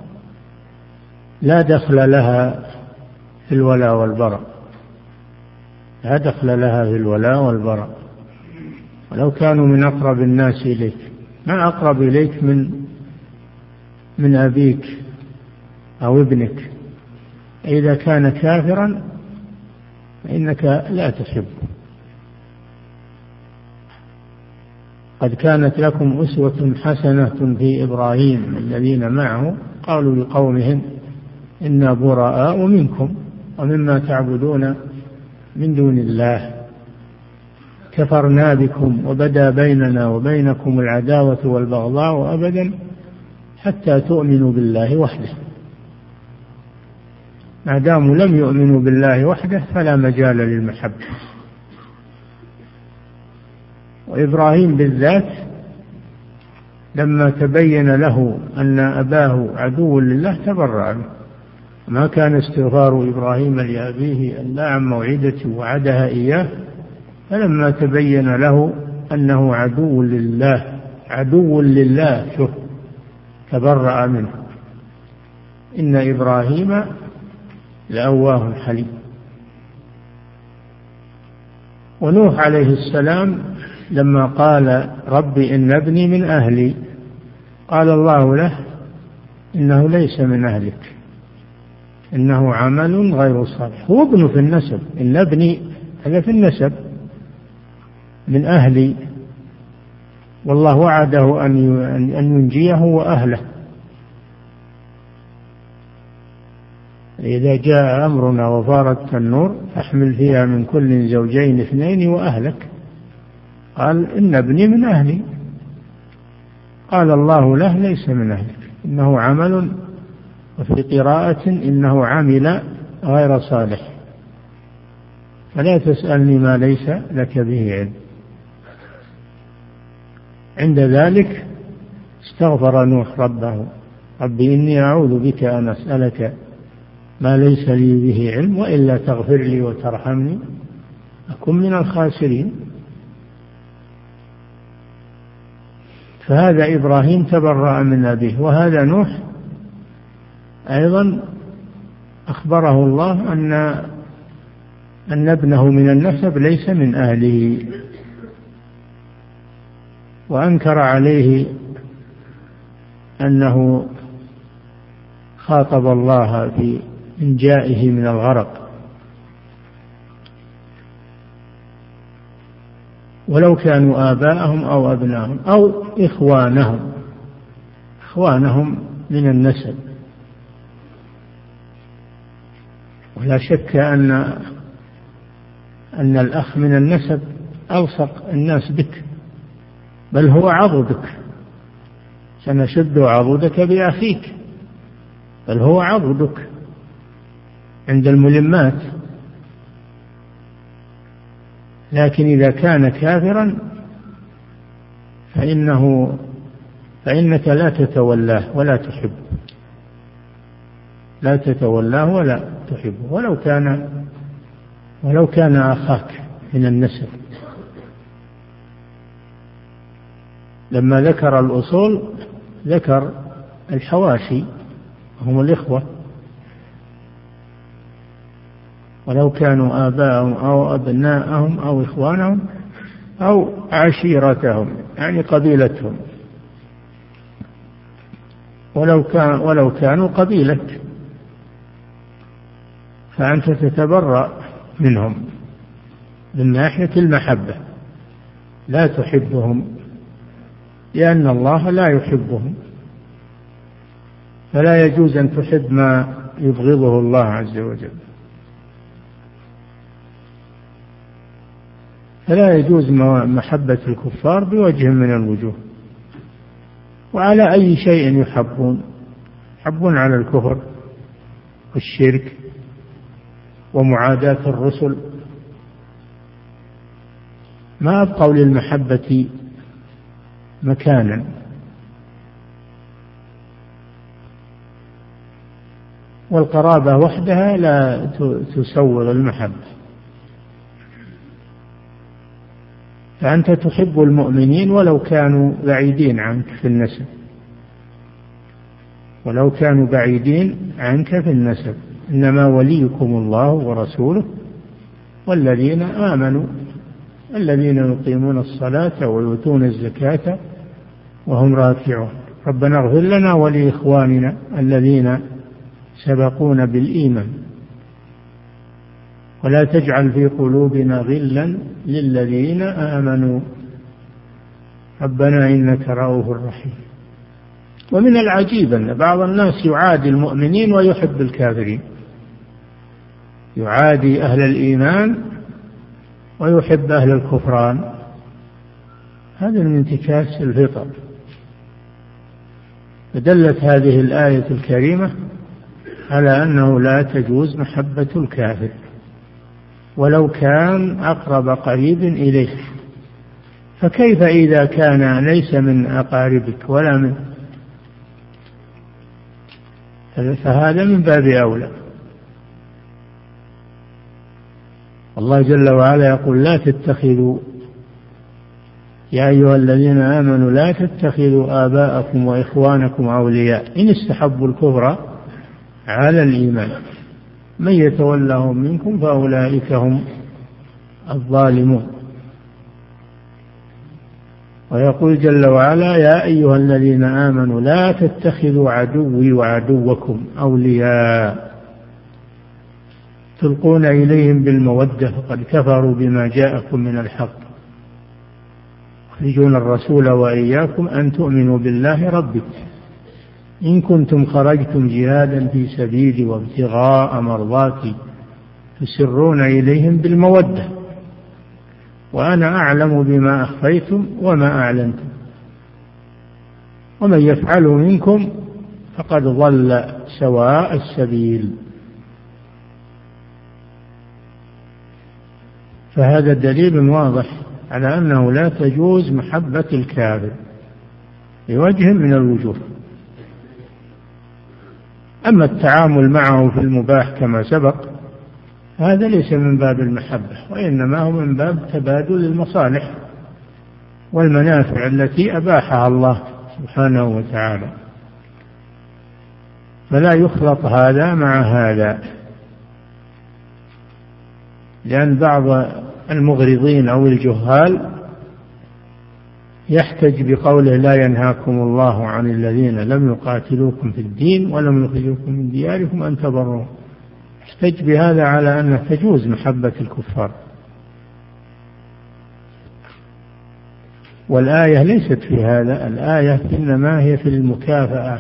لا دخل لها في الولاء والبراء، لا دخل لها في الولاء والبراء، ولو كانوا من أقرب الناس إليك. ما أقرب إليك من من أبيك أو ابنك، إذا كان كافرا فإنك لا تحبه. قد كانت لكم أسوة حسنة في إبراهيم الذين معه قالوا لقومهم إنا براء منكم ومما تعبدون من دون الله كفرنا بكم وبدا بيننا وبينكم العداوة والبغضاء أبدا حتى تؤمنوا بالله وحده. ما داموا لم يؤمنوا بالله وحده فلا مجال للمحبة. وإبراهيم بالذات لما تبين له أن أباه عدو لله تبرأ منه. ما كان استغفار إبراهيم لأبيه إلا عن موعدة وعدها إياه، فلما تبين له أنه عدو لله عدو لله شوف تبرأ منه. إن إبراهيم لأواه حليم. ونوح عليه السلام لما قال رب إن ابني من أهلي قال الله له إنه ليس من أهلك إنه عمل غير صالح. هو ابنه في النسب، إن ابني هذا في النسب من أهلي، والله وعده أن ينجيه وأهله. إذا جاء أمرنا وفارت النور فاحمل فيها من كل زوجين اثنين وأهلك. قال إن ابني من أهلي، قال الله له ليس من أهلك إنه عمل، وفي قراءة إنه عمل غير صالح، فلا تسألني ما ليس لك به علم. عند ذلك استغفر نوح ربه رب إني أعوذ بك أن أسألك ما ليس لي به علم وإلا تغفر لي وترحمني أكن من الخاسرين. فهذا إبراهيم تبرأ من أبيه. وهذا نوح أيضا أخبره الله أن أن ابنه من النسب ليس من أهله، وأنكر عليه أنه خاطب الله في إنجائه من الغرق. ولو كانوا آباءهم أو أبناءهم أو إخوانهم، إخوانهم من النسب. ولا شك أن أن الأخ من النسب ألصق الناس بك، بل هو عضدك، سنشد عضدك بأخيك، بل هو عضدك عند الملمات. لكن إذا كان كافرا فإنه فإنك لا تتولاه ولا تحب، لا تتولاه ولا تحبه ولو كان ولو كان أخاك من النسب. لما ذكر الأصول ذكر الحواشي هم الإخوة، ولو كانوا آباءهم أو أبناءهم أو إخوانهم أو عشيرتهم يعني قبيلتهم، ولو كان ولو كانوا قبيلة، فأنت تتبرأ منهم من ناحية المحبة، لا تحبهم لأن الله لا يحبهم، فلا يجوز أن تحب ما يبغضه الله عز وجل، فلا يجوز محبة الكفار بوجه من الوجوه. وعلى أي شيء يحبون؟ يحبون على الكفر والشرك ومعاداة الرسل، ما أبقوا للمحبة مكانا. والقرابة وحدها لا تسوغ المحبة، فأنت تحب المؤمنين ولو كانوا بعيدين عنك في النسب، ولو كانوا بعيدين عنك في النسب، إنما وليكم الله ورسوله والذين آمنوا الذين يقيمون الصلاة ويؤتون الزكاة وهم راكعون. ربنا اغفر لنا ولإخواننا الذين سبقونا بالإيمان ولا تجعل في قلوبنا غلا للذين آمنوا ربنا إنك رؤوف رحيم. ومن العجيب أن بعض الناس يعادي المؤمنين ويحب الكافرين، يعادي أهل الإيمان ويحب أهل الكفران، هذا من انتكاس الفطر. فدلت هذه الآية الكريمة على أنه لا تجوز محبة الكافر ولو كان أقرب قريب إليك، فكيف إذا كان ليس من أقاربك ولا من، فهذا من باب أولى. الله جل وعلا يقول لا تتخذوا يا أيها الذين آمنوا لا تتخذوا آباءكم وإخوانكم أولياء إن استحبوا الكفر على الإيمان من يتولهم منكم فأولئك هم الظالمون. ويقول جل وعلا يا أيها الذين آمنوا لا تتخذوا عدوي وعدوكم أولياء تلقون إليهم بالمودة فقد كفروا بما جاءكم من الحق يخرجون الرسول وإياكم أن تؤمنوا بالله ربكم إن كنتم خرجتم جهادا في سبيلي وابتغاء مرضاتي تسرون إليهم بالمودة وأنا أعلم بما أخفيتم وما أعلنتم ومن يفعل منكم فقد ضل سواء السبيل. فهذا دليل واضح على أنه لا تجوز محبة الكافر بوجه من الوجوه. أما التعامل معه في المباح كما سبق هذا ليس من باب المحبة وإنما هو من باب تبادل المصالح والمنافع التي أباحها الله سبحانه وتعالى، فلا يخلط هذا مع هذا، لأن بعض المغرضين أو الجهال يحتج بقوله لا ينهاكم الله عن الذين لم يقاتلوكم في الدين ولم يخرجوكم من دياركم أن تبروهم، يحتج بهذا على أن تجوز محبة الكفار، والآية ليست في هذا، الآية إنما هي في المكافأة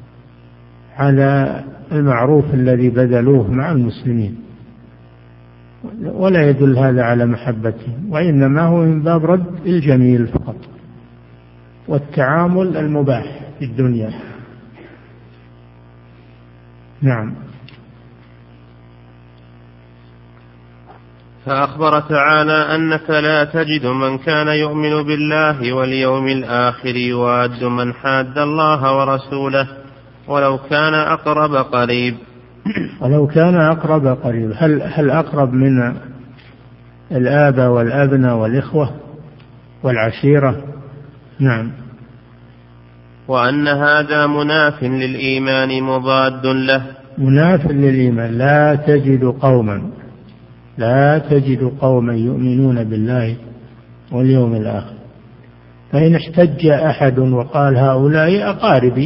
على المعروف الذي بذلوه مع المسلمين، ولا يدل هذا على محبتهم، وإنما هو من باب رد الجميل فقط والتعامل المباح في الدنيا. نعم.
فأخبر تعالى أنك لا تجد من كان يؤمن بالله واليوم الآخر يواد من حاد الله ورسوله ولو كان أقرب قريب.
ولو كان أقرب قريب، هل, هل أقرب من الآباء والأبناء والإخوة والعشيرة؟ نعم.
وأن هذا مناف للإيمان مضاد له.
مناف للإيمان. لا تجد قوما لا تجد قوما يؤمنون بالله واليوم الآخر. فإن احتج أحد وقال هؤلاء أقاربي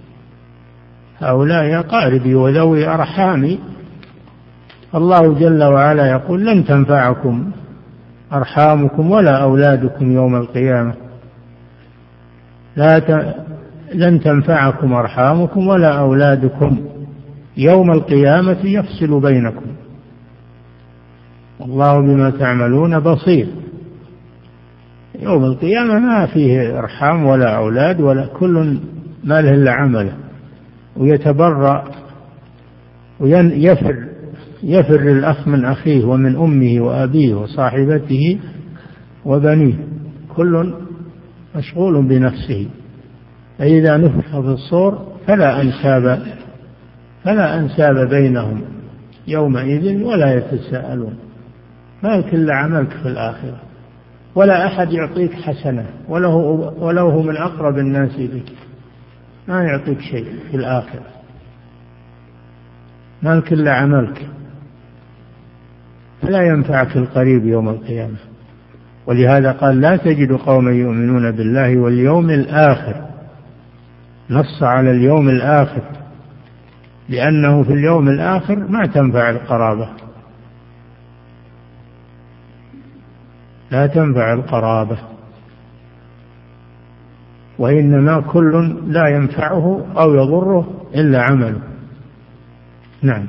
هؤلاء أقاربي وذوي أرحامي، الله جل وعلا يقول لن تنفعكم أرحامكم ولا أولادكم يوم القيامة. لا ت... لن تنفعكم أرحامكم ولا أولادكم يوم القيامة يفصل بينكم والله بما تعملون بصير. يوم القيامة ما فيه أرحام ولا أولاد ولا، كل ما له إلا عمله، ويتبرأ ويفر يفر الأخ من أخيه ومن أمه وأبيه وصاحبته وبنيه، كل مشغول بنفسه. فإذا نفخ في الصور فلا أنساب فلا أنساب بينهم يومئذ ولا يتساءلون. ما كل عملك في الآخرة، ولا أحد يعطيك حسنة ولو ولو هو من أقرب الناس بك، ما يعطيك شيء في الآخرة، ما كل عملك، فلا ينفعك القريب يوم القيامة. ولهذا قال لا تجد قوما يؤمنون بالله واليوم الآخر، نص على اليوم الآخر، لأنه في اليوم الآخر ما تنفع القرابة، لا تنفع القرابة، وإنما كل لا ينفعه أو يضره إلا عمله. نعم.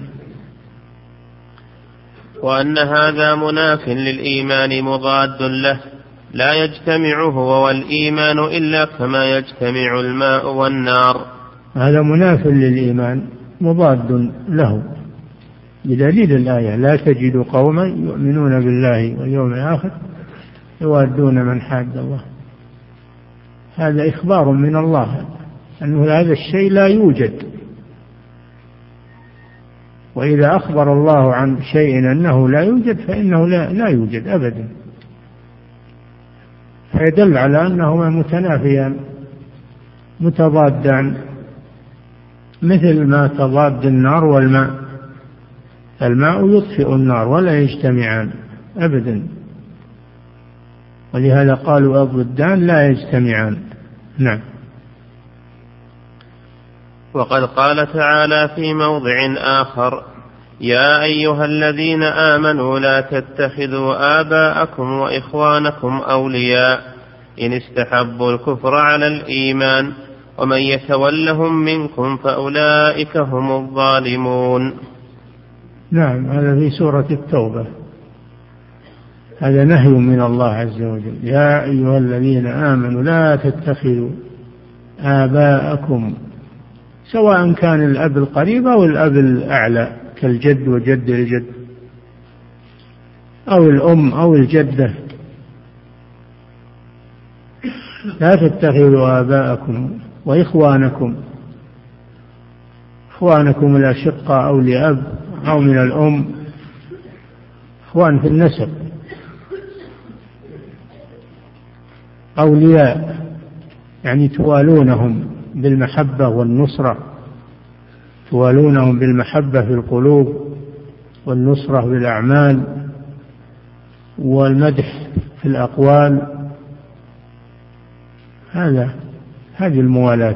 وأن هذا مناف للإيمان مضاد له، لا يجتمع هو والإيمان إلا كما يجتمع الماء والنار.
هذا مناف للإيمان مضاد له بدليل الآية لا تجد قوما يؤمنون بالله واليوم الآخر يوادون من حاد الله. هذا إخبار من الله أنه هذا الشيء لا يوجد، وإذا أخبر الله عن شيء أنه لا يوجد فإنه لا, لا يوجد أبدا، فيدل على أنهما متنافيان متضادان، مثل ما تضاد النار والماء، الماء يطفئ النار ولا يجتمعان أبدا، ولهذا قالوا الضدان لا يجتمعان. نعم.
وقد قال تعالى في موضع آخر يا أيها الذين آمنوا لا تتخذوا آباءكم وإخوانكم أولياء إن استحبوا الكفر على الإيمان ومن يتولهم منكم فأولئك هم الظالمون.
نعم، هذا في سورة التوبة، هذا نهي من الله عز وجل. يا أيها الذين آمنوا لا تتخذوا آباءكم، سواء كان الأب القريب أو الأب الأعلى كالجد وجد الجد، أو الأم أو الجدة، لا تتخذوا آباءكم وإخوانكم، إخوانكم الأشقاء أو لأب أو من الأم، إخوان في النسب، أولياء يعني توالونهم بالمحبة والنصرة، توالونهم بالمحبة في القلوب والنصرة بالأعمال والمدح في الأقوال، هذا هذه الموالاة.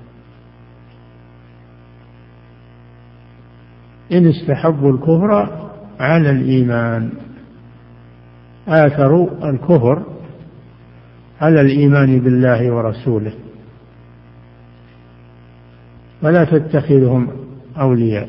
إن استحبوا الكفر على الإيمان، آثروا الكفر على الإيمان بالله ورسوله، ولا تتخذهم أولياء.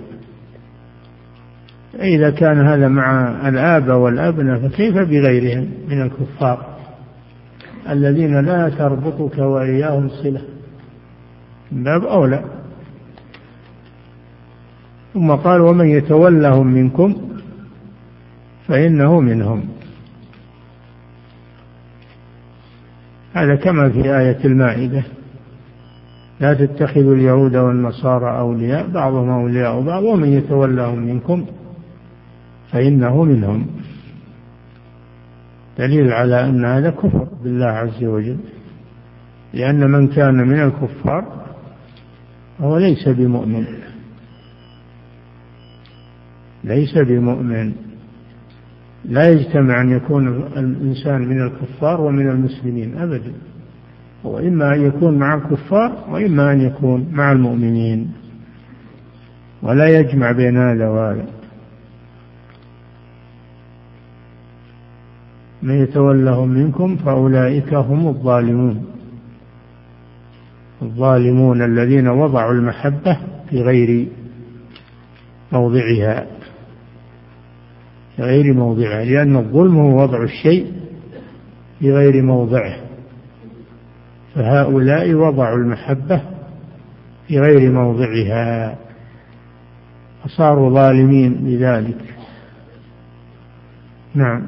إذا كان هذا مع الآباء والأبناء فكيف بغيرهم من الكفار الذين لا تربطك وإياهم صلة، من باب أولى. ثم قال ومن يتولهم منكم فإنه منهم. هذا كما في آية المائدة: لا تتخذوا اليهود والنصارى أولياء بعضهم أولياء بعض ومن يتولهم منكم فإنه منهم. دليل على أن هذا كفر بالله عز وجل، لأن من كان من الكفار هو ليس بمؤمن، ليس بمؤمن. لا يجتمع أن يكون الإنسان من الكفار ومن المسلمين أبدا، وإما أن يكون مع الكفار وإما أن يكون مع المؤمنين، ولا يجمع بين هذا وهذا. من يتولهم منكم فأولئك هم الظالمون، الظالمون الذين وضعوا المحبة في غير موضعها، في غير موضعها، لأن الظلم هو وضع الشيء في غير موضعه، فهؤلاء وضعوا المحبة في غير موضعها فصاروا ظالمين بذلك. نعم.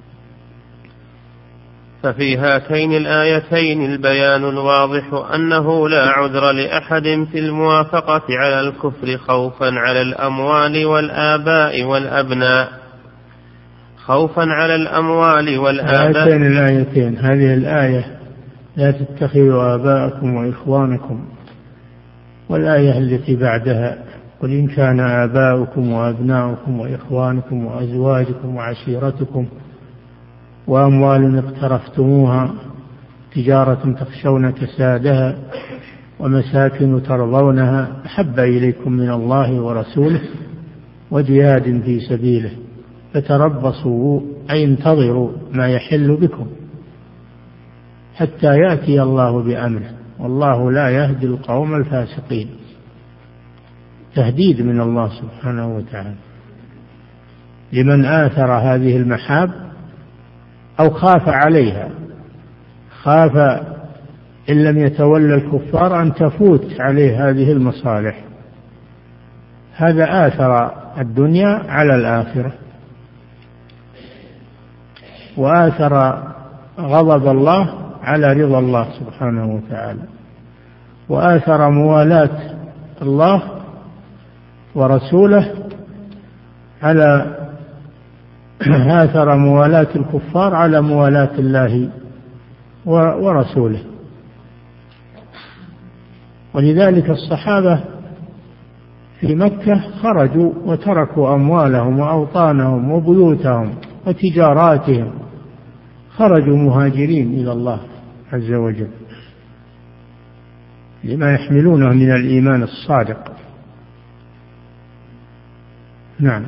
ففي هاتين الآيتين البيان الواضح أنه لا عذر لأحد في الموافقة على الكفر خوفا على الأموال والآباء والأبناء، خوفا على الأموال والآباء.
هاتين الآيتين، هذه الآية لا تتخذوا آباءكم وإخوانكم، والآية التي بعدها: قل إن كان آباؤكم وأبناؤكم وإخوانكم وأزواجكم وعشيرتكم وأموال اقترفتموها تجارة تخشون كسادها ومساكن ترضونها أحب إليكم من الله ورسوله وجهاد في سبيله فتربصوا أي انتظروا ما يحل بكم حتى يأتي الله بأمره والله لا يهدي القوم الفاسقين. تهديد من الله سبحانه وتعالى لمن آثر هذه المحاب أو خاف عليها، خاف إن لم يتولى الكفار أن تفوت عليه هذه المصالح، هذا آثر الدنيا على الآخرة، وآثر غضب الله على رضا الله سبحانه وتعالى، وآثر موالاة الله ورسوله على آثر موالاة الكفار على موالاة الله ورسوله. ولذلك الصحابة في مكة خرجوا وتركوا أموالهم وأوطانهم وبيوتهم وتجاراتهم، خرجوا مهاجرين إلى الله عز وجل لما يحملونه من الإيمان الصادق. نعم.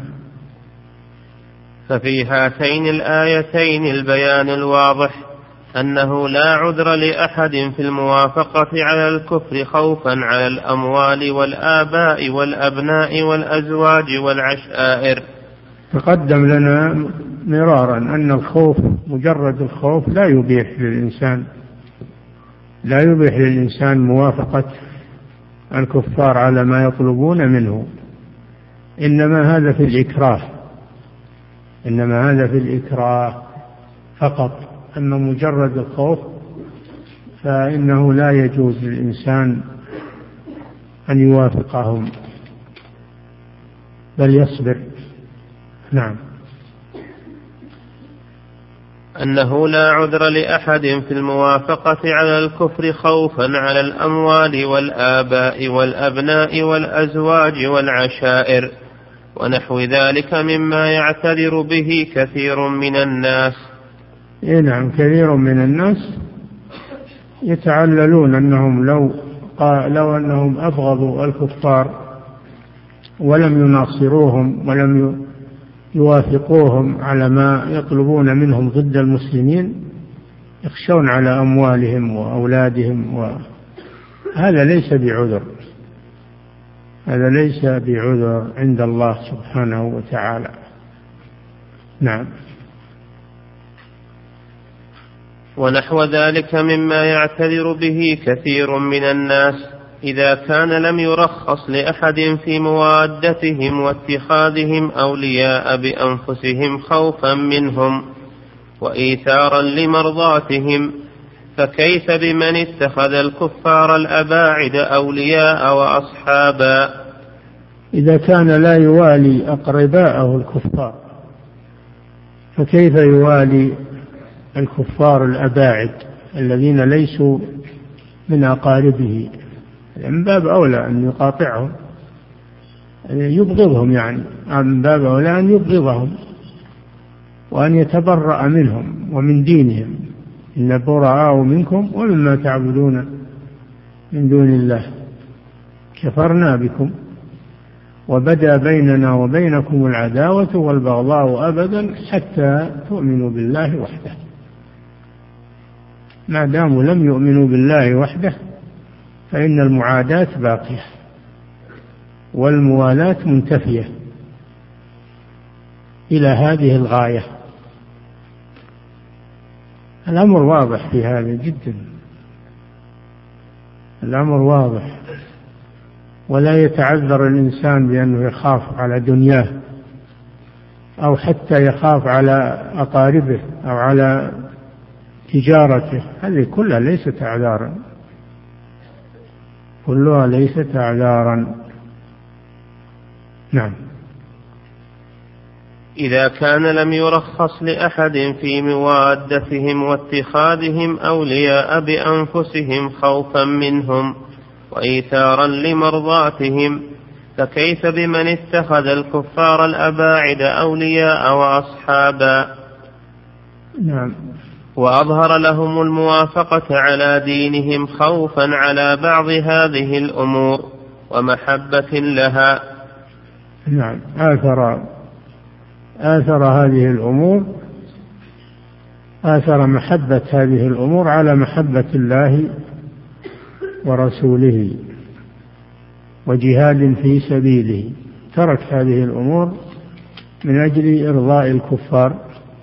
ففي هاتين الآيتين البيان الواضح أنه لا عذر لأحد في الموافقة على الكفر خوفا على الأموال والآباء والأبناء والأزواج والعشائر.
تقدم لنا مرارا أن الخوف مجرد الخوف لا يبيح للإنسان لا يبيح للإنسان موافقة الكفار على ما يطلبون منه، إنما هذا في الإكراه إنما هذا في الإكراه فقط. أما مجرد الخوف فإنه لا يجوز للإنسان أن يوافقهم بل يصبر. نعم.
أنه لا عذر لأحد في الموافقة على الكفر خوفا على الأموال والآباء والأبناء والأزواج والعشائر ونحو ذلك مما يعتذر به كثير من الناس.
إيه نعم، كثير من الناس يتعللون أنهم لو لو أنهم أبغضوا الكفار ولم يناصروهم ولم يوافقوهم على ما يطلبون منهم ضد المسلمين يخشون على أموالهم وأولادهم، وهذا ليس بعذر هذا ليس بعذر عند الله سبحانه وتعالى. نعم.
ونحو ذلك مما يعتذر به كثير من الناس إذا كان لم يرخص لأحد في موادتهم واتخاذهم أولياء بأنفسهم خوفا منهم وإيثارا لمرضاتهم، فكيف بمن اتخذ الكفار الأباعد أولياء وأصحابا؟
إذا كان لا يوالي أقرباءه الكفار فكيف يوالي الكفار الأباعد الذين ليسوا من أقاربه؟ من باب أولى أن يقاطعهم، يبغضهم، يعني من باب أولى أن يبغضهم وأن يتبرأ منهم ومن دينهم. إن براء منكم ومما تعبدون من دون الله كفرنا بكم وبدأ بيننا وبينكم العداوة والبغضاء أبدا حتى تؤمنوا بالله وحده. ما داموا لم يؤمنوا بالله وحده فإن المعاداة باقية والموالاة منتفية إلى هذه الغاية. الأمر واضح في هذا جدا، الأمر واضح، ولا يتعذر الإنسان بأنه يخاف على دنياه أو حتى يخاف على أقاربه أو على تجارته. هذه كلها ليست أعذارا، كلها ليست أعذارا. نعم.
إذا كان لم يرخص لأحد في موادتهم واتخاذهم أولياء بأنفسهم خوفا منهم وإيثارا لمرضاتهم، فكيف بمن اتخذ الكفار الأباعد أولياء وأصحابا؟
نعم.
وأظهر لهم الموافقة على دينهم خوفا على بعض هذه الأمور ومحبة لها.
نعم. آثر آثر هذه الأمور، آثر محبة هذه الأمور على محبة الله ورسوله وجهاد في سبيله. ترك هذه الأمور من أجل إرضاء الكفار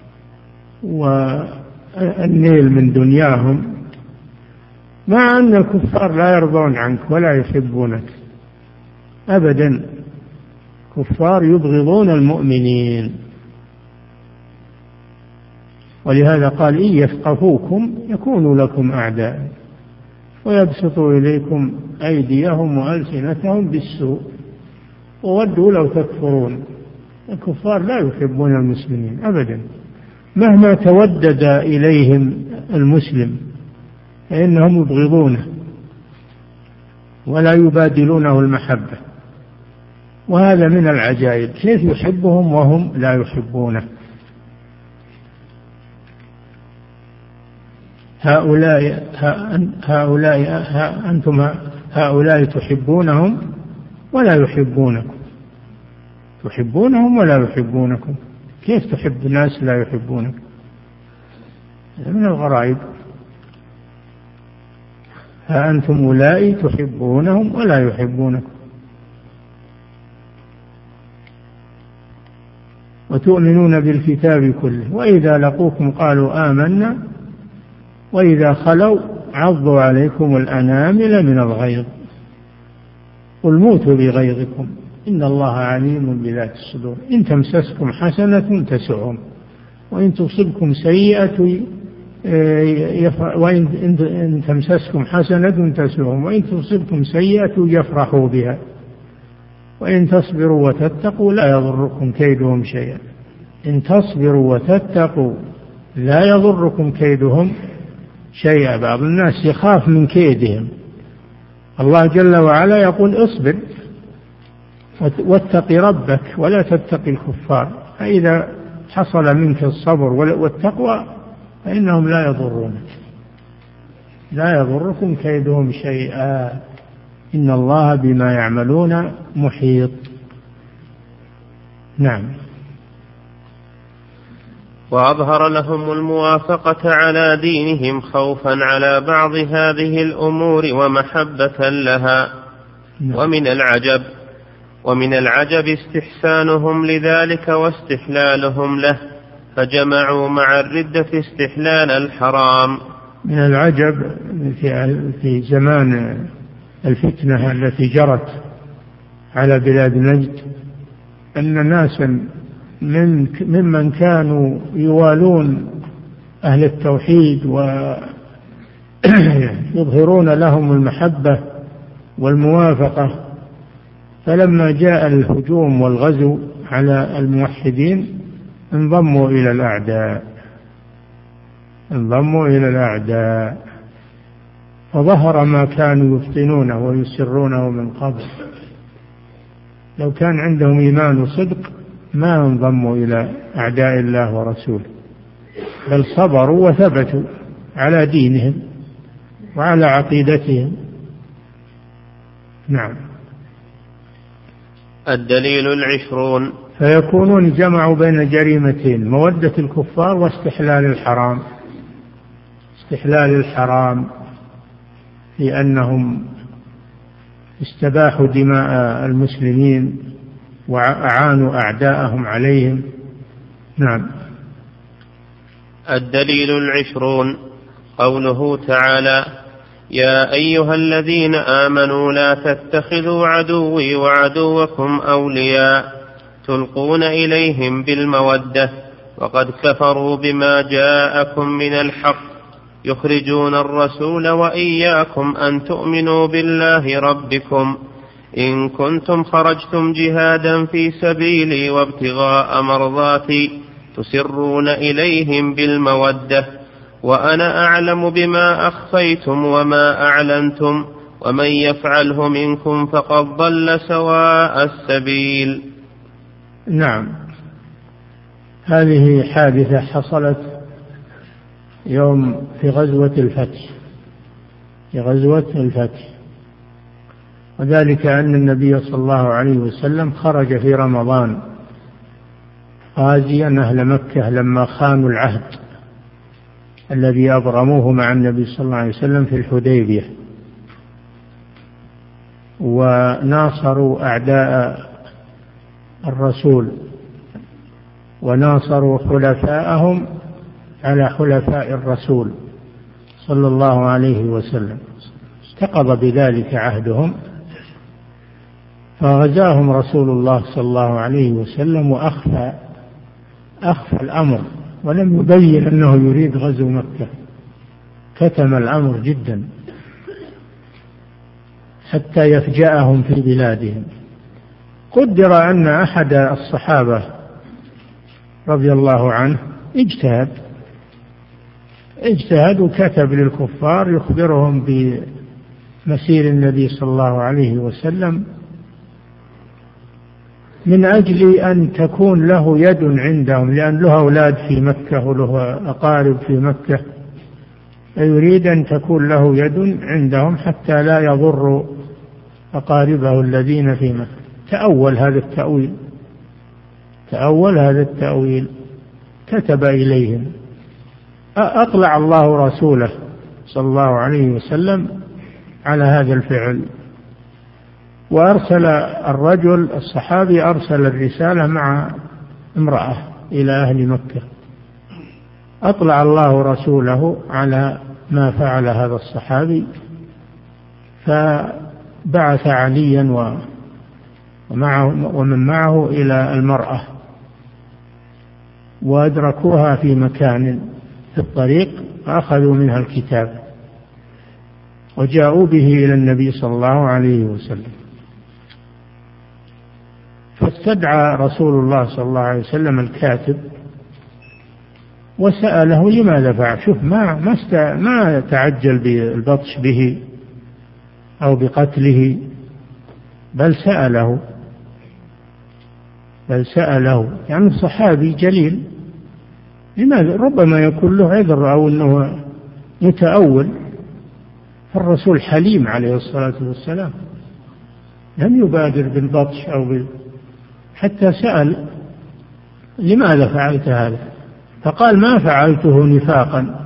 والنيل من دنياهم، مع أن الكفار لا يرضون عنك ولا يحبونك أبدا. كفار يبغضون المؤمنين، ولهذا قال إن يثقفوكم يكونوا لكم أعداء ويبسطوا إليكم أيديهم وألسنتهم بالسوء وودوا لو تكفرون. الكفار لا يحبون المسلمين أبدا مهما تودد إليهم المسلم، فإنهم يبغضونه ولا يبادلونه المحبة. وهذا من العجائب، كيف يحبهم وهم لا يحبونه. هؤلاء هؤلاء أنتم هؤلاء تحبونهم ولا يحبونكم، تحبونهم ولا يحبونكم. كيف تحب الناس لا يحبونك؟ من الغرائب. ها أنتم أولئك تحبونهم ولا يحبونكم وتؤمنون بالكتاب كله وإذا لقوكم قالوا آمنا وإذا خلوا عضوا عليكم الأنامل من الغيظ قل موتوا بغيظكم إن الله عليم بذات الصدور إن تمسسكم حسنة تسؤهم وإن تصبكم سيئة وإن تمسسكم حسنة تسؤهم وإن تصبكم سيئة يفرحوا بها وإن تصبروا وتتقوا لا يضركم كيدهم شيئا. إن تصبروا وتتقوا لا يضركم كيدهم شيئا. بعض الناس يخاف من كيدهم. الله جل وعلا يقول اصبر واتق ربك ولا تتقي الكفار. فإذا حصل منك الصبر والتقوى فإنهم لا يضرونك لا يضركم كيدهم شيئا إن الله بما يعملون محيط. نعم.
وأظهر لهم الموافقة على دينهم خوفا على بعض هذه الأمور ومحبة لها. نعم. ومن العجب ومن العجب استحسانهم لذلك واستحلالهم له، فجمعوا مع الردة استحلال الحرام.
من العجب في زمان الفتنة التي جرت على بلاد نجد أن ناسا من ممن كانوا يوالون أهل التوحيد ويظهرون لهم المحبة والموافقة، فلما جاء الهجوم والغزو على الموحدين انضموا إلى الأعداء انضموا إلى الأعداء فظهر ما كانوا يفتنونه ويسرونه من قبل. لو كان عندهم إيمان وصدق ما انضموا إلى أعداء الله ورسوله، بل صبروا وثبتوا على دينهم وعلى عقيدتهم. نعم.
الدليل العشرون:
فيكونون جمعوا بين جريمتين: مودة الكفار واستحلال الحرام. استحلال الحرام في أنهم استباحوا دماء المسلمين وأعانوا أعداءهم عليهم. نعم.
الدليل العشرون: قوله تعالى: يا أيها الذين آمنوا لا تتخذوا عدوي وعدوكم أولياء تلقون إليهم بالمودة وقد كفروا بما جاءكم من الحق يخرجون الرسول وإياكم أن تؤمنوا بالله ربكم إن كنتم خرجتم جهادا في سبيلي وابتغاء مرضاتي تسرون إليهم بالمودة وأنا أعلم بما أخفيتم وما أعلنتم ومن يفعله منكم فقد ضل سواء السبيل.
نعم. هذه حادثة حصلت يوم في غزوة الفتح في غزوة الفتح وذلك أن النبي صلى الله عليه وسلم خرج في رمضان غازيا أهل مكة لما خانوا العهد الذي أبرموه مع النبي صلى الله عليه وسلم في الحديبية، وناصروا أعداء الرسول وناصروا حلفاءهم على حلفاء الرسول صلى الله عليه وسلم، استقضى بذلك عهدهم، فغزاهم رسول الله صلى الله عليه وسلم وأخفى أخفى الأمر ولم يبين أنه يريد غزو مكة، كتم الأمر جدا حتى يفجأهم في بلادهم. قدر أن أحد الصحابة رضي الله عنه اجتهد اجتهد وكتب للكفار يخبرهم بمسير النبي صلى الله عليه وسلم من أجل أن تكون له يد عندهم، لأن له أولاد في مكة وله أقارب في مكة، فيريد أن تكون له يد عندهم حتى لا يضر أقاربه الذين في مكة. تأول هذا التأويل تأول هذا التأويل كتب إليهم. أطلع الله رسوله صلى الله عليه وسلم على هذا الفعل، وأرسل الرجل الصحابي أرسل الرسالة مع امرأة إلى أهل مكة، أطلع الله رسوله على ما فعل هذا الصحابي، فبعث عليا ومعه ومن معه إلى المرأة وأدركوها في مكان في الطريق فأخذوا منها الكتاب وجاءوا به إلى النبي صلى الله عليه وسلم، فاستدعى رسول الله صلى الله عليه وسلم الكاتب وسأله لماذا فعل. شوف ما ما ما تعجل بالبطش به أو بقتله، بل سأله بل سأله يعني صحابي جليل، لماذا؟ ربما يكون له عذر أو أنه متأول، فالرسول حليم عليه الصلاة والسلام لم يبادر بالبطش أو بال... حتى سأل لماذا فعلت هذا، فقال ما فعلته نفاقا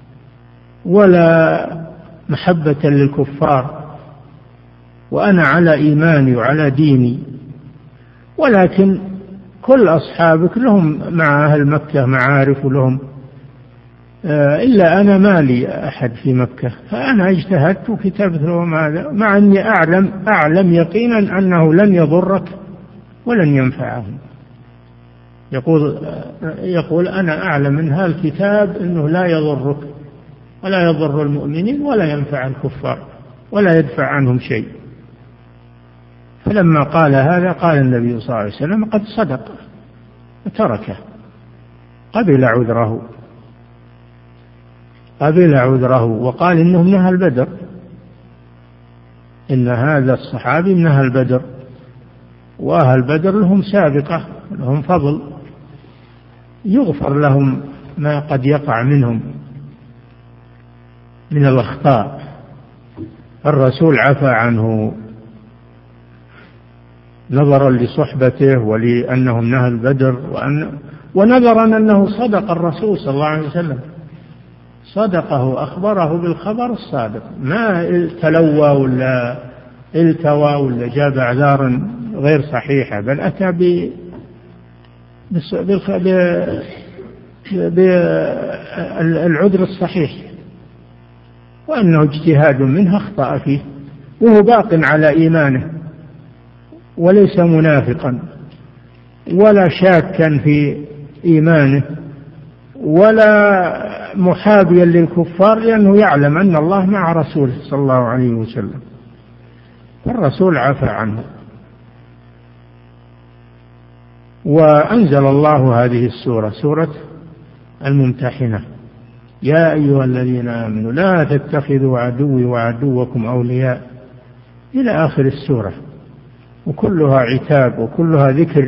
ولا محبة للكفار، وأنا على إيماني وعلى ديني، ولكن كل أصحابك لهم مع أهل مكة معارف ولهم إلا أنا ما لي أحد في مكة، فأنا اجتهدت وكتبت لهم هذا، مع أني أعلم أعلم يقينا أنه لن يضرك ولن ينفعهم. يقول يقول أنا أعلم من هذا الكتاب أنه لا يضرك ولا يضر المؤمنين ولا ينفع الكفار ولا يدفع عنهم شيء. فلما قال هذا قال النبي صلى الله عليه وسلم قد صدق وتركه، قبل عذره قبل عذره وقال إنه من أهل بدر، إن هذا الصحابي من أهل بدر، وأهل بدر لهم سابقة لهم فضل، يغفر لهم ما قد يقع منهم من الأخطاء. الرسول عفى عنه نظرا لصحبته ولأنه من أهل بدر، وأن ونظرا أنه صدق الرسول صلى الله عليه وسلم، صدقه أخبره بالخبر الصادق، ما تلوى ولا التوى ولا جاب أعذار غير صحيحة، بل أتى ب بالعذر الصحيح، وأنه اجتهاد منه أخطأ فيه وهو باق على إيمانه وليس منافقا ولا شاكا في إيمانه ولا محابيا للكفار، لأنه يعلم أن الله مع رسوله صلى الله عليه وسلم، فالرسول عفى عنه. وأنزل الله هذه السورة، سورة الممتحنة: يا أيها الذين آمنوا لا تتخذوا عدوي وعدوكم أولياء، إلى آخر السورة، وكلها عتاب وكلها ذكر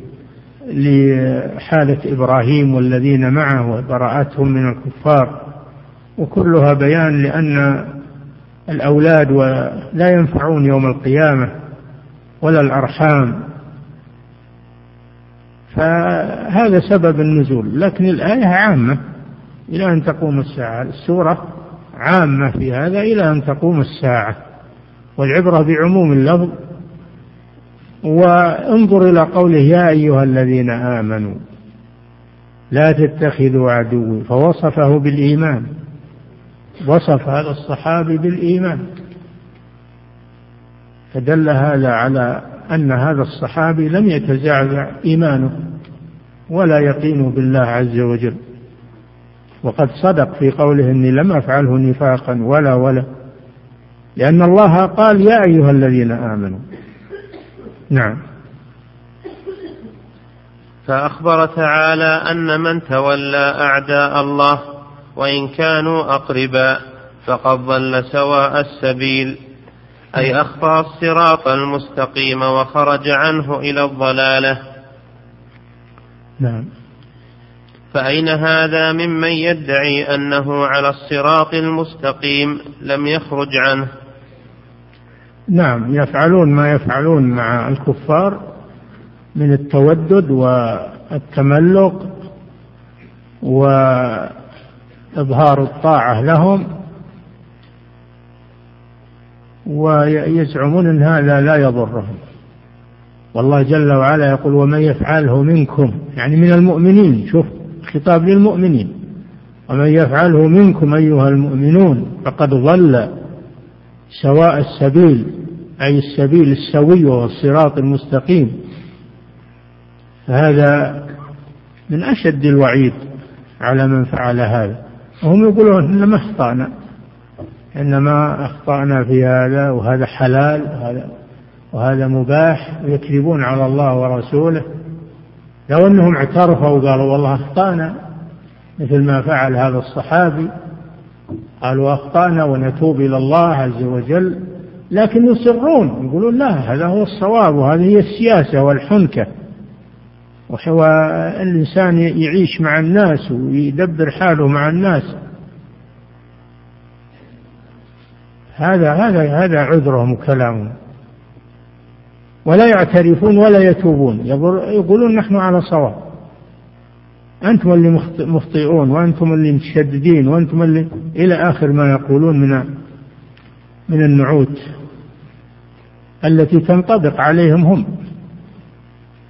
لحالة إبراهيم والذين معه وبراءتهم من الكفار، وكلها بيان لأن الأولاد لا ينفعون يوم القيامة ولا الأرحام، فهذا سبب النزول. لكن الآية عامة إلى أن تقوم الساعة، السورة عامة في هذا إلى أن تقوم الساعة، والعبرة بعموم اللفظ. وانظر إلى قوله: يا أيها الذين آمنوا لا تتخذوا عدوي، فوصفه بالإيمان، وصف هذا الصحابي بالإيمان، فدل هذا على أن هذا الصحابي لم يتزعزع إيمانه ولا يقين بالله عز وجل، وقد صدق في قوله: إني لم أفعله نفاقا ولا ولا لأن الله قال: يا أيها الذين آمنوا. نعم.
فأخبر تعالى أن من تولى أعداء الله وإن كانوا أقرباء فقد ضل سواء السبيل، أي أخطأ الصراط المستقيم وخرج عنه إلى الضلالة.
نعم.
فأين هذا ممن يدعي أنه على الصراط المستقيم لم يخرج عنه؟
نعم، يفعلون ما يفعلون مع الكفار من التودد والتملق وإظهار الطاعة لهم، ويزعمون أن هذا لا يضرهم. والله جل وعلا يقول: ومن يفعله منكم، يعني من المؤمنين، شوف خطاب للمؤمنين: ومن يفعله منكم أيها المؤمنون فقد ضل سواء السبيل، أي السبيل السوي والصراط المستقيم. فهذا من أشد الوعيد على من فعل هذا. وهم يقولون: إنما أخطأنا إنما أخطأنا في هذا، وهذا حلال وهذا, وهذا مباح، ويكذبون على الله ورسوله. لو أنهم اعترفوا وقالوا: والله أخطأنا، مثل ما فعل هذا الصحابي، قالوا: أخطأنا ونتوب إلى الله عز وجل، لكن يصرون يقولون: لا، هذا هو الصواب، وهذه هي السياسة والحنكة، والإنسان يعيش مع الناس ويدبر حاله مع الناس. هذا هذا هذا عذرهم وكلامهم، ولا يعترفون ولا يتوبون، يقولون: نحن على صواب، أنتم اللي مخطئون، وأنتم اللي متشددين، وأنتم اللي إلى آخر ما يقولون من من النعوت التي تنطبق عليهم هم.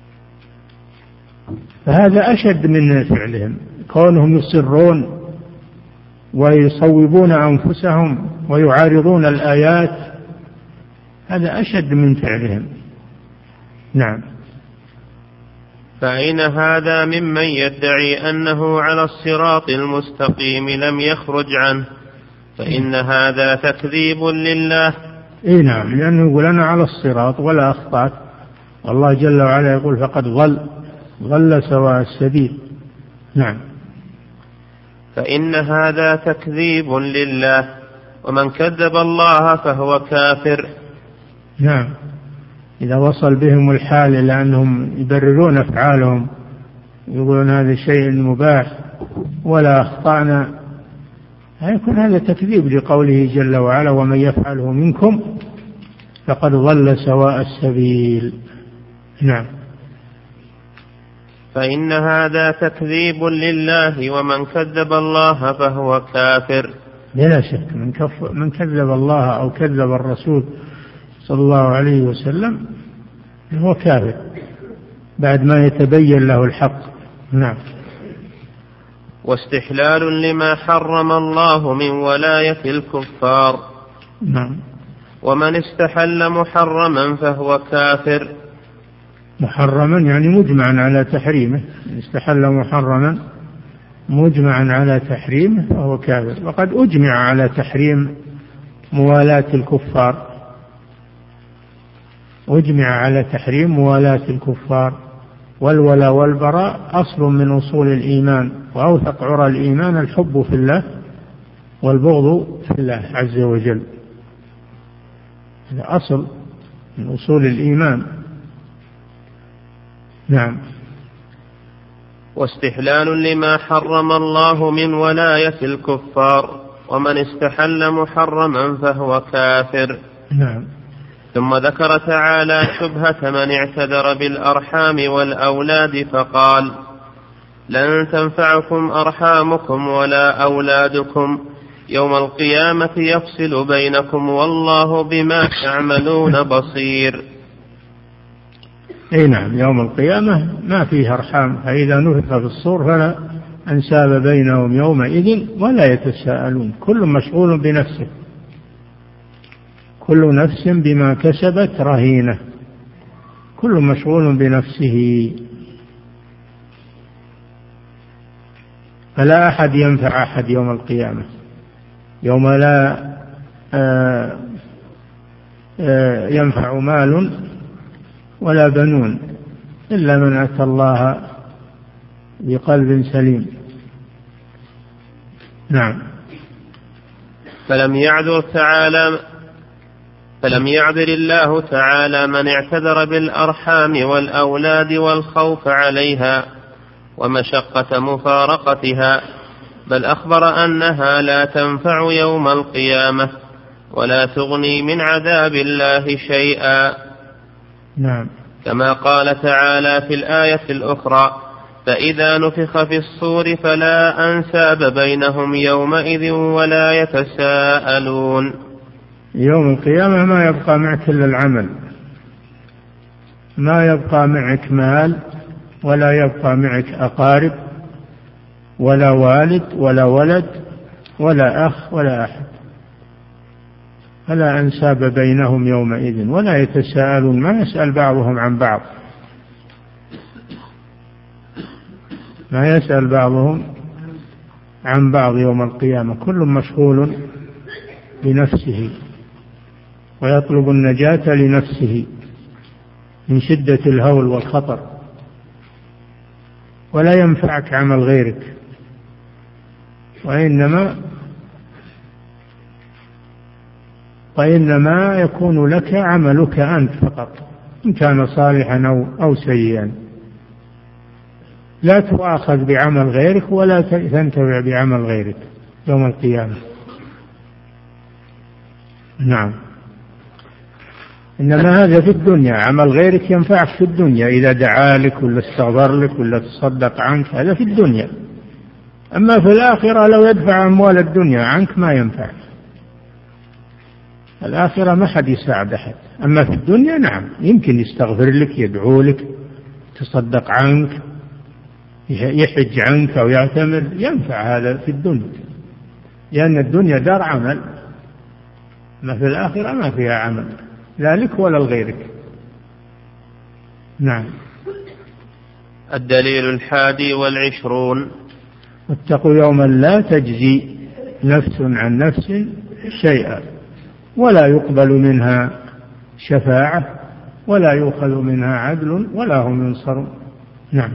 فهذا أشد من فعلهم، كونهم يصرون ويصوبون أنفسهم ويعارضون الآيات، هذا أشد من فعلهم. نعم.
فأين هذا ممن يدعي أنه على الصراط المستقيم لم يخرج عنه؟ فإن هذا تكذيب لله.
إيه نعم، لأنه يقول أنا على الصراط ولا أخطأت، والله جل وعلا يقول فقد ضل ضل سواء السبيل. نعم.
فإن هذا تكذيب لله، ومن كذب الله فهو كافر.
نعم. إذا وصل بهم الحال إلى أنهم يبررون أفعالهم، يقولون هذا شيء مباح ولا أخطأنا، يكون هذا تكذيب لقوله جل وعلا ومن يفعله منكم فقد ضل سواء السبيل. نعم.
فإن هذا تكذيب لله، ومن كذب الله فهو كافر.
بلا شك من, من كذب الله أو كذب الرسول صلى الله عليه وسلم هو كافر بعد ما يتبين له الحق. نعم.
واستحلال لما حرم الله من ولاية الكفار.
نعم.
ومن استحل محرما فهو كافر.
محرما يعني مجمعا على تحريمه، استحل محرما مجمعا على تحريمه فهو كافر. وقد أجمع على تحريم موالاة الكفار، أجمع على تحريم موالاة الكفار، والولاء والبراء أصل من أصول الإيمان، وأوثق عرى الإيمان الحب في الله والبغض في الله عز وجل، هذا أصل من أصول الإيمان. نعم.
واستحلال لما حرم الله من ولاية الكفار، ومن استحل محرما فهو كافر.
نعم.
ثم ذكر تعالى شبهة من اعتذر بالأرحام والأولاد فقال لن تنفعكم أرحامكم ولا أولادكم يوم القيامة يفصل بينكم والله بما تعملون بصير.
اي نعم، يوم القيامة ما فيه أرحام، فإذا نفخ في الصور فلا أنساب بينهم يومئذ ولا يتساءلون، كل مشغول بنفسه، كل نفس بما كسبت رهينة، كل مشغول بنفسه، فلا أحد ينفع أحد يوم القيامة، يوم لا آآ آآ ينفع مال ولا بنون إلا من أتى الله بقلب سليم. نعم.
فلم يعذر تعالى فلم يعذر الله تعالى من اعتذر بالأرحام والأولاد والخوف عليها ومشقة مفارقتها، بل أخبر أنها لا تنفع يوم القيامة ولا تغني من عذاب الله شيئا.
نعم.
كما قال تعالى في الآية الأخرى فإذا نفخ في الصور فلا أنساب بينهم يومئذ ولا يتساءلون.
يوم القيامة ما يبقى معك إلا العمل، ما يبقى معك مال ولا يبقى معك أقارب ولا والد ولا ولد ولا أخ ولا أحد، فلا أنساب بينهم يومئذ ولا يتساءلون، ما يسأل بعضهم عن بعض، ما يسأل بعضهم عن بعض يوم القيامة، كل مشغول بنفسه ويطلب النجاة لنفسه من شدة الهول والخطر، ولا ينفعك عمل غيرك، وإنما وإنما يكون لك عملك أنت فقط، إن كان صالحا أو, أو سيئا، لا تؤاخذ بعمل غيرك ولا تنتفع بعمل غيرك يوم القيامة. نعم. إنما هذا في الدنيا، عمل غيرك ينفعك في الدنيا إذا دعا لك ولا استغفر لك ولا تصدق عنك، هذا في الدنيا. أما في الآخرة لو يدفع أموال الدنيا عنك ما ينفع، الآخرة ما حد يساعد أحد. أما في الدنيا نعم يمكن يستغفر لك، يدعو لك، تصدق عنك، يحج عنك أو يعتمر، ينفع هذا في الدنيا. لأن الدنيا دار عمل، ما في الآخرة ما فيها عمل لا لك ولا لغيرك. نعم.
الدليل الحادي والعشرون:
واتقوا يوما لا تجزي نفس عن نفس شيئا ولا يقبل منها شفاعة ولا يؤخذ منها عدل ولا هم ينصرون. نعم.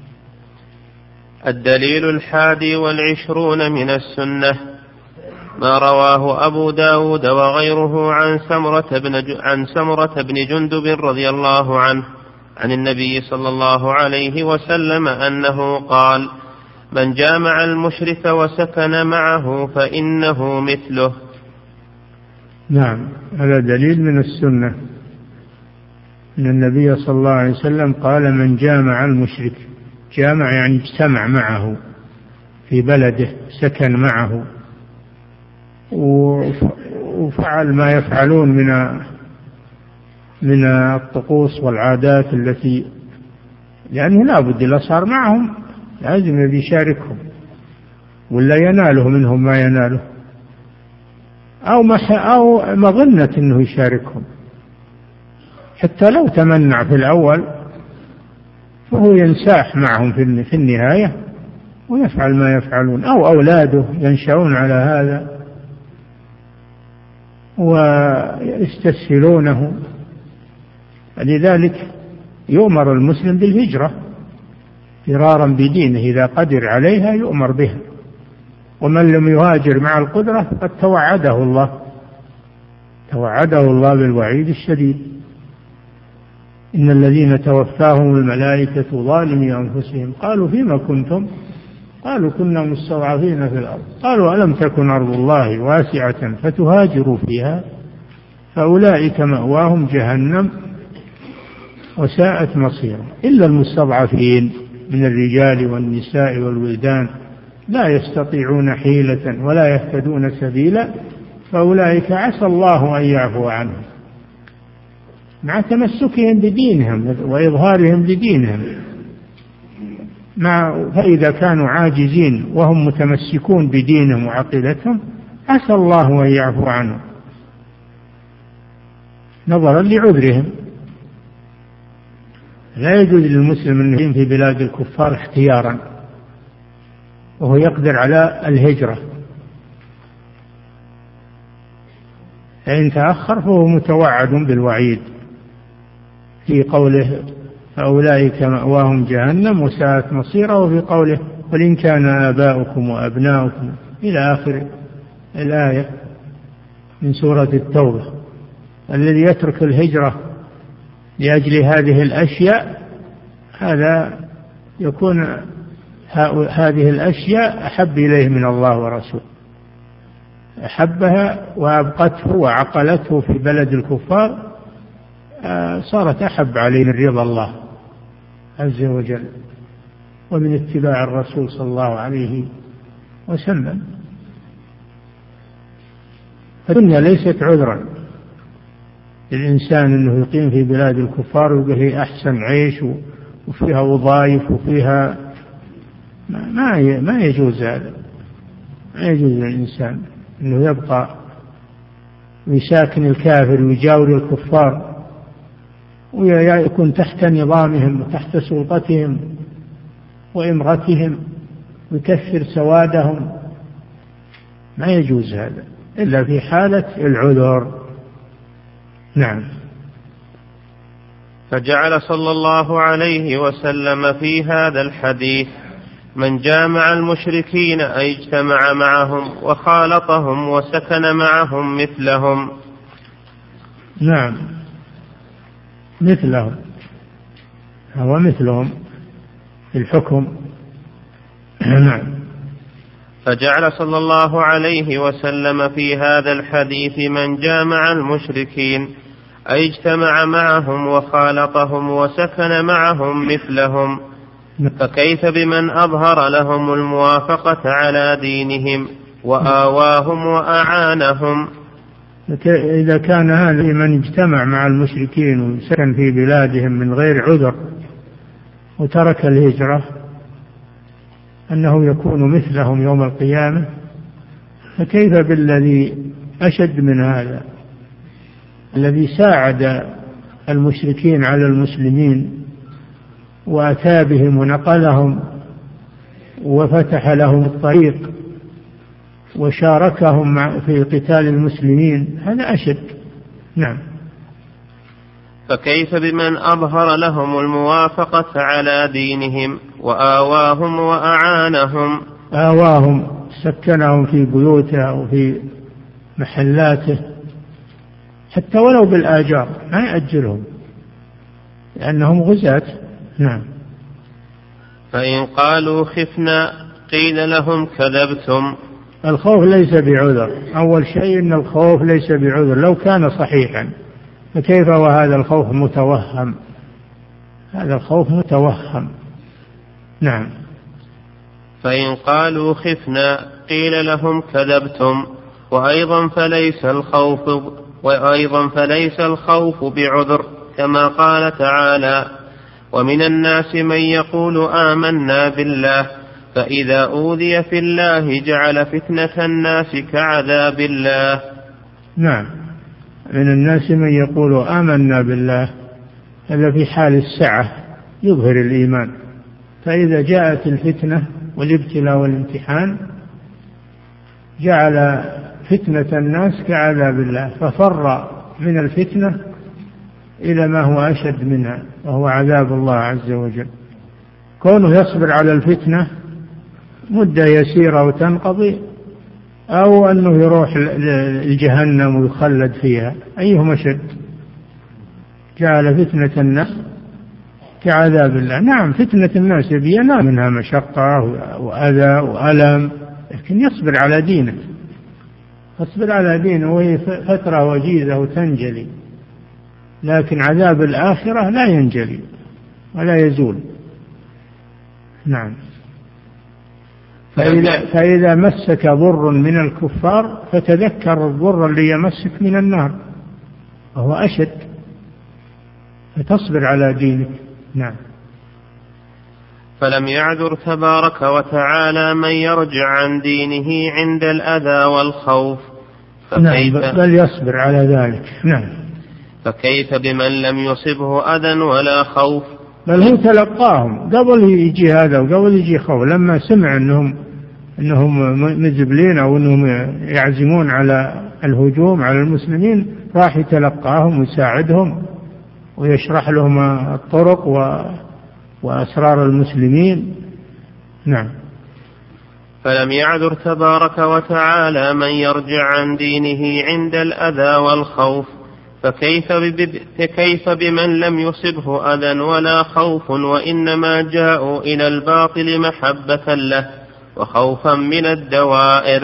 الدليل الحادي والعشرون من السنة ما رواه أبو داود وغيره عن سمرة بن, عن سمرة بن جندب رضي الله عنه عن النبي صلى الله عليه وسلم أنه قال: من جامع المشرك وسكن معه فإنه مثله.
نعم، هذا دليل من السنة أن النبي صلى الله عليه وسلم قال: من جامع المشرك، جامع يعني اجتمع معه في بلده، سكن معه وفعل ما يفعلون من من الطقوس والعادات التي، لأنه لا بد إلا صار معهم لازم يبي يشاركهم ولا يناله منهم ما يناله، أو أو مظنة أنه يشاركهم، حتى لو تمنع في الأول فهو ينساح معهم في النهاية ويفعل ما يفعلون، أو أولاده ينشأون على هذا ويستسهلونه. لذلك يؤمر المسلم بالهجرة فرارا بدينه، إذا قدر عليها يؤمر بها، ومن لم يهاجر مع القدرة قد توعده الله توعده الله بالوعيد الشديد: إن الذين توفاهم الملائكة ظالمي أنفسهم قالوا فيما كنتم؟ قالوا كنا مستضعفين في الأرض. قالوا ألم تكن أرض الله واسعة فتهاجروا فيها فأولئك مأواهم جهنم وساءت مصيرا، إلا المستضعفين من الرجال والنساء والولدان لا يستطيعون حيلة ولا يهتدون سبيلا فأولئك عسى الله أن يعفو عنهم، مع تمسكهم بدينهم وإظهارهم لدينهم. مع فإذا كانوا عاجزين وهم متمسكون بدينهم وعقيدتهم عسى الله أن يعفو عنهم نظرا لعذرهم. لا يجوز للمسلم أن يقيم في بلاد الكفار اختيارا وهو يقدر على الهجرة، فإن تأخر فهو متوعد بالوعيد في قوله فأولئك مأواهم جهنم وساءت مصيرا، وفي قوله قل كان آباؤكم وأبناؤكم إلى آخر الآية من سورة التوبة. الذي يترك الهجرة لأجل هذه الأشياء هذا يكون هذه الأشياء أحب إليه من الله ورسوله، أحبها وأبقته وعقلته في بلد الكفار صارت أحب عليه من رضا الله عز وجل ومن اتباع الرسول صلى الله عليه وسلم. الدنيا ليست عذرا للإنسان أنه يقيم في بلاد الكفار ويقول هي أحسن عيش وفيها وظائف وفيها ما ما يجوز هذا، ما يجوز للإنسان أنه يبقى ويساكن الكافر ويجاور الكفار ويكون تحت نظامهم وتحت سلطتهم وإمرتهم ويكثر سوادهم، ما يجوز هذا إلا في حالة العذر. نعم.
فجعل صلى الله عليه وسلم في هذا الحديث من جامع المشركين أي اجتمع معهم وخالطهم وسكن معهم مثلهم.
نعم مثلهم، هو مثلهم في الحكم. نعم.
فجعل صلى الله عليه وسلم في هذا الحديث من جامع المشركين أي اجتمع معهم وخالطهم وسكن معهم مثلهم، فكيف بمن أظهر لهم الموافقة على دينهم وآواهم وأعانهم؟
إذا كان هذا من اجتمع مع المشركين وسكن في بلادهم من غير عذر وترك الهجرة أنه يكون مثلهم يوم القيامة، فكيف بالذي أشد من هذا، الذي ساعد المشركين على المسلمين وأتى بهم ونقلهم وفتح لهم الطريق وشاركهم في قتال المسلمين، هذا أشد. نعم.
فكيف بمن أظهر لهم الموافقة على دينهم وآواهم وأعانهم؟
آواهم، سكنهم في بيوته وفي محلاته حتى ولو بالآجار، ما يأجرهم لأنهم غزاة. نعم.
فإن قالوا خفنا قيل لهم كذبتم.
الخوف ليس بعذر، أول شيء أن الخوف ليس بعذر لو كان صحيحا، فكيف وهذا الخوف متوهم؟ هذا الخوف متوهم. نعم.
فإن قالوا خفنا قيل لهم كذبتم. وأيضا فليس الخوف وأيضا فليس الخوف بعذر، كما قال تعالى: ومن الناس من يقول آمنا بالله فإذا أوذي في الله جعل فتنة الناس كعذاب الله.
نعم. من الناس من يقول آمنا بالله، هذا في حال السعة يظهر الإيمان، فإذا جاءت الفتنة والابتلاء والامتحان جعل فتنة الناس كعذاب الله، ففر من الفتنة إلى ما هو أشد منها وهو عذاب الله عز وجل. كونه يصبر على الفتنة مدة يسيرة وتنقضي، أو أنه يروح الجهنم ويخلد فيها، أيهما أشد؟ جعل فتنة الناس كعذاب الله. نعم، فتنة الناس ينال منها مشقة وأذى وألم، لكن يصبر على دينه، يصبر على دينه وهي فترة وجيزة وتنجلي، لكن عذاب الآخرة لا ينجلي ولا يزول. نعم. فإذا, فإذا مسك ضر من الكفار فتذكر الضر اللي يمسك من النار وهو أشد، فتصبر على دينك. نعم.
فلم يعذر تبارك وتعالى من يرجع عن دينه عند الأذى والخوف،
نعم، بل يصبر على ذلك. نعم.
فكيف بمن لم يصبه أذى ولا خوف؟
بل هو تلقاهم قبل يجي هذا وقبل يجي خوف، لما سمع أنهم أنهم مزبلين أو أنهم يعزمون على الهجوم على المسلمين، راح يتلقاهم ويساعدهم ويشرح لهم الطرق وأسرار المسلمين. نعم.
فلم يعذر تبارك وتعالى من يرجع عن دينه عند الأذى والخوف، فكيف, فكيف بمن لم يصبه أذى ولا خوف وإنما جاءوا إلى الباطل محبة له وخوفا من الدوائر،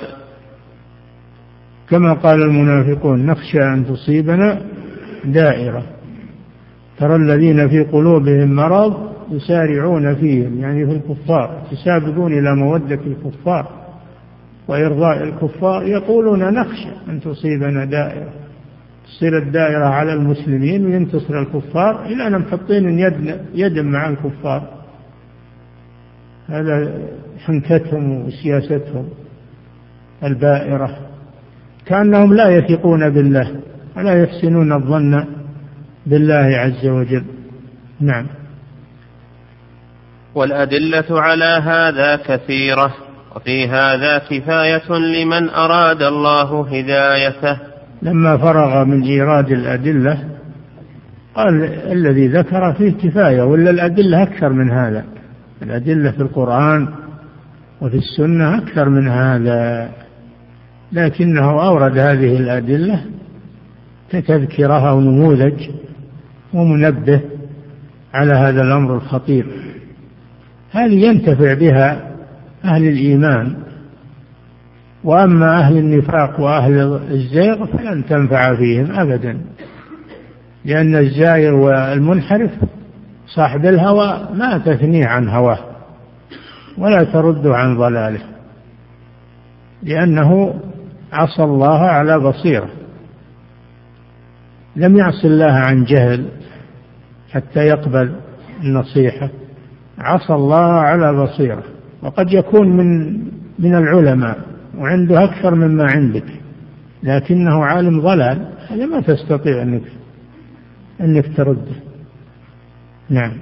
كما قال المنافقون: نخشى أن تصيبنا دائرة. ترى الذين في قلوبهم مرض يسارعون فيهم، يعني في الكفار، يسابقون إلى مودة الكفار وإرضاء الكفار، يقولون: نخشى أن تصيبنا دائرة، تصير الدائرة على المسلمين وينتصر الكفار إلى أن محطين يد, يد مع الكفار. هذا حنكتهم وسياستهم البائرة، كأنهم لا يثقون بالله ولا يحسنون الظن بالله عز وجل. نعم.
والأدلة على هذا كثيرة، وفي هذا كفاية لمن أراد الله هدايته.
لما فرغ من إيراد الأدلة قال: الذي ذكر فيه كفاية، ولا الأدلة أكثر من هذا، الأدلة في القرآن وفي السنة أكثر من هذا، لكنه أورد هذه الأدلة كتذكرها ونموذج ومنبه على هذا الأمر الخطير. هذه ينتفع بها أهل الإيمان، وأما أهل النفاق وأهل الزيغ فلن تنفع فيهم أبدا، لأن الزائر والمنحرف صاحب الهوى ما تثنيه عن هواه ولا ترد عن ضلاله، لأنه عصى الله على بصيرة، لم يعص الله عن جهل حتى يقبل النصيحة، عصى الله على بصيرة. وقد يكون من من العلماء وعنده أكثر مما عندك لكنه عالم ضلال، هذا ما تستطيع أنك أنك ترده. نعم.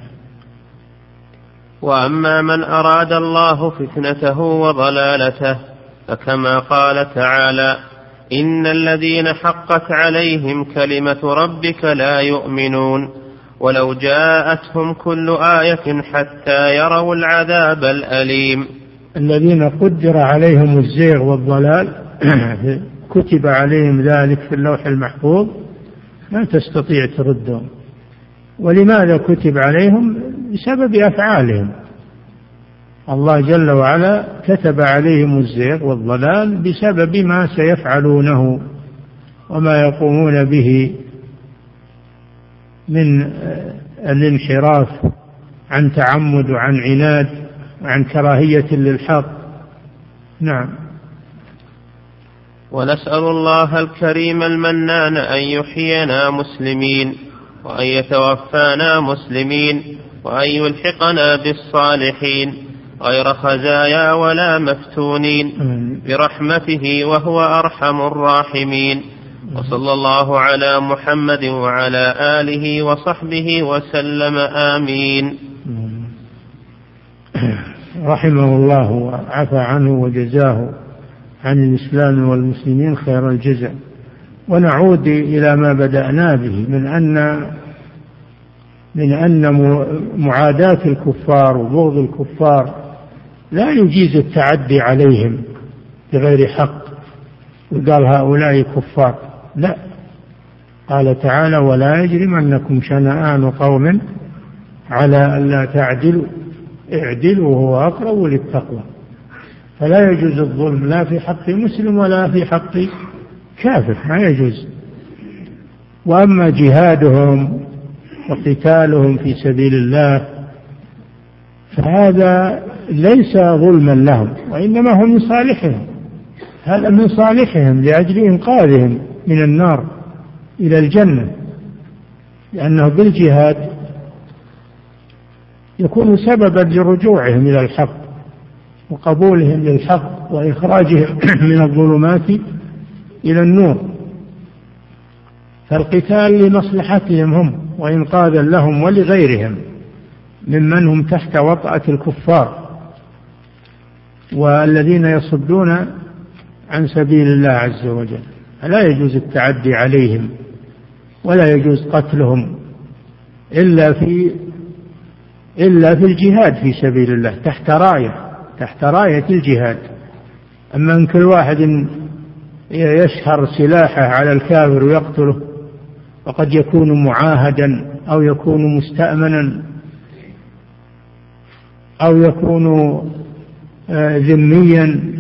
وأما من أراد الله فتنته وضلالته فكما قال تعالى: إن الذين حقت عليهم كلمة ربك لا يؤمنون ولو جاءتهم كل آية حتى يروا العذاب الأليم.
الذين قدر عليهم الزيغ والضلال كتب عليهم ذلك في اللوح المحفوظ ما تستطيع تردهم. ولماذا كتب عليهم؟ بسبب أفعالهم. الله جل وعلا كتب عليهم الزيغ والضلال بسبب ما سيفعلونه وما يقومون به من الانحراف عن تعمد وعن عناد وعن كراهية للحق. نعم.
ونسأل الله الكريم المنان أن يحيينا مسلمين وأن يتوفانا مسلمين وأن يلحقنا بالصالحين غير خزايا ولا مفتونين برحمته وهو أرحم الراحمين. وصلى الله على محمد وعلى آله وصحبه وسلم. آمين.
رحمه الله وعفى عنه وجزاه عن الإسلام والمسلمين خير الجزاء. ونعود إلى ما بدأنا به من أن من أن معاداة الكفار وبغض الكفار لا يجيز التعدي عليهم بغير حق وقال هؤلاء كفار، لا. قال تعالى: ولا يجرمنكم شنآن قوم على ألا تعدلوا اعدلوا وهو أقرب للتقوى. فلا يجوز الظلم لا في حق مسلم ولا في حق كافر، ما يجوز. وأما جهادهم وقتالهم في سبيل الله فهذا ليس ظلما لهم وإنما هو من صالحهم، هذا من صالحهم لأجل إنقاذهم من النار إلى الجنة، لأنه بالجهاد يكون سببا لرجوعهم إلى الحق وقبولهم للحق وإخراجهم من الظلمات إلى النور. فالقتال لمصلحتهم هم وإنقاذا لهم ولغيرهم ممن هم تحت وطأة الكفار والذين يصدون عن سبيل الله عز وجل. فلا يجوز التعدي عليهم ولا يجوز قتلهم إلا في إلا في الجهاد في سبيل الله تحت راية تحت راية الجهاد. أما أن كل واحد يشهر سلاحه على الكافر ويقتله وقد يكون معاهدا أو يكون مستأمنا أو يكون ذميا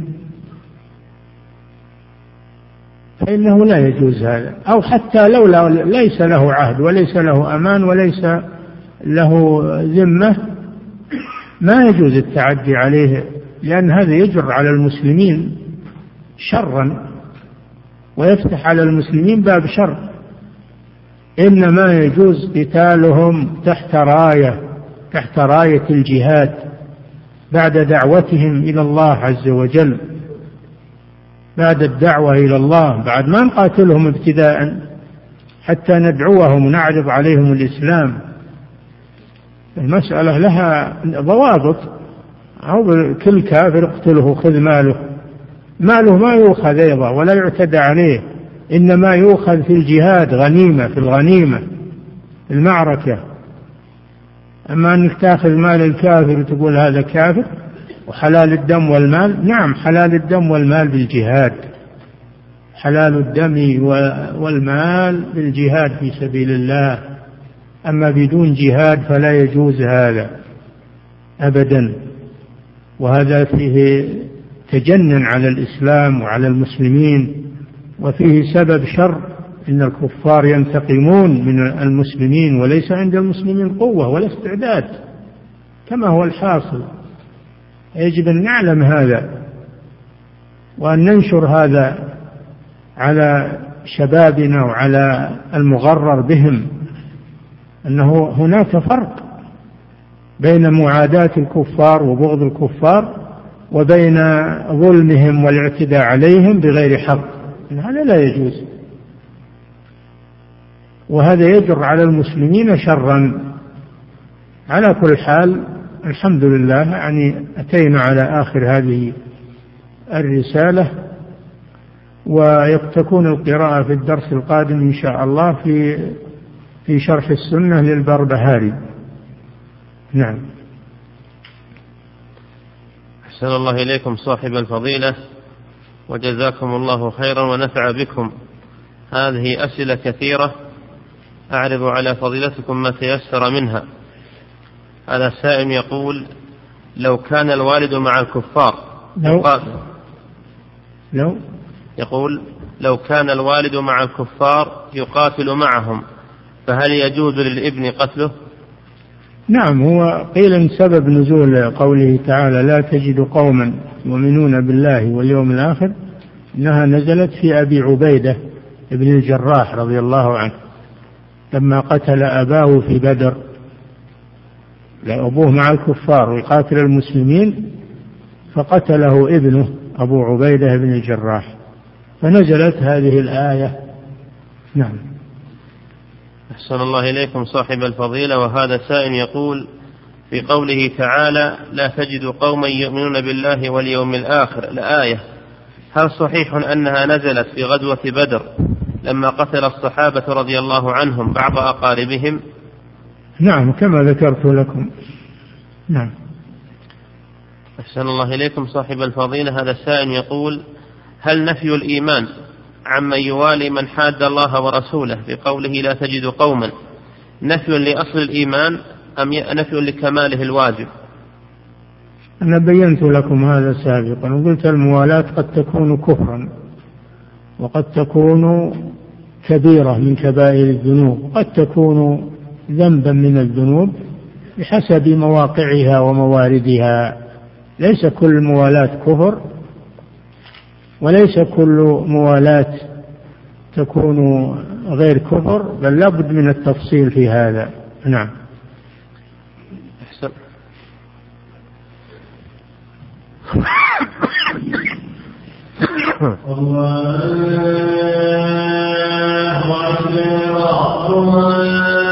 فإنه لا يجوز هذا. أو حتى لو ليس له عهد وليس له أمان وليس له ذمة ما يجوز التعدي عليه، لأن هذا يجر على المسلمين شرا ويفتح على المسلمين باب شر. إنما يجوز قتالهم تحت راية تحت راية الجهاد بعد دعوتهم إلى الله عز وجل، بعد الدعوة إلى الله، بعد ما نقاتلهم ابتداء حتى ندعوهم ونعرض عليهم الإسلام. المسألة لها ضوابط، أو كل كافر اقتله خذ ماله، ماله ما يؤخذ أيضا ولا يعتدى عليه، إنما يؤخذ في الجهاد غنيمة، في الغنيمة في المعركة. أما أنك تأخذ مال الكافر وتقول هذا كافر وحلال الدم والمال، نعم حلال الدم والمال بالجهاد، حلال الدم والمال بالجهاد في سبيل الله. أما بدون جهاد فلا يجوز هذا أبدا، وهذا فيه تجنن على الإسلام وعلى المسلمين، وفيه سبب شر. إن الكفار ينتقمون من المسلمين وليس عند المسلمين قوة ولا استعداد كما هو الحاصل. يجب أن نعلم هذا وأن ننشر هذا على شبابنا وعلى المغرر بهم، أنه هناك فرق بين معاداة الكفار وبغض الكفار وبين ظلمهم والاعتداء عليهم بغير حق، هذا لا يجوز، وهذا يجر على المسلمين شرا. على كل حال الحمد لله، يعني أتينا على آخر هذه الرسالة، وتكون القراءة في الدرس القادم إن شاء الله في في شرح السنة للبربهاري. نعم.
أحسن الله إليكم صاحب الفضيلة، وجزاكم الله خيرا ونفع بكم. هذه أسئلة كثيرة أعرض على فضيلتكم ما تيسر منها. هذا سائل يقول: لو كان الوالد مع الكفار
لو, لو
يقول لو كان الوالد مع الكفار يقاتل معهم، فهل يجوز للابن قتله؟
نعم، هو قيل إن سبب نزول قوله تعالى لا تجد قوما يؤمنون بالله واليوم الآخر إنها نزلت في أبي عبيدة ابن الجراح رضي الله عنه لما قتل أباه في بدر، أبوه مع الكفار ويقاتل المسلمين، فقتله ابنه أبو عبيدة بن الجراح، فنزلت هذه الآية. نعم.
أحسن الله إليكم صاحب الفضيلة، وهذا سائل يقول: في قوله تعالى لا تجد قوما يؤمنون بالله واليوم الآخر الآية، هل صحيح أنها نزلت في غزوة بدر لما قتل الصحابة رضي الله عنهم بعض أقاربهم؟
نعم، كما ذكرت لكم. نعم.
أحسن الله إليكم صاحب الفضيلة، هذا السائل يقول: هل نفي الإيمان عمن يوالي من حاد الله ورسوله بقوله لا تجد قوما نفي لأصل الإيمان أم نفي لكماله الواجب؟
أنا بينت لكم هذا سابقا وقلت الموالاة قد تكون كفرا، وقد تكون كبيرة من كبائر الذنوب، وقد تكون ذنبا من الذنوب بحسب مواقعها ومواردها. ليس كل موالاة كفر، وليس كل موالاة تكون غير كفر، بل لابد من التفصيل في هذا. نعم.
أحسن. الله أكبر.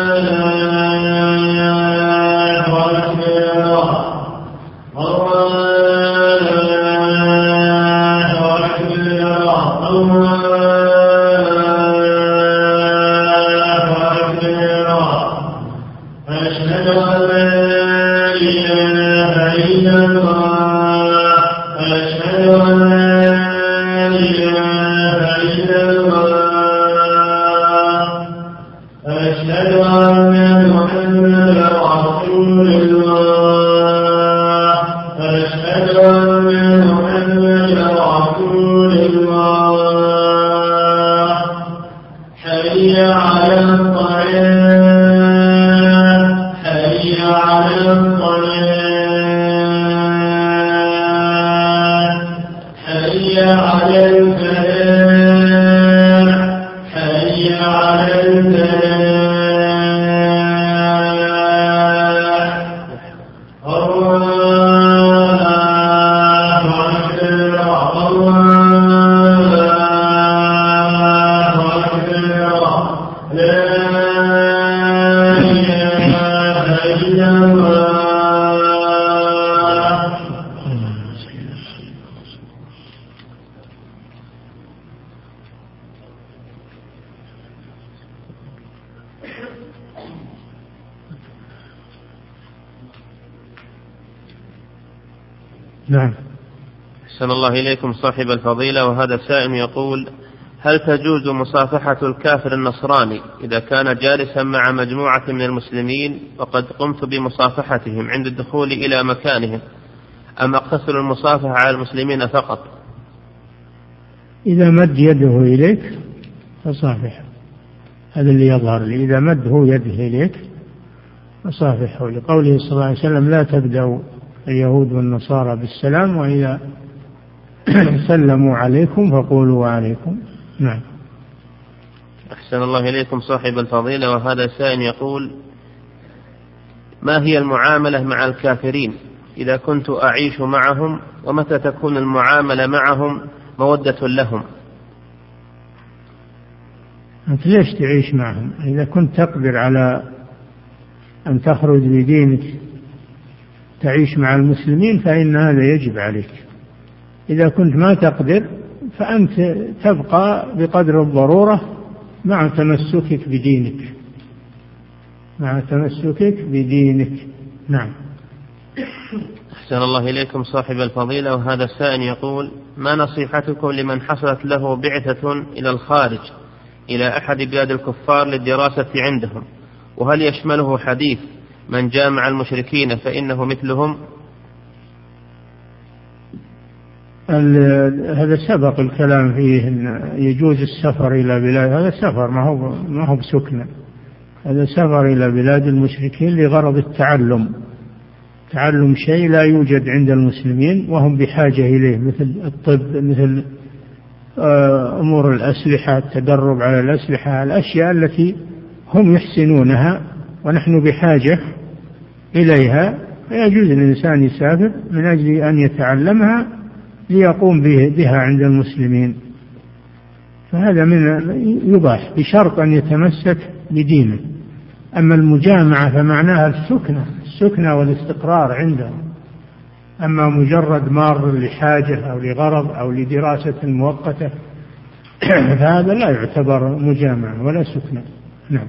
نعم.
أحسن الله إليكم صاحب الفضيلة، وهذا سائل يقول: هل تجوز مصافحة الكافر النصراني إذا كان جالسا مع مجموعة من المسلمين وقد قمت بمصافحتهم عند الدخول إلى مكانهم، أم أقتصر المصافحة على المسلمين فقط؟
إذا مد يده إليك فصافحه، هذا اللي يظهر لي. إذا مده يده إليك فصافحه، لقوله صلى الله عليه وسلم لا تبدأوا اليهود والنصارى بالسلام، وإذا سلموا عليكم فقولوا وعليكم. نعم.
أحسن الله إليكم صاحب الفضيلة، وهذا سائل يقول: ما هي المعاملة مع الكافرين إذا كنت أعيش معهم، ومتى تكون المعاملة معهم مودة لهم؟
أنت ليش تعيش معهم؟ إذا كنت تقدر على أن تخرج بدينك تعيش مع المسلمين فإن هذا يجب عليك. إذا كنت ما تقدر فأنت تبقى بقدر الضرورة مع تمسكك بدينك مع تمسكك بدينك نعم.
أحسن الله إليكم صاحب الفضيلة. وهذا السائل يقول: ما نصيحتكم لمن حصلت له بعثة إلى الخارج إلى أحد بلاد الكفار للدراسة عندهم، وهل يشمله حديث من جامع المشركين فإنه مثلهم؟
هذا سبق الكلام فيه أن يجوز السفر إلى بلاد، هذا سفر ما هو ما هو بسكنة، هذا سفر إلى بلاد المشركين لغرض التعلم، تعلم شيء لا يوجد عند المسلمين وهم بحاجة إليه، مثل الطب، مثل أمور الأسلحة، التدرب على الأسلحة، الأشياء التي هم يحسنونها ونحن بحاجة إليها، فيجوز الإنسان يسافر من أجل أن يتعلمها ليقوم بها عند المسلمين، فهذا من يباح بشرط أن يتمسك بدينه. أما المجامعة فمعناها السكنة السكنة والاستقرار عندهم، أما مجرد مار لحاجة أو لغرض أو لدراسة مؤقتة فهذا لا يعتبر مجامعة ولا سكنة. نعم.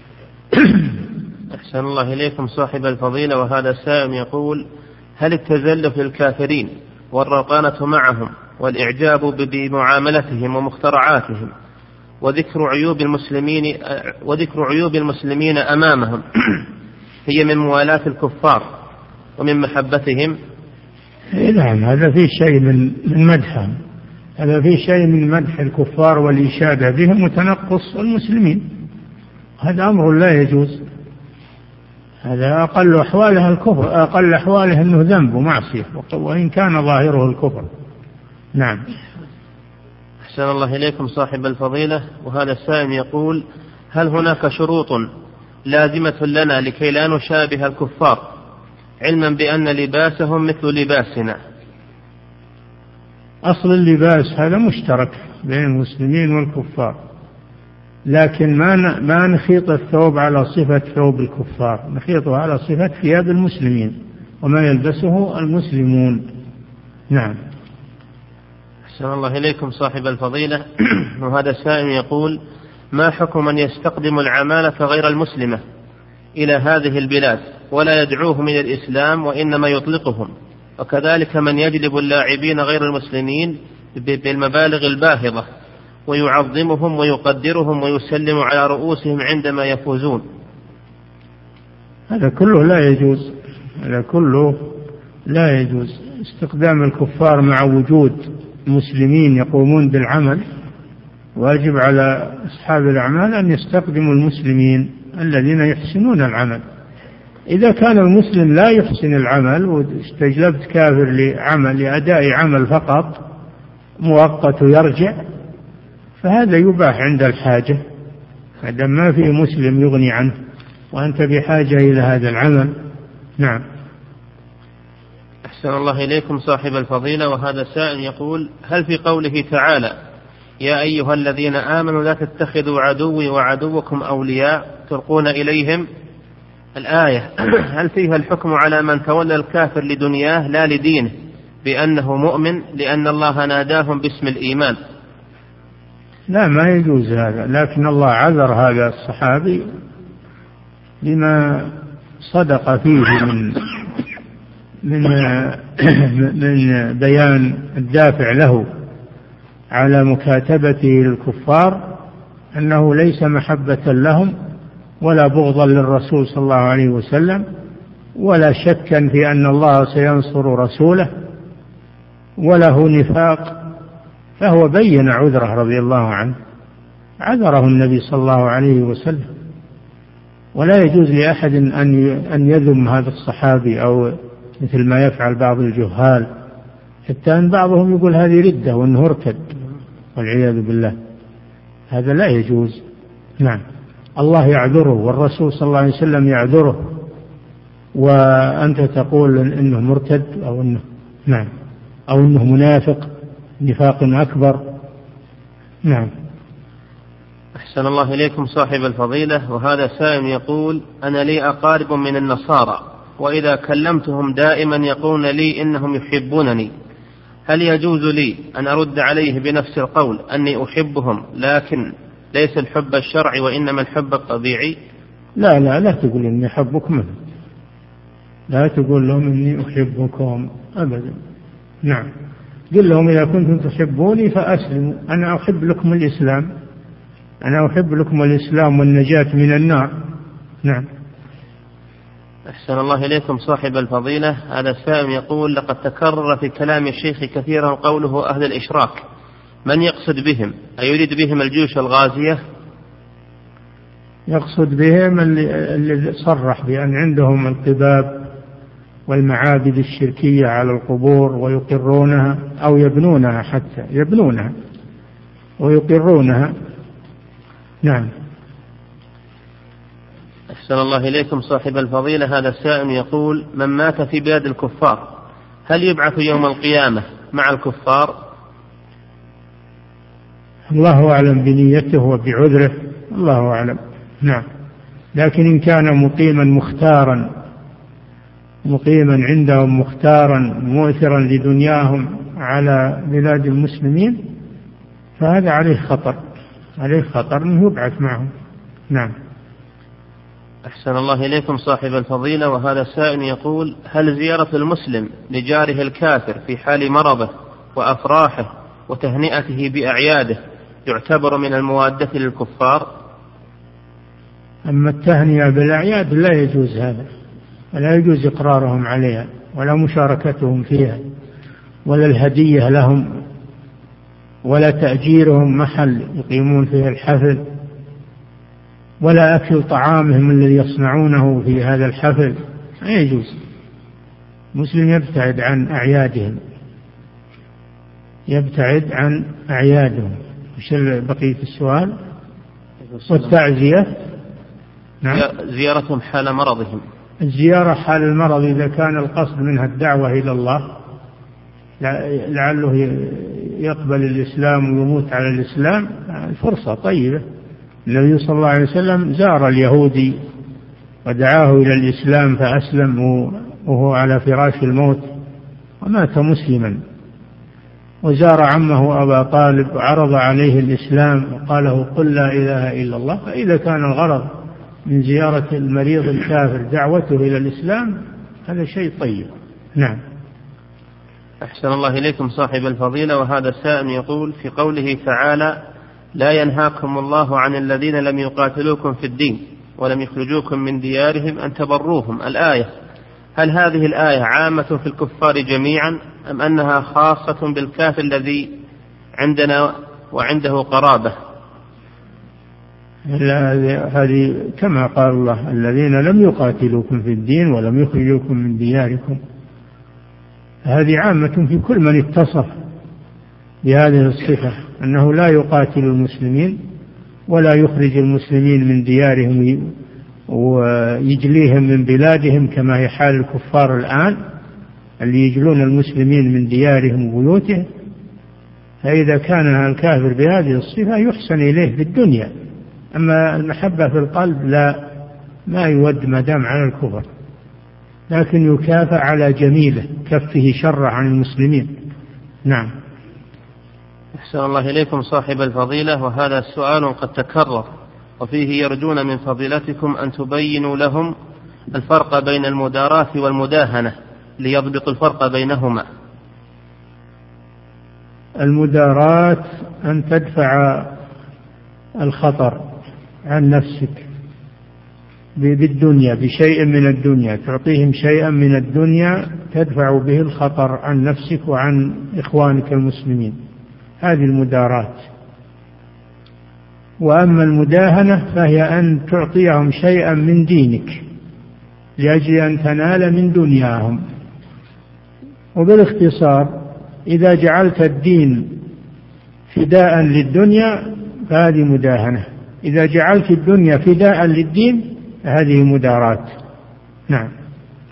أحسن الله إليكم صاحب الفضيلة. وهذا السائل يقول: هل التزلف للكافرين والرقانة معهم والإعجاب بمعاملتهم ومخترعاتهم وذكر عيوب المسلمين وذكر عيوب المسلمين أمامهم هي من موالاة الكفار ومن محبتهم؟
نعم، هذا فيه شيء من من مدحهم، هذا فيه شيء من مدح الكفار والإشادة بهم وتنقص المسلمين، هذا أمر لا يجوز، هذا أقل أحواله الكفر، أقل أحواله أنه ذنب ومعصية وإن كان ظاهره الكفر. نعم.
أحسن الله إليكم صاحب الفضيلة. وهذا السائل يقول: هل هناك شروط لازمة لنا لكي لا نشابه الكفار علما بأن لباسهم مثل لباسنا؟
أصل اللباس هذا مشترك بين المسلمين والكفار، لكن ما ما نخيط الثوب على صفة ثوب الكفار، نخيطه على صفة ثياب المسلمين وما يلبسه المسلمون. نعم.
أحسن الله إليكم صاحب الفضيلة. وهذا السائل يقول: ما حكم من يستقدم العمالة غير المسلمة إلى هذه البلاد ولا يدعوهم إلى الإسلام وإنما يطلقهم، وكذلك من يجلب اللاعبين غير المسلمين بالمبالغ الباهظة ويعظمهم ويقدرهم ويسلم على رؤوسهم عندما يفوزون؟
هذا كله لا يجوز، هذا كله لا يجوز. استقدام الكفار مع وجود مسلمين يقومون بالعمل، واجب على أصحاب الأعمال أن يستقدموا المسلمين الذين يحسنون العمل. إذا كان المسلم لا يحسن العمل واستجلبت كافر لعمل لأداء عمل فقط مؤقت يرجع، فهذا يباح عند الحاجة، هذا ما في مسلم يغني عنه وأنت بحاجة إلى هذا العمل. نعم.
أحسن الله إليكم صاحب الفضيلة. وهذا السائل يقول: هل في قوله تعالى: يا أيها الذين آمنوا لا تتخذوا عدوي وعدوكم أولياء تلقون إليهم، الآية، هل فيها الحكم على من تولى الكافر لدنياه لا لدينه بأنه مؤمن لأن الله ناداهم باسم الإيمان؟
لا، ما يجوز هذا، لكن الله عذر هذا الصحابي لما صدق فيه من من من بيان الدافع له على مكاتبته للكفار، أنه ليس محبة لهم ولا بغضا للرسول صلى الله عليه وسلم ولا شكا في أن الله سينصر رسوله وله نفاق، فهو بين عذره رضي الله عنه، عذره النبي صلى الله عليه وسلم. ولا يجوز لأحد أن يذم هذا الصحابي أو مثل ما يفعل بعض الجهال، حتى أن بعضهم يقول هذه ردة وأنه ارتد والعياذ بالله، هذا لا يجوز. نعم. الله يعذره والرسول صلى الله عليه وسلم يعذره وأنت تقول إنه مرتد أو إنه نعم أو إنه منافق نفاق أكبر. نعم.
أحسن الله إليكم صاحب الفضيلة. وهذا سائل يقول: أنا لي أقارب من النصارى، وإذا كلمتهم دائما يقولون لي إنهم يحبونني، هل يجوز لي أن أرد عليه بنفس القول أني أحبهم لكن ليس الحب الشرعي وإنما الحب الطبيعي؟
لا لا لا تقول إني أحبكم، لا تقول لهم إني أحبكم أبدا. نعم، قل لهم إذا كنتم تحبوني فأسلموا، أنا أحب لكم الإسلام، أنا أحب لكم الإسلام والنجاة من النار. نعم.
أحسن الله إليكم صاحب الفضيلة. هذا السائل يقول: لقد تكرر في كلام الشيخ كثيرا قوله أهل الإشراك، من يقصد بهم؟ أيريد بهم الجيوش الغازية؟
يقصد بهم اللي, اللي صرح بأن عندهم القباب والمعابد الشركية على القبور ويقرونها أو يبنونها، حتى يبنونها ويقرونها. نعم.
أحسن الله إليكم صاحب الفضيلة. هذا السائل يقول: من مات في بلاد الكفار هل يبعث يوم القيامة مع الكفار؟
الله أعلم بنيته وبعذره، الله أعلم. نعم. لكن إن كان مقيما مختارا مقيما عندهم مختارا مؤثرا لدنياهم على بلاد المسلمين فهذا عليه خطر، عليه خطر أنه يبعث معهم. نعم.
أحسن الله إليكم صاحب الفضيلة. وهذا السائل يقول: هل زيارة المسلم لجاره الكافر في حال مرضه وأفراحه وتهنئته بأعياده يعتبر من الموادة للكفار؟
أما التهنئة بالأعياد لا يجوز هذا، ولا يجوز إقرارهم عليها ولا مشاركتهم فيها ولا الهدية لهم ولا تأجيرهم محل يقيمون فيه الحفل ولا أكل طعامهم الذي يصنعونه في هذا الحفل، لا يجوز. مسلم يبتعد عن أعيادهم، يبتعد عن أعيادهم. وش بقية السؤال؟ والتعزية.
نعم. زيارتهم حال مرضهم.
الزيارة حال المرض إذا كان القصد منها الدعوة إلى الله، لعله يقبل الإسلام ويموت على الإسلام، فرصة طيبة. النبي صلى الله عليه وسلم زار اليهودي ودعاه إلى الإسلام فأسلم وهو على فراش الموت ومات مسلما، وزار عمه أبا طالب وعرض عليه الإسلام وقال له: قل لا إله إلا الله. فإذا كان الغرض من زيارة المريض الكافر دعوته إلى الإسلام هذا شيء طيب. نعم.
أحسن الله إليكم صاحب الفضيلة. وهذا السائل يقول: في قوله تعالى: لا ينهاكم الله عن الذين لم يقاتلوكم في الدين ولم يخرجوكم من ديارهم أن تبروهم، الآية، هل هذه الآية عامة في الكفار جميعا أم أنها خاصة بالكافر الذي عندنا وعنده قرابة؟
هذه كما قال الله: الذين لم يقاتلوكم في الدين ولم يخرجوكم من دياركم، هذه عامة في كل من اتصف بهذه الصفة، أنه لا يقاتل المسلمين ولا يخرج المسلمين من ديارهم ويجليهم من بلادهم كما هي حال الكفار الآن اللي يجلون المسلمين من ديارهم وبيوتهم. فإذا كان الكافر بهذه الصفة يحسن إليه في الدنيا، أما المحبة في القلب لا، ما يود ما دام على الكفر، لكن يكافأ على جميله كفه شر عن المسلمين. نعم.
أحسن الله إليكم صاحب الفضيلة. وهذا السؤال قد تكرر وفيه يرجون من فضيلتكم أن تبينوا لهم الفرق بين المداراة والمداهنة ليضبطوا الفرق بينهما.
المداراة أن تدفع الخطر عن نفسك بالدنيا، بشيء من الدنيا، تعطيهم شيئا من الدنيا تدفع به الخطر عن نفسك وعن إخوانك المسلمين، هذه المداراة. وأما المداهنة فهي أن تعطيهم شيئا من دينك لأجل أن تنال من دنياهم. وبالاختصار إذا جعلت الدين فداء للدنيا فهذه مداهنة، إذا جعلت الدنيا فداء للدين فهذه مداراة. نعم.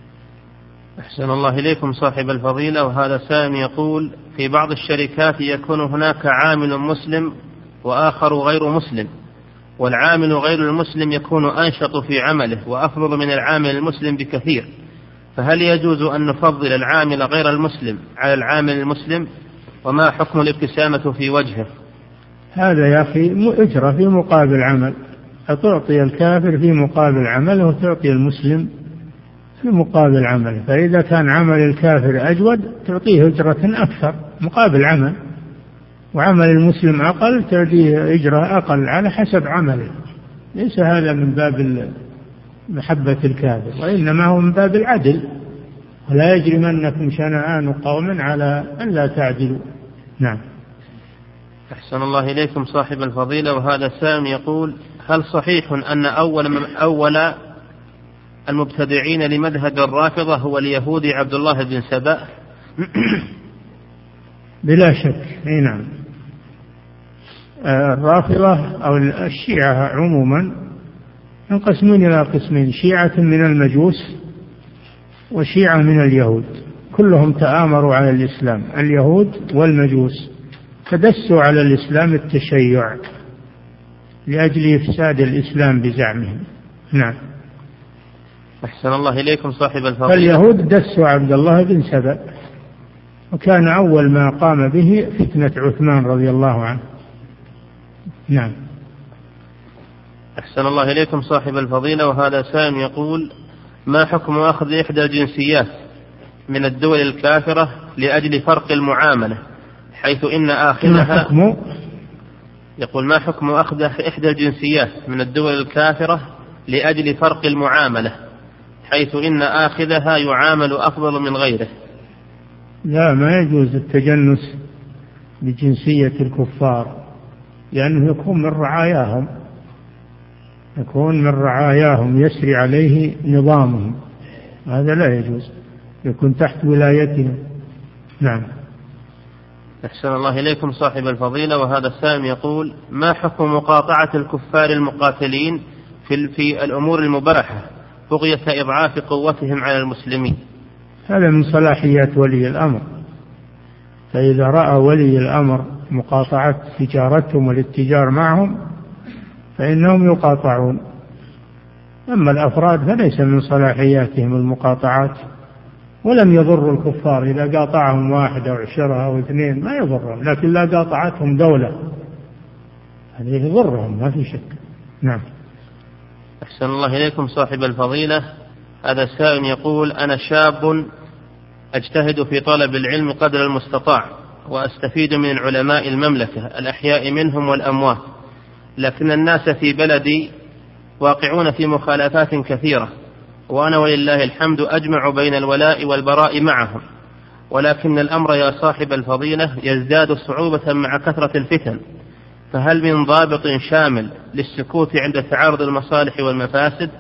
أحسن الله إليكم صاحب الفضيلة، وهذا سائل يقول: في بعض الشركات يكون هناك عامل مسلم وآخر غير مسلم، والعامل غير المسلم يكون أنشط في عمله وأفضل من العامل المسلم بكثير، فهل يجوز أن نفضل العامل غير المسلم على العامل المسلم؟ وما حكم الابتسامة في وجهه؟
هذا يا أخي أجرة في مقابل عمل، تعطي الكافر في مقابل عمله وتعطي المسلم في مقابل عمله، فإذا كان عمل الكافر أجود تعطيه أجرة أكثر مقابل عمل، وعمل المسلم أقل تعطيه أجرة أقل على حسب عمله. ليس هذا من باب محبة الكافر، وإنما هو من باب العدل. ولا يجرمنكم شنآن قوم على أن لا تعدلوا. نعم.
أحسن الله إليكم صاحب الفضيلة، وهذا سام يقول: هل صحيح أن أول أول المبتدعين لمذهب الرافضة هو اليهودي عبد الله بن سبأ؟
بلا شك. اي نعم. الرافضة أو الشيعة عموما ينقسمون إلى قسمين: شيعة من المجوس وشيعة من اليهود، كلهم تآمروا على الإسلام. اليهود والمجوس تدسوا على الإسلام التشيع لأجل إفساد الإسلام بزعمهم. نعم.
أحسن الله إليكم صاحب الفضيلة.
فاليهود دسوا عبد الله بن سبأ، وكان أول ما قام به فتنة عثمان رضي الله عنه. نعم.
أحسن الله إليكم صاحب الفضيلة، وهذا سائل يقول: ما حكم أخذ إحدى الجنسيات من الدول الكافرة لأجل فرق المعاملة، حيث إن آخذها
حكم
يقول ما حكم أخذ إحدى الجنسيات من الدول الكافرة لأجل فرق المعاملة، حيث إن آخذها يعامل أفضل من غيره؟
لا، ما يجوز التجنس بجنسية الكفار، لأنه يكون من رعاياهم يكون من رعاياهم يسري عليه نظامهم، هذا لا يجوز، يكون تحت ولايتهم. نعم.
أحسن الله إليكم صاحب الفضيلة، وهذا السائل يقول: ما حكم مقاطعة الكفار المقاتلين في في الأمور المباحة بغية إضعاف قوتهم على المسلمين؟
هذا من صلاحيات ولي الأمر، فإذا رأى ولي الأمر مقاطعة تجارتهم والاتجار معهم فإنهم يقاطعون. أما الأفراد فليس من صلاحياتهم المقاطعات، ولم يضر الكفار إذا قاطعهم واحد أو عشرة أو اثنين ما يضرهم، لكن لا قاطعتهم دولة هذه يضرهم ما في شك. نعم.
أحسن الله إليكم صاحب الفضيلة، هذا السائل يقول: أنا شاب أجتهد في طلب العلم قدر المستطاع وأستفيد من علماء المملكة الأحياء منهم والأموات، لكن الناس في بلدي واقعون في مخالفات كثيرة، وأنا ولله الحمد أجمع بين الولاء والبراء معهم، ولكن الأمر يا صاحب الفضيلة يزداد صعوبة مع كثرة الفتن، فهل من ضابط شامل للسكوت عند تعارض المصالح والمفاسد؟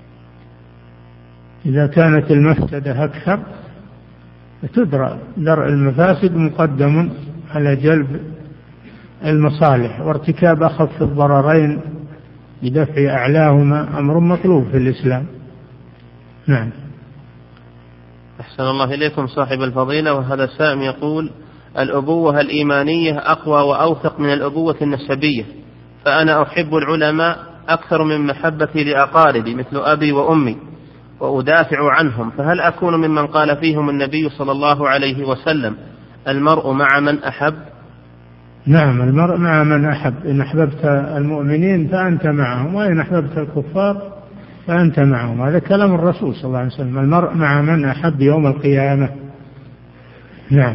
إذا كانت المفسدة أكثر فتدرأ، درء المفاسد مقدم على جلب المصالح، وارتكاب أخف الضررين بدفع أعلاهما أمر مطلوب في الإسلام. نعم.
أحسن الله إليكم صاحب الفضيلة، وهذا سائل يقول: الأبوة الإيمانية أقوى وأوثق من الأبوة النسبية، فأنا أحب العلماء أكثر من محبتي لأقاربي مثل أبي وأمي وأدافع عنهم، فهل أكون ممن قال فيهم النبي صلى الله عليه وسلم: المرء مع من أحب؟
نعم، المرء مع من أحب، إن أحببت المؤمنين فأنت معهم، وإن أحببت الكفار فأنت معهم، هذا كلام الرسول صلى الله عليه وسلم: المرء مع من أحب يوم القيامة. نعم.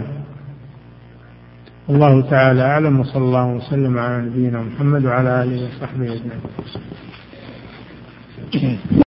الله تعالى أعلم، وصلى الله وسلم على نبينا محمد وعلى آله وصحبه أجمعين.